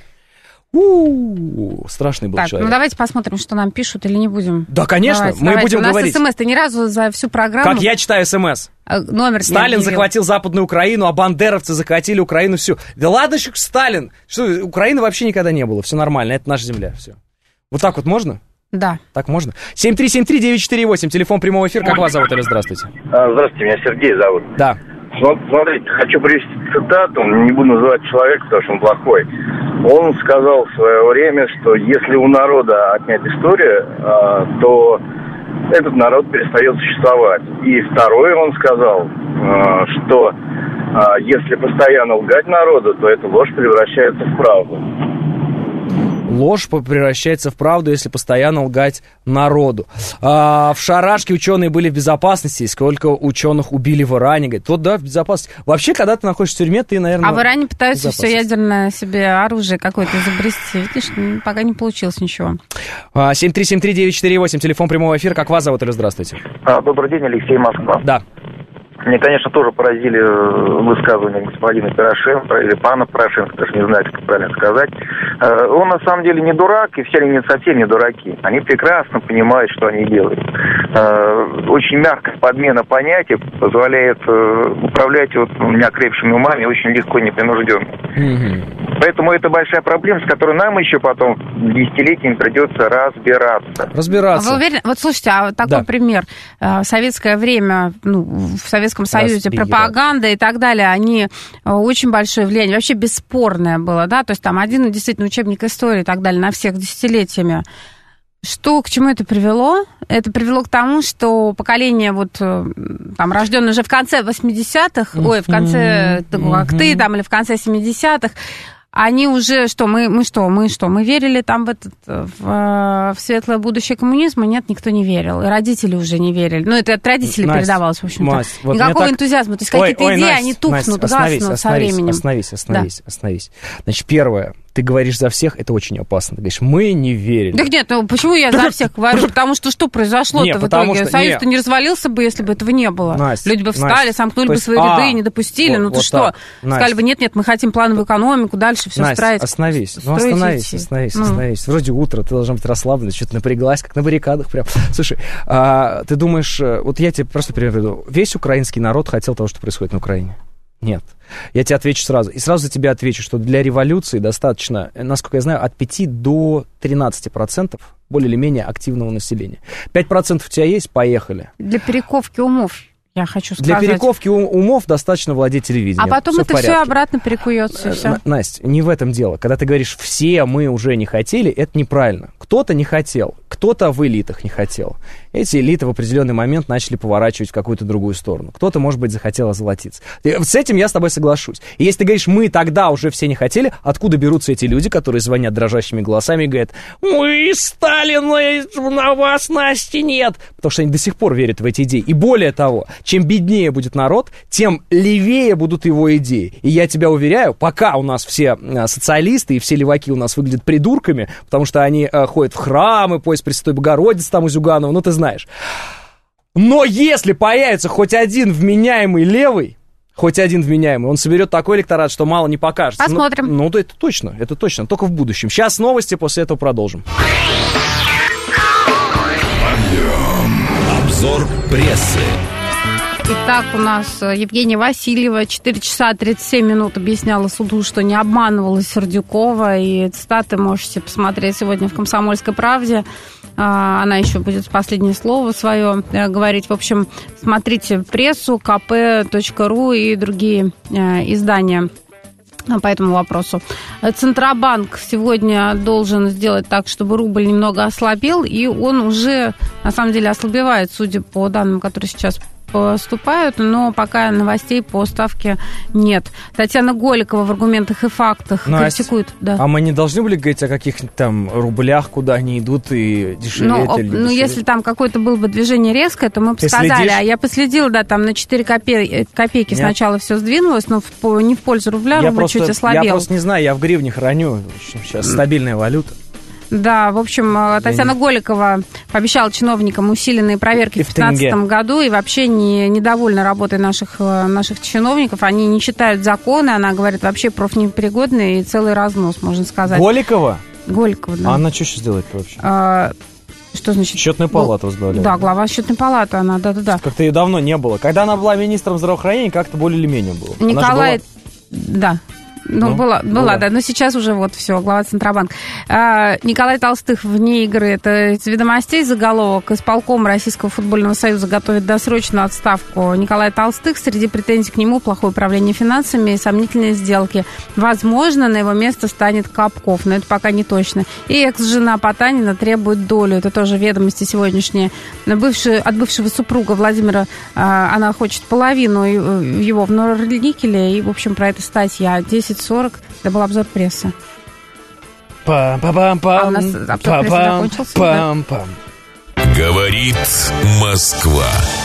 У-у-у, страшный был так, человек. Ну давайте посмотрим, что нам пишут, или не будем. Да, конечно, давайте, мы давайте. будем У нас говорить. СМС, ты ни разу за всю программу... Как я читаю СМС. Номер Сталин захватил Западную Украину, а бандеровцы захватили Украину всю. Да ладно еще Сталин. Что, Украины вообще никогда не было, все нормально, это наша земля, все. Вот так вот можно? Да. Так можно? семь три семь три девять четыре восемь, телефон прямого эфира. Как вас зовут, или здравствуйте? Здравствуйте, меня Сергей зовут. Да. Смотрите, хочу привести цитату, не буду называть человека, потому что он плохой. Он сказал в свое время, что если у народа отнять историю, то этот народ перестает существовать. И второе, он сказал, что если постоянно лгать народу, то эта ложь превращается в правду. Ложь превращается в правду, если постоянно лгать народу. А, в Шарашке ученые были в безопасности. Сколько ученых убили в Иране? Говорит, вот да, в безопасности. Вообще, когда ты находишься в тюрьме, ты, наверное... А в Иране пытаются все ядерное себе оружие какое-то изобрести. Видишь, пока не получилось ничего. семь три семь три девять четыре восемь, телефон прямого эфира. Как вас зовут, или здравствуйте? А, добрый день, Алексей, Москва. Да. Мне, конечно, тоже поразили высказывания господина Порошенко, или пана Порошенко, даже не знаю, как правильно сказать. Он, на самом деле, не дурак, и все они совсем не дураки. Они прекрасно понимают, что они делают. Очень мягкая подмена понятий позволяет управлять вот неокрепшими умами очень легко и непринужденно. Mm-hmm. Поэтому это большая проблема, с которой нам еще потом десятилетиями придется разбираться. Разбираться. А вы уверены? Вот слушайте, а такой да. пример. В советское время, ну, в Советском Союзе Разбирать. пропаганда и так далее, они очень большое влияние, вообще бесспорное было, да, то есть там один действительно учебник истории и так далее на всех десятилетиями. Что, к чему это привело? Это привело к тому, что поколение, вот, там, рожденное уже в конце восьмидесятых, mm-hmm. ой, в конце, mm-hmm. как ты, там, или в конце семидесятых, они уже, что, мы, мы что, мы что, мы верили там в, этот, в, в светлое будущее коммунизма? Нет, никто не верил. И родители уже не верили. Ну, это от родителей Настя, передавалось, в общем-то. Настя, вот никакого так... энтузиазма. То есть ой, какие-то ой, идеи, Настя, они тухнут, Настя, остановись, гаснут со остановись, временем. Остановись, остановись, да. остановись. Значит, первое. Ты говоришь за всех, это очень опасно. Ты говоришь, мы не верили. Так нет, ну почему я за всех говорю? Потому что что произошло-то в итоге? Союз-то не развалился бы, если бы этого не было. Настя, Люди бы встали, Настя, сомкнули бы есть, свои а, ряды и не допустили. Вот, ну ты вот что? Так. Сказали Настя. бы, нет-нет, мы хотим плановую экономику, дальше все Настя, строить. остановись. Ну остановись, остановись, ну. остановись. Вроде утро, ты должна быть расслаблена, что-то напряглась, как на баррикадах прям. Слушай, а, ты думаешь, вот я тебе просто пример приведу. Весь украинский народ хотел того, что происходит на Украине? Нет. Я тебе отвечу сразу. И сразу за тебя отвечу, что для революции достаточно, насколько я знаю, от пяти до тринадцати процентов более или менее активного населения. пять процентов у тебя есть? Поехали. Для перековки умов, я хочу сказать. Для перековки умов достаточно владеть телевидением. А потом все это все обратно перекуется. Все. Настя, не в этом дело. Когда ты говоришь, все мы уже не хотели, это неправильно. Кто-то не хотел, кто-то в элитах не хотел. эти элиты в определенный момент начали поворачивать в какую-то другую сторону. Кто-то, может быть, захотел озолотиться. С этим я с тобой соглашусь. И если ты говоришь, мы тогда уже все не хотели, откуда берутся эти люди, которые звонят дрожащими голосами и говорят, мы, Сталина, на вас, Насти, нет. Потому что они до сих пор верят в эти идеи. И более того, чем беднее будет народ, тем левее будут его идеи. И я тебя уверяю, пока у нас все социалисты и все леваки у нас выглядят придурками, потому что они э, ходят в храмы, поезд Пресвятой Богородицы там у Зюганова, ну ты знаешь. Но если появится хоть один вменяемый левый, хоть один вменяемый, он соберет такой электорат, что мало не покажется. Посмотрим. Ну, ну это точно, это точно, только в будущем. Сейчас новости, после этого продолжим. Обзор прессы. Итак, у нас Евгения Васильева четыре часа тридцать семь минут объясняла суду, что не обманывала Сердюкова. И цитаты можете посмотреть сегодня в «Комсомольской правде». Она еще будет последнее слово свое говорить. В общем, смотрите прессу, ка пэ точка ру и другие издания по этому вопросу. Центробанк сегодня должен сделать так, чтобы рубль немного ослабел, и он уже, на самом деле, ослабевает, судя по данным, которые сейчас поступают, но пока новостей по ставке нет. Татьяна Голикова в «Аргументах и фактах» Настя, критикует. Да. А мы не должны были говорить о каких-то там рублях, куда они идут и дешеветь? Ну, или ну если там какое-то было бы движение резкое, то мы бы Ты сказали. следишь? А я последила, да, там на четыре копе- копейки нет. Сначала все сдвинулось, но в, не в пользу рубля, я рубль просто, чуть ослабел. Я просто не знаю, я в гривне храню. Сейчас стабильная валюта. Да, в общем, Татьяна Голикова пообещала чиновникам усиленные проверки в две тысячи пятнадцатом году и вообще не, недовольна работой наших, наших чиновников. Они не читают законы, она говорит, вообще профнепригодные и целый разнос, можно сказать. Голикова? Голикова, да. А она что сейчас делает вообще? А, что значит? Счетную палату возглавляет. Да, глава счетной палаты она, да-да-да. Как-то ее давно не было. Когда она была министром здравоохранения, как-то более или менее было. Николай... Была... Да. Ну, ну, была, была, была, да, но сейчас уже вот все, глава Центробанка. А, Николай Толстых вне игры, это из «Ведомостей» заголовок. Исполком Российского футбольного союза готовит досрочную отставку Николая Толстых. Среди претензий к нему плохое управление финансами и сомнительные сделки. Возможно, на его место станет Капков, но это пока не точно. И экс-жена Потанина требует долю. Это тоже «Ведомости» сегодняшние. Бывший, от бывшего супруга Владимира а, она хочет половину его в Норникеле. И, в общем, про это статья десять сорок. Это был обзор прессы. Пам-пам-пам-пам. А у нас обзор прессы закончился. Пам-пам. Да? Говорит Москва.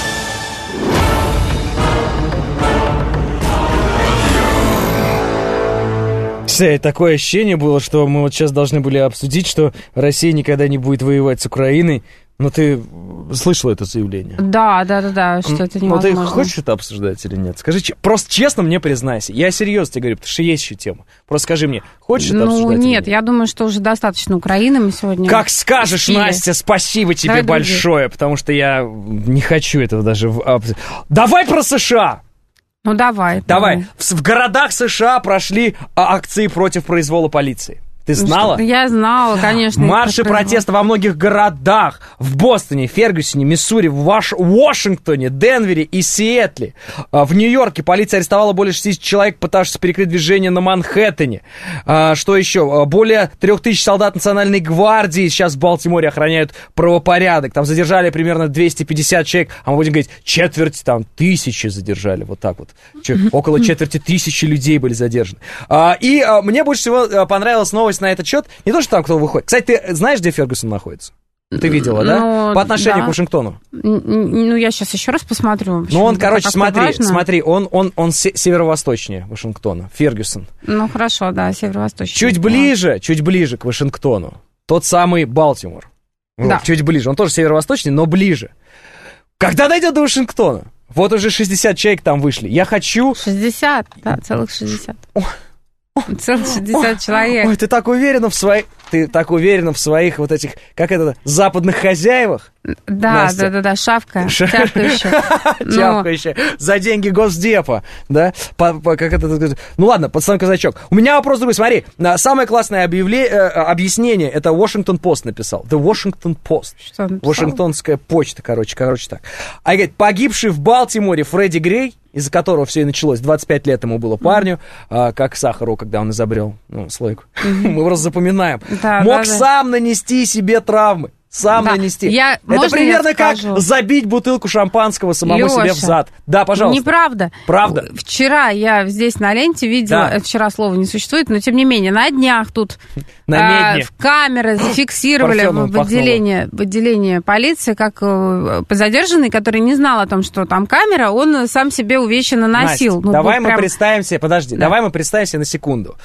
Такое ощущение было, что мы вот сейчас должны были обсудить, что Россия никогда не будет воевать с Украиной. Но ты слышала это заявление? Да, да, да, да, что это невозможно. Ну, ты хочешь это обсуждать или нет? Скажи, просто честно мне признайся. Я серьезно тебе говорю, потому что есть еще тема. Просто скажи мне, хочешь это ну, обсуждать? Ну, нет, я думаю, что уже достаточно Украины мы сегодня... Как скажешь, пустили. Настя, спасибо тебе Давай большое, другие. Потому что я не хочу этого даже... Давай про США! Ну, давай. Давай. давай. В, в городах США прошли акции против произвола полиции. Ты знала? Ну, я знала, конечно. Марши протеста во многих городах. В Бостоне, Фергюсоне, Миссури, в Ваш... Вашингтоне, Денвере и Сиэтле. В Нью-Йорке полиция арестовала более шестьдесят человек, пытавшихся перекрыть движение на Манхэттене. Что еще? Более трех тысяч солдат Национальной гвардии сейчас в Балтиморе охраняют правопорядок. Там задержали примерно двести пятьдесят человек. А мы будем говорить, четверть там тысячи задержали. Вот так вот. Около четверти тысячи людей были задержаны. И мне больше всего понравилась новость на этот счет. Не то, что там кто выходит. Кстати, ты знаешь, где Фергюсон находится? Ты видела, да? Ну, По отношению да. к Вашингтону. Ну, я сейчас еще раз посмотрю. Ну, он, короче, смотри, смотри, он, он, он северо-восточнее Вашингтона. Фергюсон. Ну, хорошо, да, северо-восточнее. Чуть ближе, чуть ближе к Вашингтону. Тот самый Балтимор. Да. Вот, чуть ближе. Он тоже северо-восточнее, но ближе. Когда дойдет до Вашингтона? Вот уже шестьдесят человек там вышли. Я хочу... шестьдесят, да, целых шестьдесят. Целых шестьдесят человек. Ой, ты так уверена в своих... Ты так уверена в своих вот этих, как это, западных хозяевах? Да, Настя. да, да, да, шавка, Ш... тявкающая. Тявкающая. За деньги Госдепа, да? По, по, как это... Ну ладно, пацан казачок. У меня вопрос другой. Смотри, самое классное объявле... объяснение, это Washington Post написал. The Washington Post. Что написал? Вашингтонская почта, короче, короче так. А говорит, погибший в Балтиморе Фредди Грей, из-за которого все и началось, двадцать пять лет ему было парню, mm-hmm. а, как сахару, когда он изобрел ну, слойку. Mm-hmm. Мы просто запоминаем. Да, Мог да, сам да. нанести себе травмы. Сам Да. нанести. Я- Это можно примерно я как скажу? забить бутылку шампанского самому Лёша, себе в зад. Да, пожалуйста. Неправда. Правда. Вчера я здесь на ленте видела, Да. вчера слова не существует, но тем не менее, на днях тут На а, медне. в камеры зафиксировали Парфеном в, в, пахнуло. отделении, в отделении полиции, как э, задержанный, который не знал о том, что там камера, он сам себе увечья наносил. Настя, Ну, давай вот мы прям- представим себе, подожди, Да. давай мы представим себе на секунду.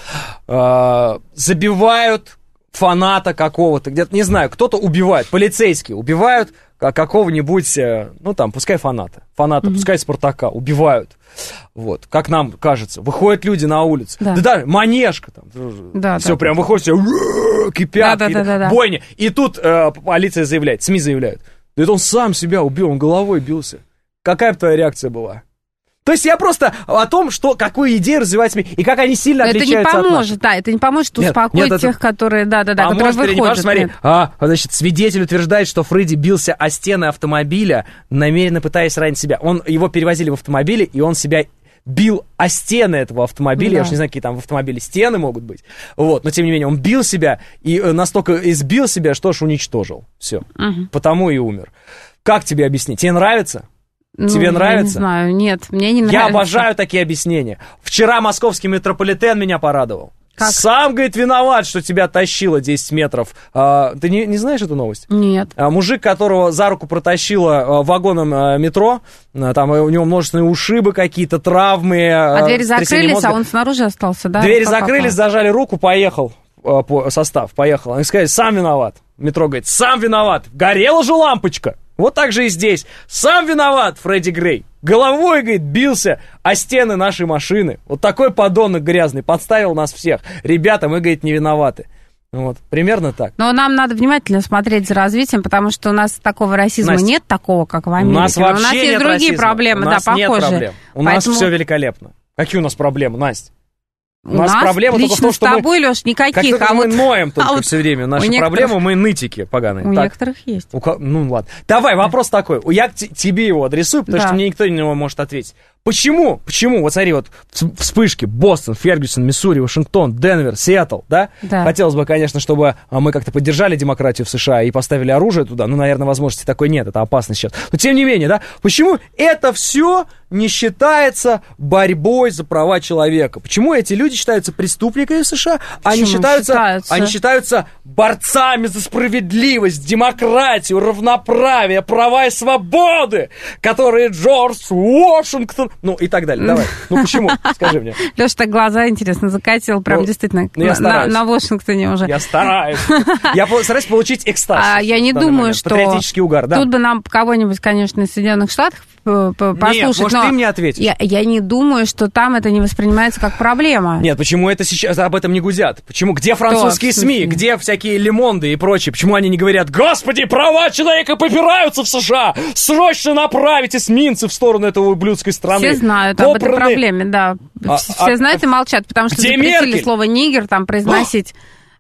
Э, Забивают фаната какого-то, где-то, не знаю, кто-то убивает, полицейские убивают а, какого-нибудь, э, ну там, пускай фаната, фаната, пускай Спартака, убивают. Вот, как нам кажется, выходят люди на улицу. Да. Да, да, манежка там, Да, все да, прям да. выходит, все «Ууу», кипят, Да, да, и да, да, да. бойня. И тут э, полиция заявляет, СМИ заявляют, да это он сам себя убил, он головой бился. Какая бы твоя реакция была? То есть я просто о том, что, какую идею развивать СМИ, и как они сильно Но это не отличаются от наших. поможет, да, это не поможет Нет, успокоить нет, это- тех, которые, да-да-да, А которые может, или не выходят. поможет, смотри, Нет. а, значит, свидетель утверждает, что Фредди бился о стены автомобиля, намеренно пытаясь ранить себя. Он, его перевозили в автомобиле, и он себя бил о стены этого автомобиля. Да. Я уж не знаю, какие там в автомобиле стены могут быть. Вот, но тем не менее, он бил себя, и э, настолько избил себя, что аж уничтожил. Все. Мгм. Потому и умер. Как тебе объяснить? Тебе нравится? Ну, Тебе я нравится? не знаю, нет, мне не нравится. Я обожаю такие объяснения. Вчера московский метрополитен меня порадовал. Как? Сам, говорит, виноват, что тебя тащило десять метров. А, ты не, не знаешь эту новость? Нет. А, мужик, которого за руку протащило а, вагоном а, метро, а, там а, у него множественные ушибы какие-то, травмы. А двери сотрясение закрылись, мозга. а он снаружи остался, да? Двери Как закрылись, попало? зажали руку, поехал. а, по, состав, поехал. Они сказали, сам виноват. Метро говорит, сам виноват. Горела же лампочка. Вот так же и здесь. Сам виноват Фредди Грей. Головой, говорит, бился о стены нашей машины. Вот такой подонок грязный подставил нас всех. Ребята, мы, говорит, не виноваты. Вот, примерно так. Но нам надо внимательно смотреть за развитием, потому что у нас такого расизма Настя, нет такого, как в У Америке. нас Но вообще у нас есть нет другие расизма. проблемы, У нас да, нет похожие. проблем. У Поэтому нас все великолепно. Какие у нас проблемы, Настя? У, у нас, нас проблемы лично только в том, что с тобой, мы... Лёш, никаких. Как только а мы вот, ноем только а вот все время. Наши у некоторых- проблемы, мы нытики поганые. У Так. некоторых есть. У ко- Ну, ладно. Давай, вопрос такой. Я к те- тебе его адресую, потому Да. что мне никто на него может ответить. Почему? Почему? Вот смотри, вот вс- вспышки. Бостон, Фергюсон, Миссури, Вашингтон, Денвер, Сиэтл, да? Да. Хотелось бы, конечно, чтобы а, мы как-то поддержали демократию в США и поставили оружие туда. Ну, наверное, возможности такой нет, это опасно сейчас. Но, тем не менее, да? Почему это все не считается борьбой за права человека? Почему эти люди считаются преступниками в США, а они Почему считаются, считаются? они считаются борцами за справедливость, демократию, равноправие, права и свободы, которые Джордж Вашингтон... Ну, и так далее. Давай. Ну, почему? Скажи мне. Леша так глаза, интересно, закатил, прям Ну, действительно, ну, я на, стараюсь. на Вашингтоне уже. Я стараюсь. Я по- стараюсь получить экстаз. А я не в данный думаю, момент. что... Патриотический угар, да. Тут бы нам кого-нибудь, конечно, из Соединенных Штатов п- п- послушать, может, но ты мне ответишь? Я, я не думаю, что там это не воспринимается как проблема. Нет, почему это сейчас об этом не гудят? Почему? Где французские в смысле? СМИ? Где всякие Лемонды и прочее? Почему они не говорят, господи, права человека попираются в США! Срочно направить эсминцев в сторону этого ублюдской страны! Все знают об этой Попраны- проблеме, да. А- Все а- знают и молчат, потому что Где запретили Меркель? слово «нигер» там произносить.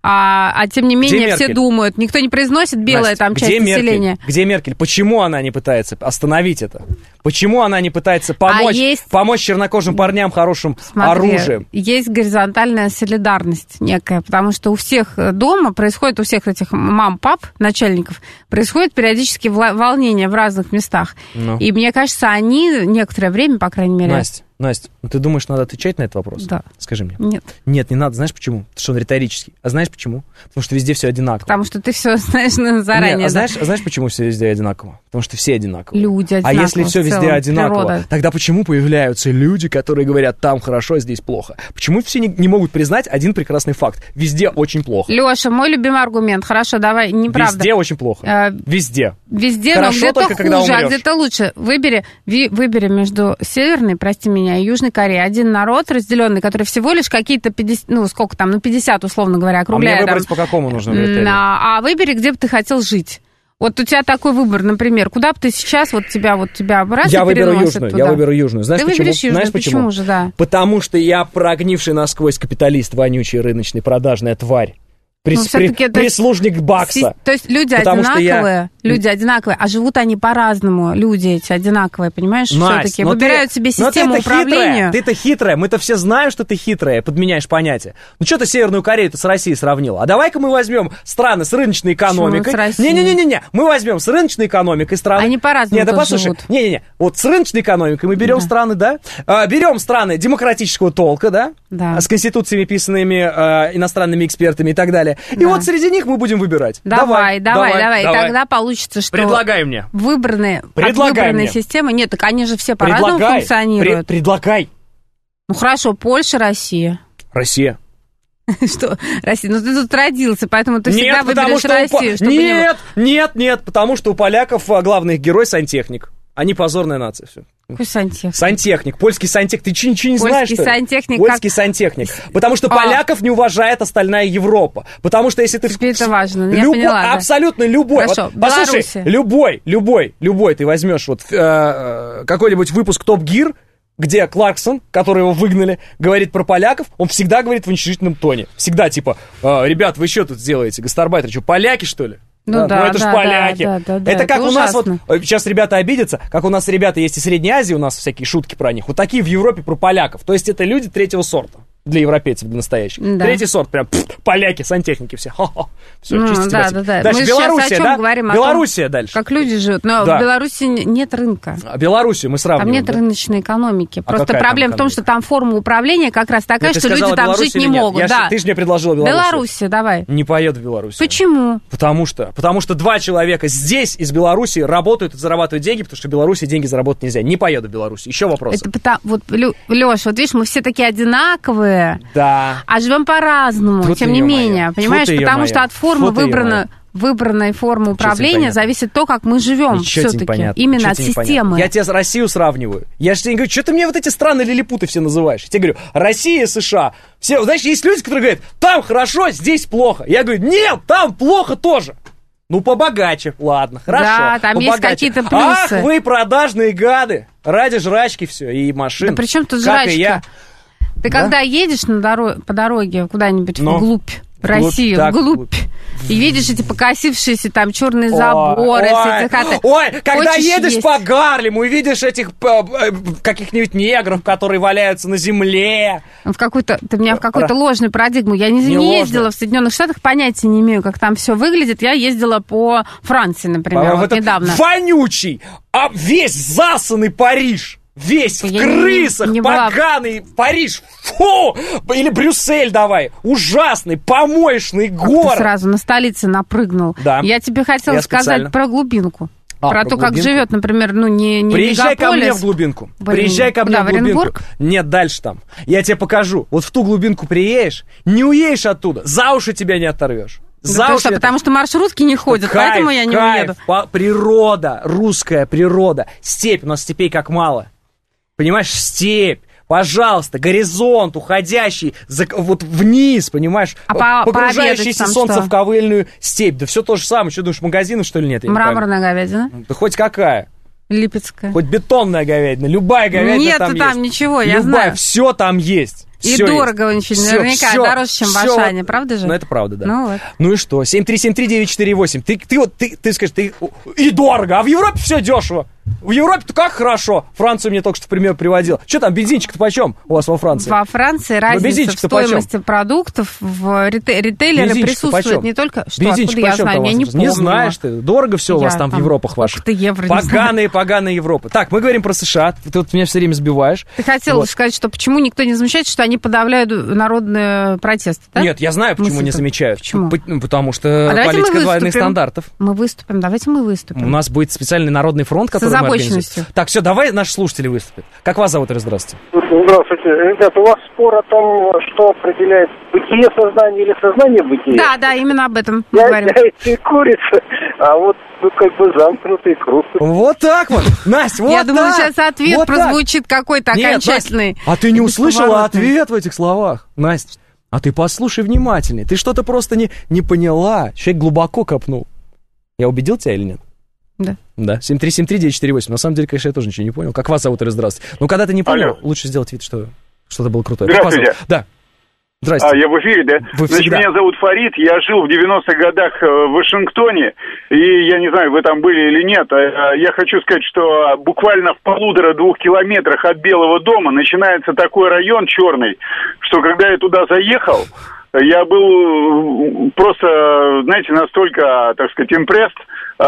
А, а тем не менее все Меркель? думают, никто не произносит белая Настя, там часть где Меркель? населения. Где Меркель? Почему она не пытается остановить это? Почему она не пытается помочь, А есть- помочь чернокожим парням хорошим Смотри, оружием? есть горизонтальная солидарность некая, потому что у всех дома происходит, у всех этих мам, пап, начальников, происходит периодически вла- волнение в разных местах. Ну. И мне кажется, они некоторое время, по крайней мере... Настя, Настя, ну ты думаешь, надо отвечать на этот вопрос? Да. Скажи мне. Нет. Нет, не надо. Знаешь почему? Потому что он риторический. А знаешь почему? Потому что везде все одинаково. Потому что ты все знаешь ну, заранее. Нет, а да. знаешь, а знаешь, почему все везде одинаково? Потому что все одинаковые. Люди А одинаковые если все в везде целом, одинаково, природа. тогда почему появляются люди, которые говорят, там хорошо, а здесь плохо? Почему все не, не могут признать один прекрасный факт? Везде очень плохо. Леша, мой любимый аргумент. Хорошо, давай, неправда. Везде очень плохо. Э, Везде. Везде, Хорошо но где-то только, когда хуже, а умрёшь. где-то лучше. Выбери, ви- выбери между Северной, прости меня, и Южной Кореей. Один народ разделенный, который всего лишь какие-то пятьдесят, ну, сколько там, ну, пятьдесят, условно говоря, А округляя. мне там. выбрать по какому нужно критерию? А, а выбери, где бы ты хотел жить. Вот у тебя такой выбор, например, куда бы ты сейчас, вот тебя, вот тебя раз Я и выберу переносит южную, туда. я выберу южную. Знаешь Ты почему? выберешь южную, Знаешь почему? почему же, да. Потому что я прогнивший насквозь капиталист, вонючий, рыночный, продажная тварь. Прис, ну, при, прислужник есть, Бакса. То есть люди одинаковые, я... люди одинаковые, а живут они по-разному, люди эти одинаковые, понимаешь? Все-таки выбирают ты, себе систему ты управления. Ты-то хитрая, мы-то все знаем, что ты хитрая, подменяешь понятие. Ну что ты Северную Корею-то с Россией сравнила? А давай-ка мы возьмем страны с рыночной экономикой. Не-не-не-не, мы возьмем с рыночной экономикой страны. Они по-разному да, послушай, не-не-не, вот с рыночной экономикой мы берем да. страны, да, а, берем страны демократического толка, да, да. с конституциями, писанными а, иностранными экспертами и так далее. И да. вот среди них мы будем выбирать. Давай, давай, давай. давай. давай. И тогда получится, что... Предлагай мне. Выбранные, Предлагай от выбранной мне. системы... Нет, так они же все по-разному Предлагай. функционируют. Пред, предлагай. Ну хорошо, Польша, Россия. Россия. Что? Россия. Ну ты тут родился, поэтому ты нет, всегда выберешь Россию. По... Нет, не... нет, нет, потому что у поляков главный их герой сантехник. Они позорная нация, все. Какой сантехник? Сантехник, польский сантехник. Ты че, ничего не польский знаешь, что сантехник Польский как... сантехник. Потому что а. поляков не уважает остальная Европа. Потому что если ты... Тебе это важно, я любой, поняла, да. Абсолютно любой. Хорошо, вот, послушай, любой, любой, любой ты возьмешь вот э, какой-нибудь выпуск Топ Гир, где Кларксон, который его выгнали, говорит про поляков, он всегда говорит в уничижительном тоне. Всегда типа, э, ребят, вы что тут делаете, гастарбайтеры, что, поляки, что ли? Ну, да, да, ну это да, ж поляки. Да, да, да, это да, как это у нас ужасно. вот, сейчас ребята обидятся, как у нас ребята есть из Средней Азии, у нас всякие шутки про них. Вот такие в Европе про поляков. То есть это люди третьего сорта. Для европейцев, для настоящих. Да. Третий сорт, прям пфф, поляки, сантехники все. Хо-хо. Все, ну, да, да, да. Дальше мы Белоруссия, сейчас о чем да? говорим? Белоруссия о том, дальше. Как люди живут. Но да. в Беларуси нет рынка. А Белоруссию мы сравниваем. Там нет да? рыночной экономики. А Просто проблема в том, что там форма управления как раз такая, ну, что люди там жить не могут. Я да. ж, ты же мне предложила Белоруссию. Белоруссия, давай. Не поеду в Белоруссию. Почему? Потому что, потому что два человека здесь, из Белоруссии, работают и зарабатывают деньги, потому что в Беларуси деньги заработать нельзя. Не поеду в Белоруссию. Еще вопросы? Это потому, вот, Лёш, вот видишь, мы все такие одинаковые. Да. А живем по-разному. Тут тем не менее, моя. понимаешь, Тут потому что от формы выбрано, выбранной формы управления зависит то, как мы живем все-таки. Именно от системы. Я тебе Россию сравниваю. Я же тебе говорю, что ты мне вот эти страны лилипуты все называешь? Я тебе говорю, Россия, США. Все, знаешь, есть люди, которые говорят, там хорошо, здесь плохо. Я говорю, нет, там плохо тоже. Ну, побогаче, ладно, хорошо. Да, там побогаче. есть какие-то плюсы. Ах, вы продажные гады. Ради жрачки все, и машин. Да при чем тут как жрачка? И я. Ты да? когда едешь на дорог... по дороге куда-нибудь Но. вглубь России, так, вглубь, и видишь эти покосившиеся там черные заборы, ой, все эти хаты. Ой, когда Хочешь едешь есть? по Гарлему и видишь этих каких-нибудь негров, которые валяются на земле. В какой-то, ты меня в какую-то ложную парадигму. Я не, не, не ездила в Соединенных Штатах, понятия не имею, как там все выглядит. Я ездила по Франции, например, а, вот недавно. Вонючий, а весь засанный Париж. Весь я в крысах, не, не поганый была... Париж, фу! Или Брюссель давай, ужасный, помоечный город. Ты сразу на столице напрыгнул. Да. Я тебе хотела Я сказать специально. про глубинку. А, про, про то, глубинку? как живет, например, ну не, не Приезжай мегаполис. ко мне в глубинку. Блин. Приезжай ко мне Да, в глубинку. Оренбург? Нет, дальше там. Я тебе покажу. Вот в ту глубинку приедешь, не уедешь оттуда, за уши тебя не оторвешь. За Да уши что, это... потому что маршрутки не ходят, кайф, поэтому я не кайф, уеду. По... Природа, русская природа. Степь, у нас степей как мало. Понимаешь, степь. Пожалуйста, горизонт уходящий за, вот вниз, понимаешь, а погружающийся солнце что? в ковыльную степь. Да все то же самое. Что думаешь, магазинов, что ли, нет? Мраморная говядина? Да хоть какая. Липецкая. Хоть бетонная говядина, любая говядина нет, там есть. Нет, там ничего, я любая, знаю. Все там есть. И все дорого есть. очень, все, наверняка, все, дороже, чем все, в Ашане, правда же? Ну, это правда, да. Ну, вот. Ну и что? семь три семь три девять четыре восемь. Ты, ты вот, ты, ты скажешь, ты и дорого, а в Европе все дешево. В Европе-то как хорошо. Францию мне только что в пример приводил. Что там, бензинчик-то почем у вас во Франции? Во Франции разница в стоимости почем? продуктов, в рите- ритейлеры присутствуют почем? Не только... Что, бензинчик откуда я знаю, я не помню. Не знаешь ты, дорого все я у вас там, там в Европах ваших. Евро, поганые, поганые Европы. Так, мы говорим про США, ты тут меня все время сбиваешь. Ты хотел вот. сказать, что почему никто не замечает, что они подавляют народные протесты, да? Нет, я знаю, почему Мысль не замечают. Почему? Потому что а политика двойных стандартов. Мы выступим, давайте мы выступим. У нас будет специальный народный фронт, который мы организуем. Так, все, давай наши слушатели выступят. Как вас зовут, здравствуйте? Здравствуйте. Ребята, у вас спор о том, что определяет бытие сознания или сознание бытия? Да, да, именно об этом мы я, говорим. Я курица, а вот ну, как бы замкнутый круг. Вот так вот, Настя, вот Я так. думаю, сейчас ответ вот прозвучит так. какой-то Нет, окончательный. Настя, а ты не услышала ответ в этих словах, Настя? А ты послушай внимательнее. Ты что-то просто не, не поняла. Человек глубоко копнул. Я убедил тебя или нет? Да. Да, семь три семь три девять четыре восемь. На самом деле, конечно, я тоже ничего не понял. Как вас зовут, и здравствуйте. Но когда ты не понял, Алло. лучше сделать вид, что что-то было крутое. Здравствуйте. Да. Здрасте. А, я в эфире, да? Вы Значит, всегда. меня зовут Фарид, я жил в девяностых годах в Вашингтоне, и я не знаю, вы там были или нет, а я хочу сказать, что буквально в полутора-двух километрах от Белого дома начинается такой район черный, что когда я туда заехал, я был просто, знаете, настолько, так сказать, импресс.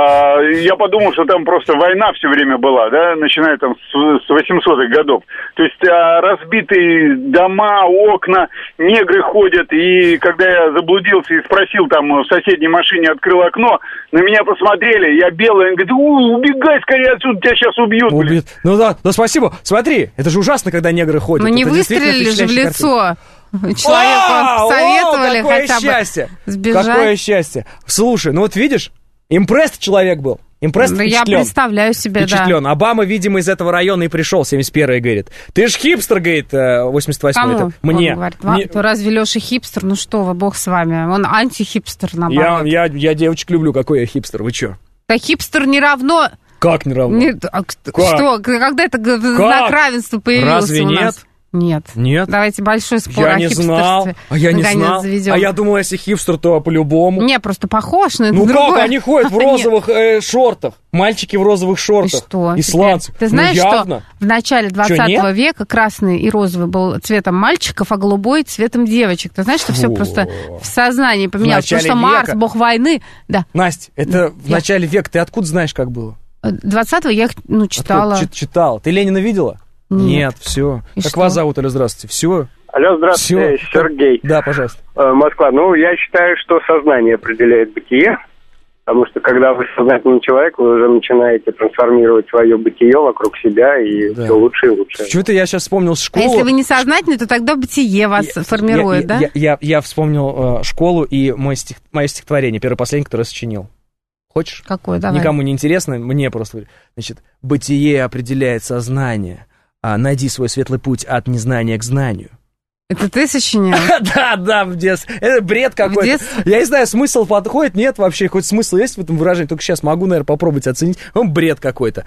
Я подумал, что там просто война все время была, да, начиная там с восьмисотых годов. То есть разбитые дома, окна, негры ходят. И когда я заблудился и спросил там в соседней машине, открыл окно, на меня посмотрели, я белый, он говорит: у, убегай скорее отсюда, тебя сейчас убьют. Убьют. Ну да, ну спасибо. Смотри, это же ужасно, когда негры ходят. Ну не это выстрелили же в лицо. Человеку О, советовали о, какое хотя счастье. бы сбежать. Какое счастье. Слушай, ну вот видишь, импресс человек был. Импресс Ну, впечатлен. я представляю себе, впечатлен. Да. Обама, видимо, из этого района и пришел, семьдесят первый, говорит. Ты ж хипстер, говорит, восемьдесят восьмой. Кому? Это мне. Он говорит, мне... разве Леша хипстер? Ну что вы, бог с вами. Он антихипстер, наоборот. Я, я, я девочек люблю, какой я хипстер, вы чё? Да хипстер не равно... Как не равно? Не, а, как? Что? Когда это знак равенства появился Разве у нас? нет? Нет. Нет? Давайте большой спор я о не хипстерстве. знал. А я не знал. Заведем. А я думал, если хипстер, то по-любому. Не, просто похож, но это Ну другое. как, они ходят в розовых э, шортах. Мальчики в розовых шортах. И что? Исландцы. Ты знаешь, ну, явно. что в начале двадцатого века красный и розовый был цветом мальчиков, а голубой цветом девочек. Ты знаешь, что все просто в сознании поменялось. Потому что Марс, века... бог войны. Да. Настя, это в я... начале века. Ты откуда знаешь, как было? двадцатого я ну, читала. Откуда? Читал. Ты Ленина видела? Нет. Нет, все. И как что? вас зовут, Алло, здравствуйте? Все. Алло, здравствуйте, Всё. Сергей. Да, пожалуйста. Э, Москва. Ну, я считаю, что сознание определяет бытие, потому что когда вы сознательный человек, вы уже начинаете трансформировать свое бытие вокруг себя, и да. все лучше и лучше. Чего-то я сейчас вспомнил школу. А если вы не сознательный, то тогда бытие вас я, формирует, я, да? Я, я, я вспомнил э, школу и мой стих, мое стихотворение, первое последнее, которое я сочинил. Хочешь? Какое? Давай. Никому не интересно, мне просто... Значит, бытие определяет сознание. А, найди свой светлый путь от незнания к знанию. Это ты сочинял? Да, да, в детстве. Это бред какой-то. Я не знаю, смысл подходит, нет вообще, хоть смысл есть в этом выражении, только сейчас могу, наверное, попробовать оценить. Он бред какой-то.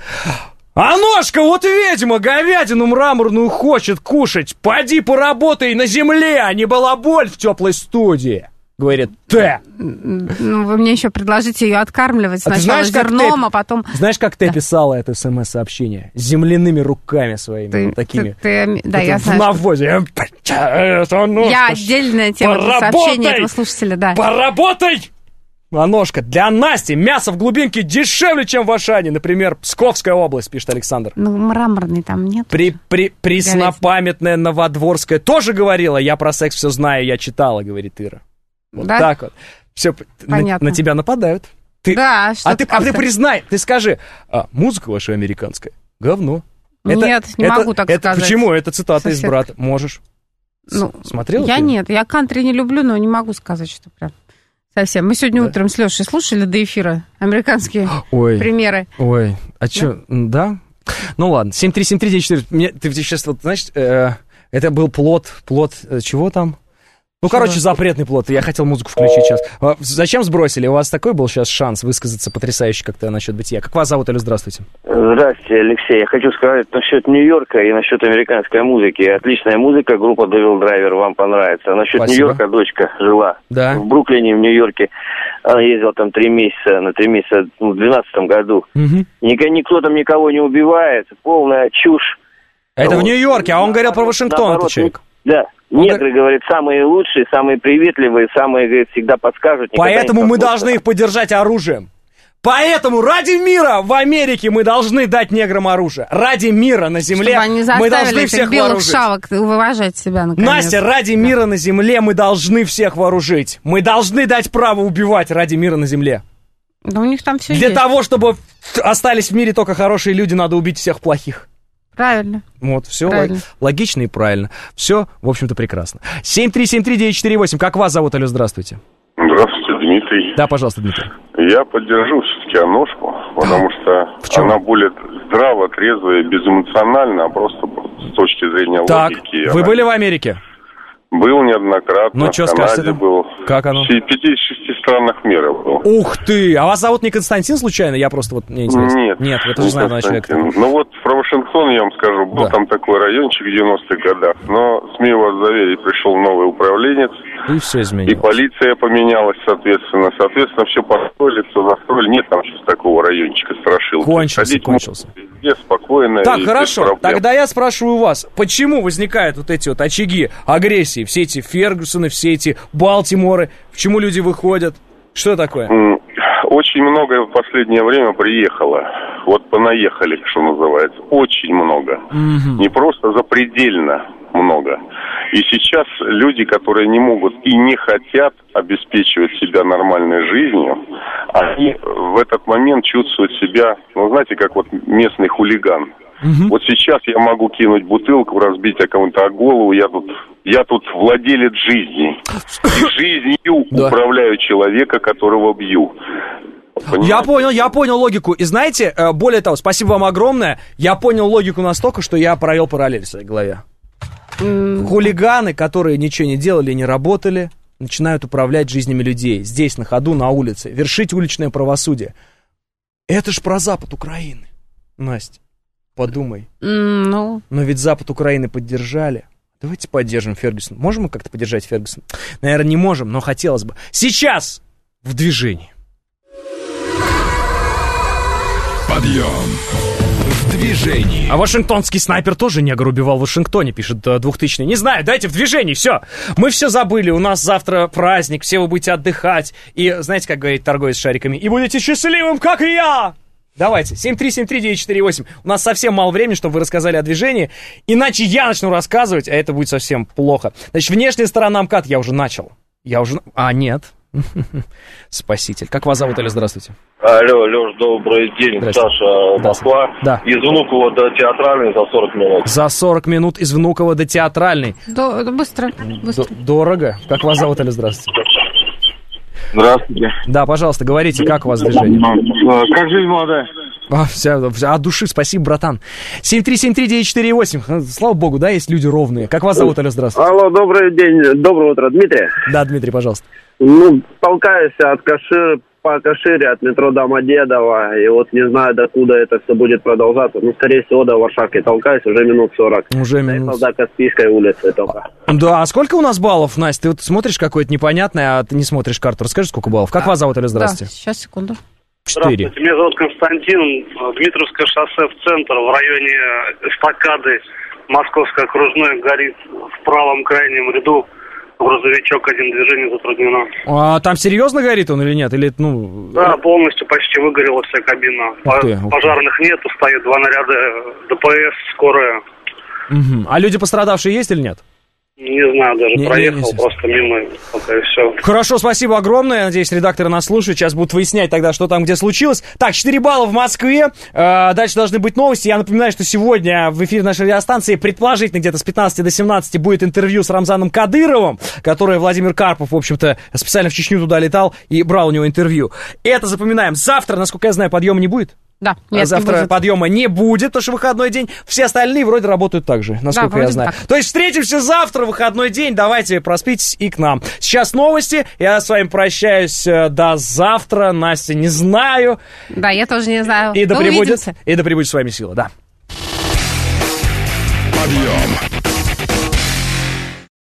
А ножка, вот ведьма, говядину мраморную хочет кушать. Поди поработай на земле, а не балаболь в теплой студии. Говорит, Т. Ну, вы мне еще предложите ее откармливать а сначала зерном, ты, а потом... Знаешь, как ты да. писала это смс-сообщение? С земляными руками своими, ты, вот такими. Ты, ты, да, я в знаю. навозе. Я отдельная тема для сообщения этого слушателя, да. Поработай! Аношка, для Насти мясо в глубинке дешевле, чем в Ашане. Например, Псковская область, пишет Александр. Ну, мраморный там нет. При, при, преснопамятная Новодворская тоже говорила. Я про секс все знаю, я читала, говорит Ира. Вот да? так вот. Все, на, на тебя нападают. Ты, да, что а ты, а ты признай, ты скажи, а, музыка ваша американская, говно. Это, нет, не это, могу так это, сказать. Почему? Это цитата Сосед. из «Брата». Можешь. Ну, смотрела Я ты? нет, я кантри не люблю, но не могу сказать, что прям совсем. Мы сегодня да? утром с Лешей слушали до эфира американские ой, примеры. Ой, а что, да? Ну ладно, семь три семь три девять четыре. Мне, ты сейчас, вот, знаешь, э, это был плод, плод, э, чего там? Ну, Чего? короче, запретный плод. Я хотел музыку включить сейчас. А зачем сбросили? У вас такой был сейчас шанс высказаться потрясающе как-то насчет бытия. Как вас зовут, Алло, здравствуйте. Здравствуйте, Алексей. Я хочу сказать насчет Нью-Йорка и насчет американской музыки. Отличная музыка, группа Devil Driver, вам понравится. А насчет Спасибо. Нью-Йорка дочка жила да. в Бруклине, в Нью-Йорке. Она ездила там три месяца, на три месяца ну, в двенадцатом году. Угу. Ник- никто там никого не убивает, полная чушь. Это вот. В Нью-Йорке, а он говорил про Вашингтон, этот человек. Да. Негры, говорит, самые лучшие, самые приветливые, самые, говорит, всегда подскажут. Поэтому мы должны их поддержать оружием. Поэтому ради мира в Америке мы должны дать неграм оружие. Ради мира на земле мы должны всех вооружить. Шавок вывожать себя, наконец. Настя, ради да. мира на земле мы должны всех вооружить. Мы должны дать право убивать ради мира на земле. Да у них там все Для есть. того, чтобы остались в мире только хорошие люди, надо убить всех плохих. Правильно. Вот, все правильно. логично и правильно. Все, в общем-то, прекрасно. семь три семь три девять четыре восемь. Как вас зовут, Алло, здравствуйте. Здравствуйте, Дмитрий. Да, пожалуйста, Дмитрий. Я поддержу все-таки Аношку, потому что она более здраво, трезвая, безэмоциональна, а просто с точки зрения так, логики. Вы она... были в Америке? Был неоднократно. Ну, что скажете? Был. Как оно? В пятидесяти шести странных мерах был. Ух ты! А вас зовут не Константин, случайно? Я просто вот, мне интересно. Нет. Нет, вы тоже знаете человека. Ну вот про Вашингтон, я вам скажу, был да. там такой райончик в девяностых годах, но, смею вас заверить, пришел новый управленец. И все изменилось. И полиция поменялась, соответственно. Соответственно, все построили, все застроили. Нет там сейчас такого райончика страшилки. Кончился, Ходить кончился. Везде спокойно. Так, хорошо. Тогда я спрашиваю вас, почему возникают вот эти вот очаги агрессии? Все эти Фергюсоны, все эти Балтиморы. Почему люди выходят? Что такое? Очень много в последнее время приехало. Вот понаехали, что называется. Очень много. Mm-hmm. Не просто запредельно много. И сейчас люди, которые не могут и не хотят обеспечивать себя нормальной жизнью, они в этот момент чувствуют себя, ну, знаете, как вот местный хулиган. Угу. Вот сейчас я могу кинуть бутылку, разбить о кого-то голову, я тут, я тут владелец жизни. И жизнью управляю человека, которого бью. Понимаете? Я понял, я понял логику. И знаете, более того, спасибо вам огромное, я понял логику настолько, что я провел параллель в своей голове. Mm. Хулиганы, которые ничего не делали, не работали, начинают управлять жизнями людей. Здесь, на ходу, на улице. Вершить уличное правосудие. Это ж про Запад Украины, Настя. Подумай. Mm, no. Но ведь Запад Украины поддержали. Давайте поддержим Фергюсон. Можем мы как-то поддержать Фергюсон? Наверное, не можем, но хотелось бы. Сейчас в движении. Подъем в движении. А вашингтонский снайпер тоже негр убивал в Вашингтоне, пишет двухтысячный. Не знаю, дайте в движении, все. Мы все забыли, у нас завтра праздник, все вы будете отдыхать. И знаете, как говорит торговец шариками, и будете счастливым, как и я. Давайте, семь три семь три девять четыре восемь. У нас совсем мало времени, чтобы вы рассказали о движении. Иначе я начну рассказывать, а это будет совсем плохо. Значит, внешняя сторона МКАД я уже начал. Я уже... А, нет. Спаситель. Как вас зовут, Аля? Здравствуйте. Алло, Леш, добрый день. Саша, Москва. Да. Из Внуково до Театральной за сорок минут. За сорок минут из Внуково до Театральной. До, быстро. быстро. Д- дорого. Как вас зовут, Аля? Здравствуйте. Здравствуйте. Да, пожалуйста, говорите, как у вас движение? Как жизнь молодая? А, вся, вся, от души, спасибо, братан. семь три семь три девять четыре восемь. Слава богу, да, есть люди ровные. Как вас зовут, Аля? Здравствуйте. Алло, добрый день, доброе утро, Дмитрий. Да, Дмитрий, пожалуйста. Ну, толкаюсь от Каширы, по Кашире, от метро Домодедово, и вот не знаю, докуда это все будет продолжаться. Ну, скорее всего, до Варшавки толкаюсь уже минут сорок. Уже минут. До Каспийской улицы только. Да, а сколько у нас баллов, Настя? Ты вот смотришь какое-то непонятное, а ты не смотришь карту. Расскажи, сколько баллов. Как вас зовут, Аля? Здравствуйте. Да, сейчас, секунду. Четыре. Здравствуйте, меня зовут Константин. Дмитровское шоссе в центр, в районе эстакады Московской окружной, горит в правом крайнем ряду. Грузовичок, один, движение затруднено. А там серьезно горит он или нет? Или, ну... Да, полностью почти выгорела вся кабина. Ух ты, ух ты. Пожарных нету, стоят два наряда ДПС, скорая. Угу. А люди пострадавшие есть или нет? Не знаю, даже не, проехал не, не, просто мимо, пока и все. Хорошо, спасибо огромное. Надеюсь, редакторы нас слушают. Сейчас будут выяснять тогда, что там где случилось. Так, четыре балла в Москве. Э, дальше должны быть новости. Я напоминаю, что сегодня в эфире нашей радиостанции предположительно где-то с пятнадцати до семнадцати будет интервью с Рамзаном Кадыровым, которое Владимир Карпов, в общем-то, специально в Чечню туда летал и брал у него интервью. Это запоминаем. Завтра, насколько я знаю, подъема не будет. Да, нет, завтра не подъема не будет, потому что выходной день. Все остальные вроде работают так же, насколько да, я знаю. Так. То есть встретимся завтра, выходной день. Давайте проспитесь и к нам. Сейчас новости. Я с вами прощаюсь до завтра. Настя, не знаю. Да, я тоже не знаю. И да пребудет, и да пребудет с вами сила, да. Подъем.